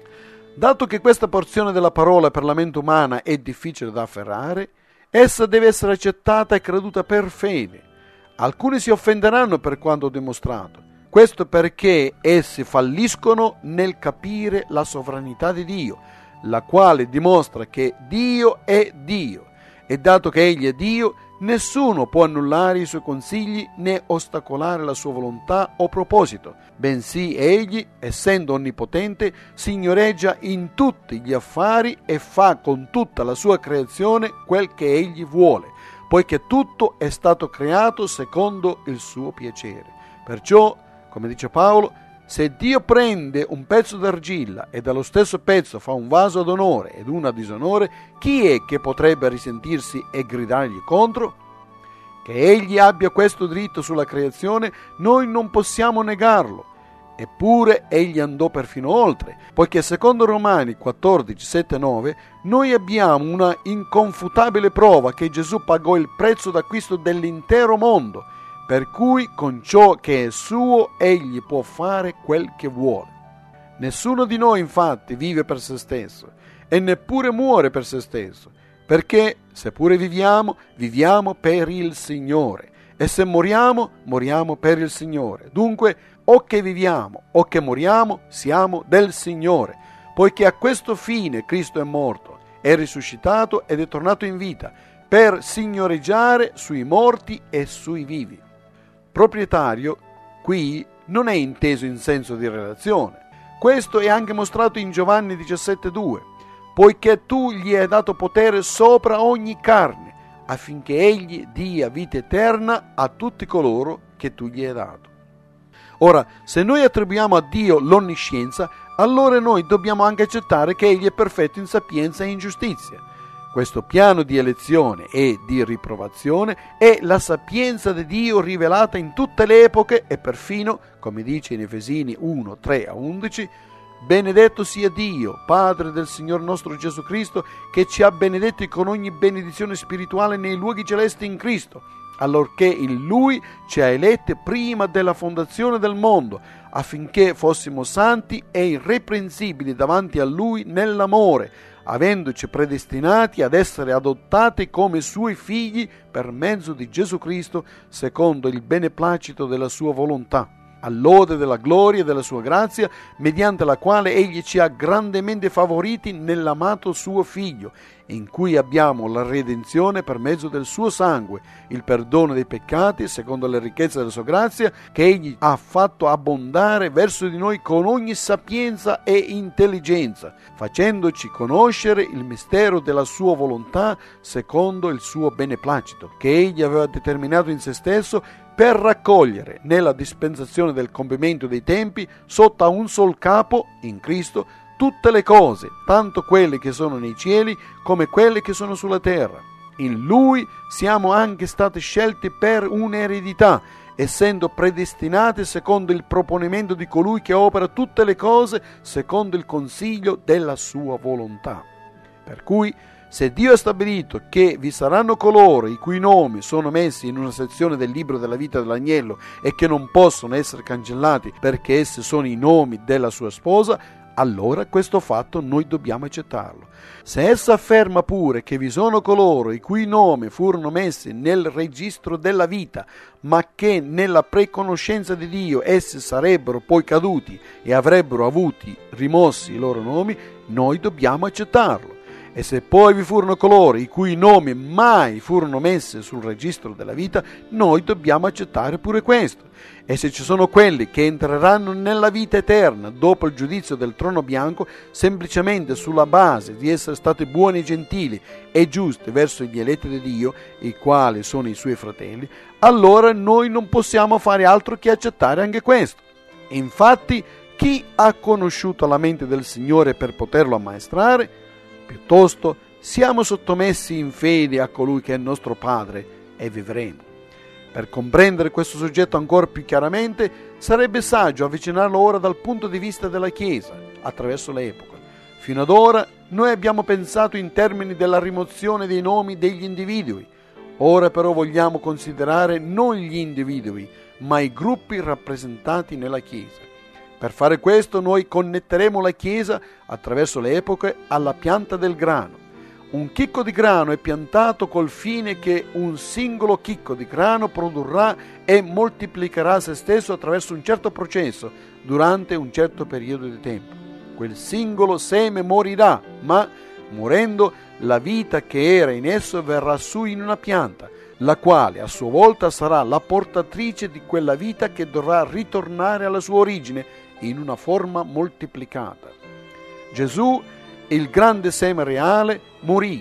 Dato che questa porzione della parola per la mente umana è difficile da afferrare, essa deve essere accettata e creduta per fede. Alcuni si offenderanno per quanto ho dimostrato. Questo perché essi falliscono nel capire la sovranità di Dio, la quale dimostra che Dio è Dio. E dato che Egli è Dio, nessuno può annullare i suoi consigli né ostacolare la sua volontà o proposito, bensì Egli, essendo onnipotente, signoreggia in tutti gli affari e fa con tutta la sua creazione quel che Egli vuole, poiché tutto è stato creato secondo il suo piacere. Perciò, come dice Paolo, se Dio prende un pezzo d'argilla e dallo stesso pezzo fa un vaso ad onore ed uno a disonore, chi è che potrebbe risentirsi e gridargli contro? Che Egli abbia questo diritto sulla creazione, noi non possiamo negarlo. Eppure Egli andò perfino oltre, poiché secondo Romani quattordici, sette e nove noi abbiamo una inconfutabile prova che Gesù pagò il prezzo d'acquisto dell'intero mondo, per cui con ciò che è suo egli può fare quel che vuole. Nessuno di noi infatti vive per se stesso e neppure muore per se stesso, perché seppure viviamo, viviamo per il Signore, e se moriamo, moriamo per il Signore. Dunque, o che viviamo o che moriamo, siamo del Signore, poiché a questo fine Cristo è morto, è risuscitato ed è tornato in vita, per signoreggiare sui morti e sui vivi. Proprietario qui non è inteso in senso di relazione. Questo è anche mostrato in Giovanni diciassette due, poiché tu gli hai dato potere sopra ogni carne, affinché egli dia vita eterna a tutti coloro che tu gli hai dato. Ora, se noi attribuiamo a Dio l'onniscienza, allora noi dobbiamo anche accettare che egli è perfetto in sapienza e in giustizia. Questo piano di elezione e di riprovazione è la sapienza di Dio rivelata in tutte le epoche e perfino, come dice in Efesini uno, tre a undici, benedetto sia Dio, Padre del Signor nostro Gesù Cristo, che ci ha benedetti con ogni benedizione spirituale nei luoghi celesti in Cristo, allorché in Lui ci ha eletti prima della fondazione del mondo, affinché fossimo santi e irreprensibili davanti a Lui nell'amore, avendoci predestinati ad essere adottati come Suoi figli per mezzo di Gesù Cristo, secondo il beneplacito della Sua volontà, all'ode della gloria e della Sua grazia, mediante la quale Egli ci ha grandemente favoriti nell'amato Suo Figlio, in cui abbiamo la redenzione per mezzo del Suo sangue, il perdono dei peccati, secondo le ricchezze della Sua grazia, che Egli ha fatto abbondare verso di noi con ogni sapienza e intelligenza, facendoci conoscere il mistero della Sua volontà, secondo il Suo beneplacito, che Egli aveva determinato in se stesso per raccogliere nella dispensazione del compimento dei tempi sotto a un sol capo, in Cristo, tutte le cose, tanto quelle che sono nei cieli come quelle che sono sulla terra. In Lui siamo anche stati scelti per un'eredità, essendo predestinati secondo il proponimento di colui che opera tutte le cose secondo il consiglio della sua volontà. Per cui, se Dio ha stabilito che vi saranno coloro i cui nomi sono messi in una sezione del libro della vita dell'agnello e che non possono essere cancellati perché essi sono i nomi della sua sposa, allora questo fatto noi dobbiamo accettarlo. Se essa afferma pure che vi sono coloro i cui nomi furono messi nel registro della vita, ma che nella preconoscenza di Dio essi sarebbero poi caduti e avrebbero avuti rimossi i loro nomi, noi dobbiamo accettarlo. E se poi vi furono coloro i cui nomi mai furono messi sul registro della vita, noi dobbiamo accettare pure questo. E se ci sono quelli che entreranno nella vita eterna dopo il giudizio del trono bianco, semplicemente sulla base di essere stati buoni e gentili e giusti verso gli eletti di Dio, i quali sono i suoi fratelli, allora noi non possiamo fare altro che accettare anche questo. Infatti, chi ha conosciuto la mente del Signore per poterlo ammaestrare? Piuttosto siamo sottomessi in fede a colui che è nostro Padre e vivremo. Per comprendere questo soggetto ancora più chiaramente sarebbe saggio avvicinarlo ora dal punto di vista della Chiesa, attraverso l'epoca. Fino ad ora noi abbiamo pensato in termini della rimozione dei nomi degli individui. Ora però vogliamo considerare non gli individui, ma i gruppi rappresentati nella Chiesa. Per fare questo noi connetteremo la Chiesa, attraverso le epoche, alla pianta del grano. Un chicco di grano è piantato col fine che un singolo chicco di grano produrrà e moltiplicherà se stesso attraverso un certo processo durante un certo periodo di tempo. Quel singolo seme morirà, ma morendo la vita che era in esso verrà su in una pianta, la quale a sua volta sarà la portatrice di quella vita che dovrà ritornare alla sua origine in una forma moltiplicata. Gesù, il grande seme reale, morì,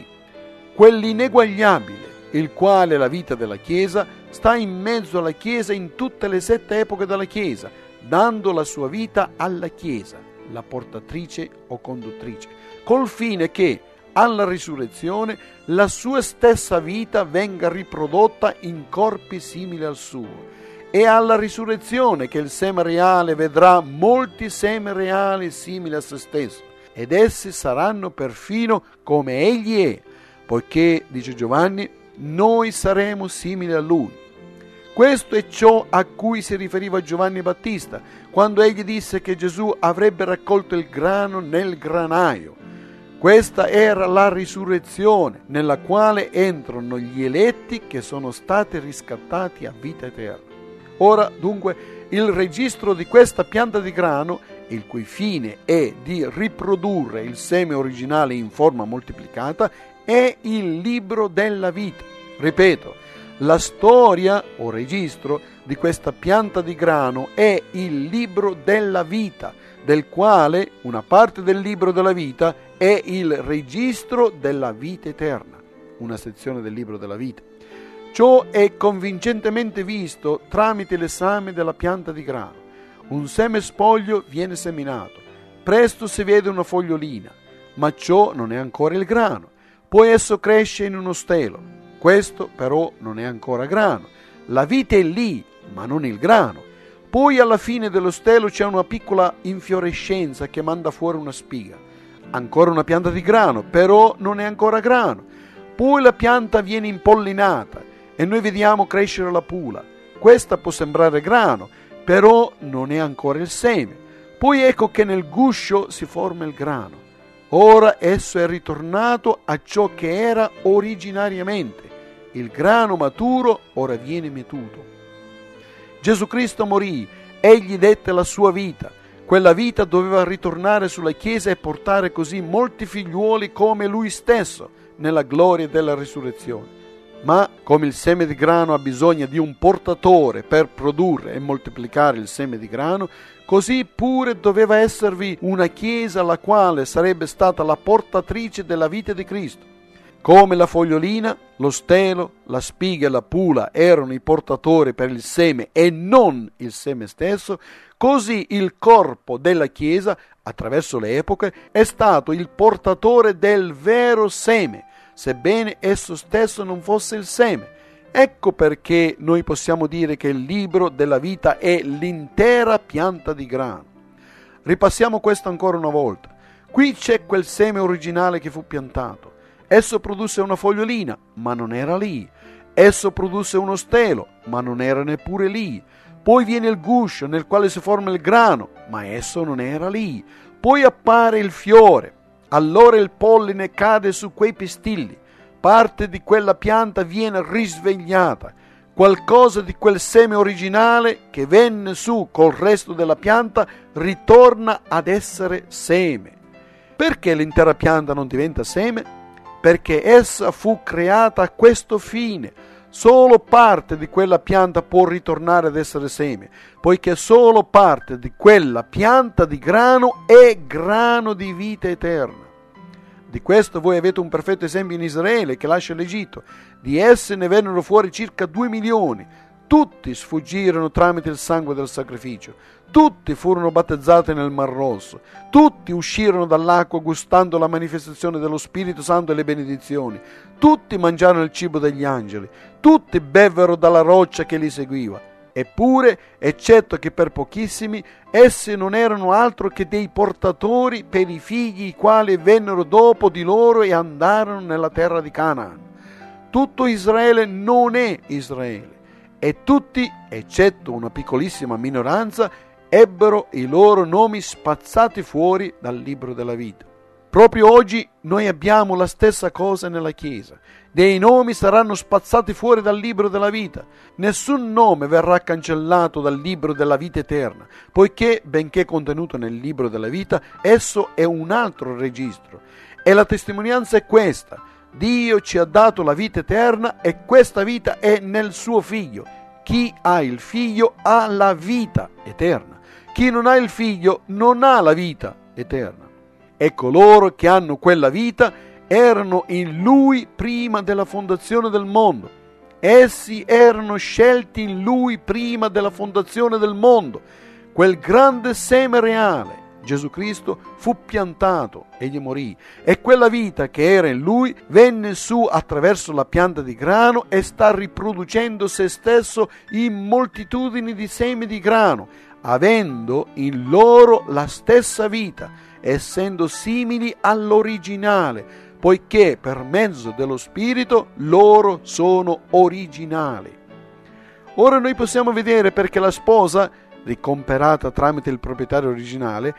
quell'ineguagliabile, il quale la vita della Chiesa sta in mezzo alla Chiesa in tutte le sette epoche della Chiesa, dando la sua vita alla Chiesa, la portatrice o conduttrice, col fine che alla risurrezione la sua stessa vita venga riprodotta in corpi simili al suo. E alla risurrezione che il seme reale vedrà molti semi reali simili a se stesso, ed essi saranno perfino come egli è, poiché, dice Giovanni, noi saremo simili a lui. Questo è ciò a cui si riferiva Giovanni Battista, quando egli disse che Gesù avrebbe raccolto il grano nel granaio. Questa era la risurrezione, nella quale entrano gli eletti che sono stati riscattati a vita eterna. Ora, dunque, il registro di questa pianta di grano, il cui fine è di riprodurre il seme originale in forma moltiplicata, è il libro della vita. Ripeto, la storia o registro di questa pianta di grano è il libro della vita, del quale una parte del libro della vita è il registro della vita eterna, una sezione del libro della vita. Ciò è convincentemente visto tramite l'esame della pianta di grano. Un seme spoglio viene seminato, presto si vede una fogliolina, ma ciò non è ancora il grano. Poi esso cresce in uno stelo, questo però non è ancora grano. La vita è lì, ma non il grano. Poi alla fine dello stelo c'è una piccola infiorescenza che manda fuori una spiga. Ancora una pianta di grano, però non è ancora grano. Poi la pianta viene impollinata e noi vediamo crescere la pula. Questa può sembrare grano, però non è ancora il seme. Poi ecco che nel guscio si forma il grano. Ora esso è ritornato a ciò che era originariamente. Il grano maturo ora viene mietuto. Gesù Cristo morì, egli dette la sua vita. Quella vita doveva ritornare sulla Chiesa e portare così molti figliuoli come lui stesso nella gloria della risurrezione. Ma come il seme di grano ha bisogno di un portatore per produrre e moltiplicare il seme di grano, così pure doveva esservi una Chiesa la quale sarebbe stata la portatrice della vita di Cristo. Come la fogliolina, lo stelo, la spiga e la pula erano i portatori per il seme e non il seme stesso, così il corpo della Chiesa, attraverso le epoche, è stato il portatore del vero seme, sebbene esso stesso non fosse il seme. Ecco perché noi possiamo dire che il libro della vita è l'intera pianta di grano. Ripassiamo questo ancora una volta. Qui c'è quel seme originale che fu piantato. Esso produsse una fogliolina, ma non era lì. Esso produsse uno stelo, ma non era neppure lì. Poi viene il guscio nel quale si forma il grano, ma esso non era lì. Poi appare il fiore. Allora il polline cade su quei pistilli, parte di quella pianta viene risvegliata, qualcosa di quel seme originale che venne su col resto della pianta ritorna ad essere seme. Perché l'intera pianta non diventa seme? perché essa fu creata a questo fine. Solo parte di quella pianta può ritornare ad essere seme, poiché solo parte di quella pianta di grano è grano di vita eterna. Di questo voi avete un perfetto esempio in Israele che lascia l'Egitto. Di esse ne vennero fuori circa due milioni. Tutti sfuggirono tramite il sangue del sacrificio. Tutti furono battezzati nel Mar Rosso. Tutti uscirono dall'acqua gustando la manifestazione dello Spirito Santo e le benedizioni. Tutti mangiarono il cibo degli angeli. Tutti bevvero dalla roccia che li seguiva. Eppure, eccetto che per pochissimi, essi non erano altro che dei portatori per i figli i quali vennero dopo di loro e andarono nella terra di Canaan. Tutto Israele non è Israele, e tutti, eccetto una piccolissima minoranza, ebbero i loro nomi spazzati fuori dal libro della vita. Proprio oggi noi abbiamo la stessa cosa nella Chiesa. Dei nomi saranno spazzati fuori dal libro della vita. Nessun nome verrà cancellato dal libro della vita eterna, poiché, benché contenuto nel libro della vita, esso è un altro registro. E la testimonianza è questa: Dio ci ha dato la vita eterna e questa vita è nel suo Figlio. Chi ha il Figlio ha la vita eterna. Chi non ha il Figlio non ha la vita eterna. E coloro che hanno quella vita erano in Lui prima della fondazione del mondo. Essi erano scelti in Lui prima della fondazione del mondo. Quel grande seme reale, Gesù Cristo, fu piantato, egli morì, e quella vita che era in Lui venne su attraverso la pianta di grano e sta riproducendo se stesso in moltitudini di semi di grano, avendo in loro la stessa vita, essendo simili all'originale, poiché per mezzo dello Spirito loro sono originali. Ora noi possiamo vedere perché la sposa, ricomperata tramite il proprietario originale,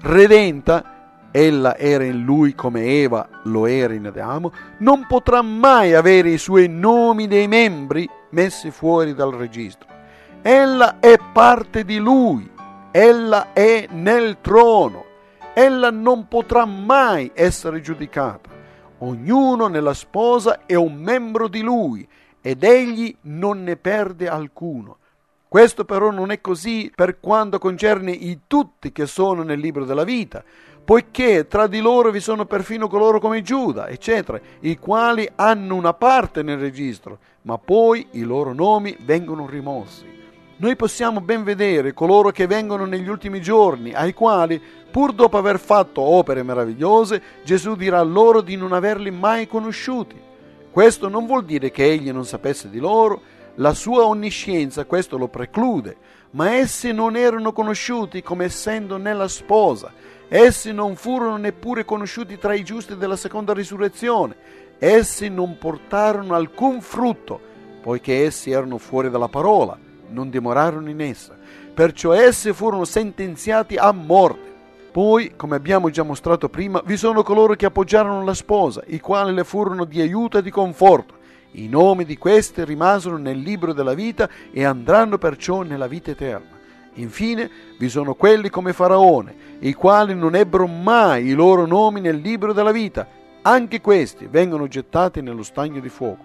redenta, ella era in lui come Eva lo era in Adamo, non potrà mai avere i suoi nomi dei membri messi fuori dal registro. Ella è parte di lui, ella è nel trono, ella non potrà mai essere giudicata. Ognuno nella sposa è un membro di lui ed egli non ne perde alcuno. Questo però non è così per quanto concerne i tutti che sono nel libro della vita, poiché tra di loro vi sono perfino coloro come Giuda, eccetera, i quali hanno una parte nel registro, ma poi i loro nomi vengono rimossi. Noi possiamo ben vedere coloro che vengono negli ultimi giorni, ai quali, pur dopo aver fatto opere meravigliose, Gesù dirà loro di non averli mai conosciuti. Questo non vuol dire che egli non sapesse di loro, la sua onniscienza questo lo preclude, ma essi non erano conosciuti come essendo nella sposa. Essi non furono neppure conosciuti tra i giusti della seconda risurrezione. Essi non portarono alcun frutto, poiché essi erano fuori dalla parola, non dimorarono in essa. Perciò essi furono sentenziati a morte. Poi, come abbiamo già mostrato prima, vi sono coloro che appoggiarono la sposa, i quali le furono di aiuto e di conforto. I nomi di questi rimasero nel libro della vita e andranno perciò nella vita eterna. Infine, vi sono quelli come Faraone, i quali non ebbero mai i loro nomi nel libro della vita. Anche questi vengono gettati nello stagno di fuoco.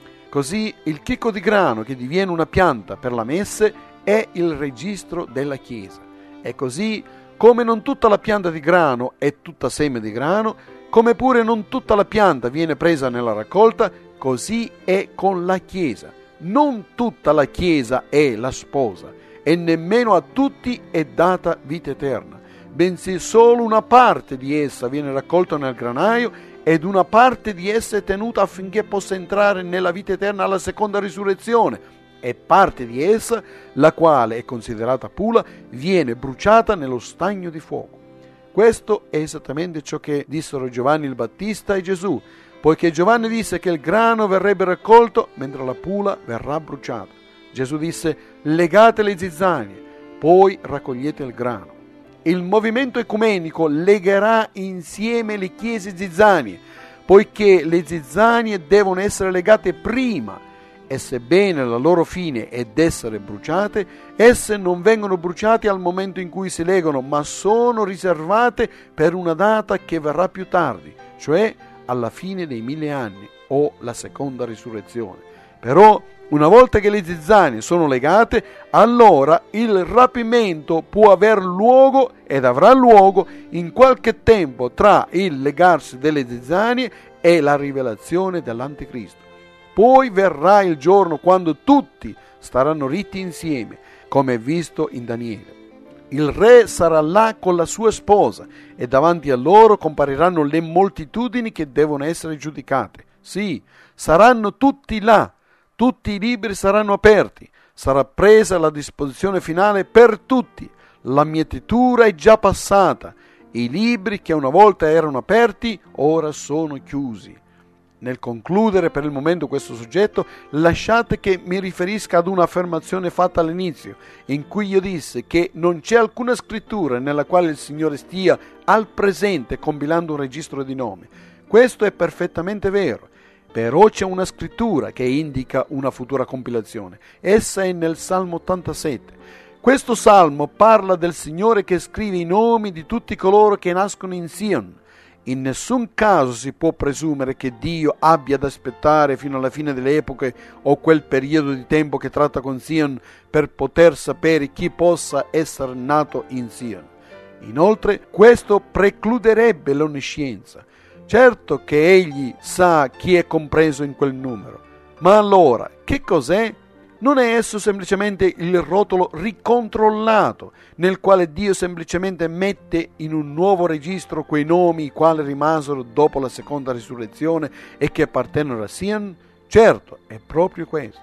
Così il chicco di grano che diviene una pianta per la messe è il registro della Chiesa. E così, come non tutta la pianta di grano è tutta seme di grano, come pure non tutta la pianta viene presa nella raccolta, così è con la Chiesa. Non tutta la Chiesa è la sposa, e nemmeno a tutti è data vita eterna, bensì solo una parte di essa viene raccolta nel granaio ed una parte di essa è tenuta affinché possa entrare nella vita eterna alla seconda risurrezione, e parte di essa, la quale è considerata pura, viene bruciata nello stagno di fuoco. Questo è esattamente ciò che dissero Giovanni il Battista e Gesù, poiché Giovanni disse che il grano verrebbe raccolto mentre la pula verrà bruciata. Gesù disse: legate le zizzanie, poi raccogliete il grano. Il movimento ecumenico legherà insieme le chiese zizzanie, poiché le zizzanie devono essere legate prima, e sebbene la loro fine è d'essere bruciate, esse non vengono bruciate al momento in cui si legano, ma sono riservate per una data che verrà più tardi, cioè alla fine dei mille anni o la seconda risurrezione. Però una volta che le zizzanie sono legate, allora il rapimento può aver luogo ed avrà luogo in qualche tempo tra il legarsi delle zizzanie e la rivelazione dell'Anticristo. Poi verrà il giorno quando tutti staranno ritti insieme, come è visto in Daniele. Il re sarà là con la sua sposa e davanti a loro compariranno le moltitudini che devono essere giudicate. Sì, saranno tutti là, tutti i libri saranno aperti, sarà presa la disposizione finale per tutti. La mietitura è già passata, i libri che una volta erano aperti ora sono chiusi. Nel concludere per il momento questo soggetto, lasciate che mi riferisca ad un'affermazione fatta all'inizio, in cui io disse che non c'è alcuna scrittura nella quale il Signore stia al presente compilando un registro di nomi. Questo è perfettamente vero, però c'è una scrittura che indica una futura compilazione. Essa è nel Salmo ottantasette. Questo salmo parla del Signore che scrive i nomi di tutti coloro che nascono in Sion. In nessun caso si può presumere che Dio abbia ad aspettare fino alla fine delle epoche o quel periodo di tempo che tratta con Sion per poter sapere chi possa essere nato in Sion. Inoltre, questo precluderebbe l'onniscienza. Certo che egli sa chi è compreso in quel numero, ma allora che cos'è? Non è esso semplicemente il rotolo ricontrollato nel quale Dio semplicemente mette in un nuovo registro quei nomi i quali rimasero dopo la seconda risurrezione e che appartengono a Sion? Certo, è proprio questo.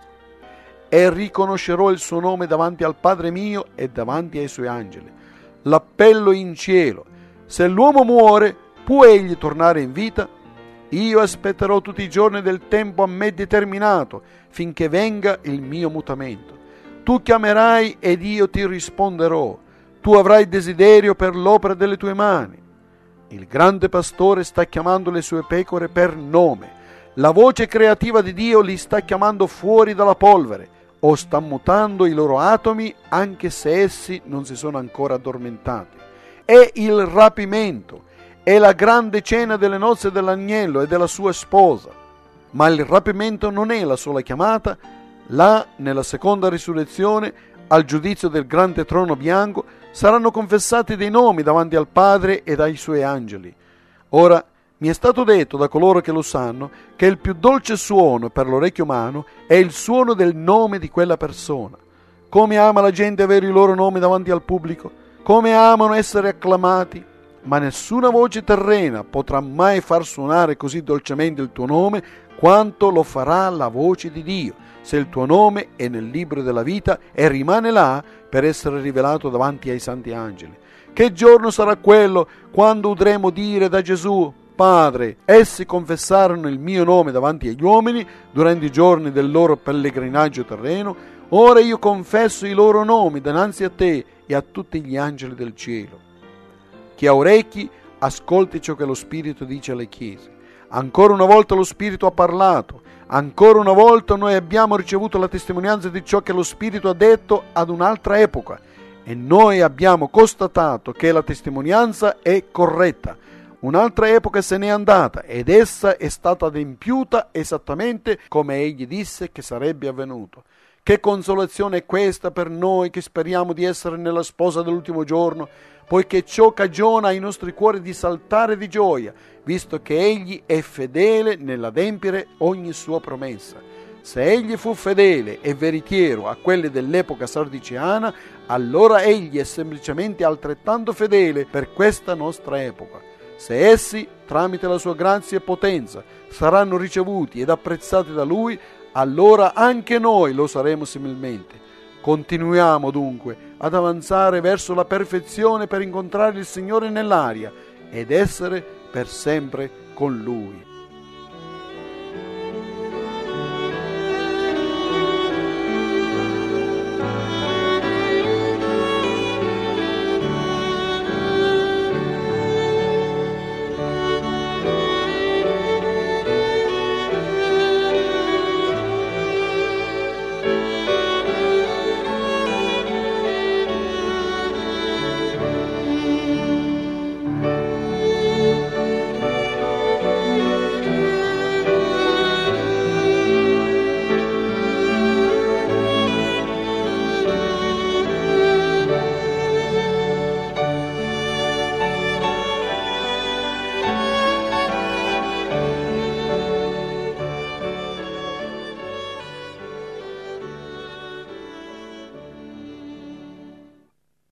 E riconoscerò il suo nome davanti al Padre mio e davanti ai suoi angeli. L'appello in cielo: se l'uomo muore, può egli tornare in vita? Io aspetterò tutti i giorni del tempo a me determinato, finché venga il mio mutamento. Tu chiamerai ed io ti risponderò. Tu avrai desiderio per l'opera delle tue mani. Il grande pastore sta chiamando le sue pecore per nome. La voce creativa di Dio li sta chiamando fuori dalla polvere, o sta mutando i loro atomi anche se essi non si sono ancora addormentati. È il rapimento. È la grande cena delle nozze dell'agnello e della sua sposa. Ma il rapimento non è la sola chiamata. Là, nella seconda risurrezione, al giudizio del grande trono bianco, saranno confessati dei nomi davanti al Padre ed ai suoi angeli. Ora, mi è stato detto da coloro che lo sanno che il più dolce suono per l'orecchio umano è il suono del nome di quella persona. Come ama la gente avere i loro nomi davanti al pubblico, come amano essere acclamati. Ma nessuna voce terrena potrà mai far suonare così dolcemente il tuo nome quanto lo farà la voce di Dio, se il tuo nome è nel libro della vita e rimane là per essere rivelato davanti ai santi angeli. Che giorno sarà quello quando udremo dire da Gesù: Padre, essi confessarono il mio nome davanti agli uomini durante i giorni del loro pellegrinaggio terreno, ora io confesso i loro nomi dinanzi a te e a tutti gli angeli del cielo. Chi ha orecchi, ascolti ciò che lo Spirito dice alle chiese. Ancora una volta lo Spirito ha parlato, ancora una volta noi abbiamo ricevuto la testimonianza di ciò che lo Spirito ha detto ad un'altra epoca e noi abbiamo constatato che la testimonianza è corretta. Un'altra epoca se n'è andata ed essa è stata adempiuta esattamente come egli disse che sarebbe avvenuto. Che consolazione è questa per noi che speriamo di essere nella sposa dell'ultimo giorno, poiché ciò cagiona ai nostri cuori di saltare di gioia, visto che egli è fedele nell'adempiere ogni sua promessa. Se egli fu fedele e veritiero a quelli dell'epoca sardiceana, allora egli è semplicemente altrettanto fedele per questa nostra epoca. Se essi, tramite la sua grazia e potenza, saranno ricevuti ed apprezzati da lui, allora anche noi lo saremo similmente. Continuiamo dunque ad avanzare verso la perfezione per incontrare il Signore nell'aria ed essere per sempre con Lui.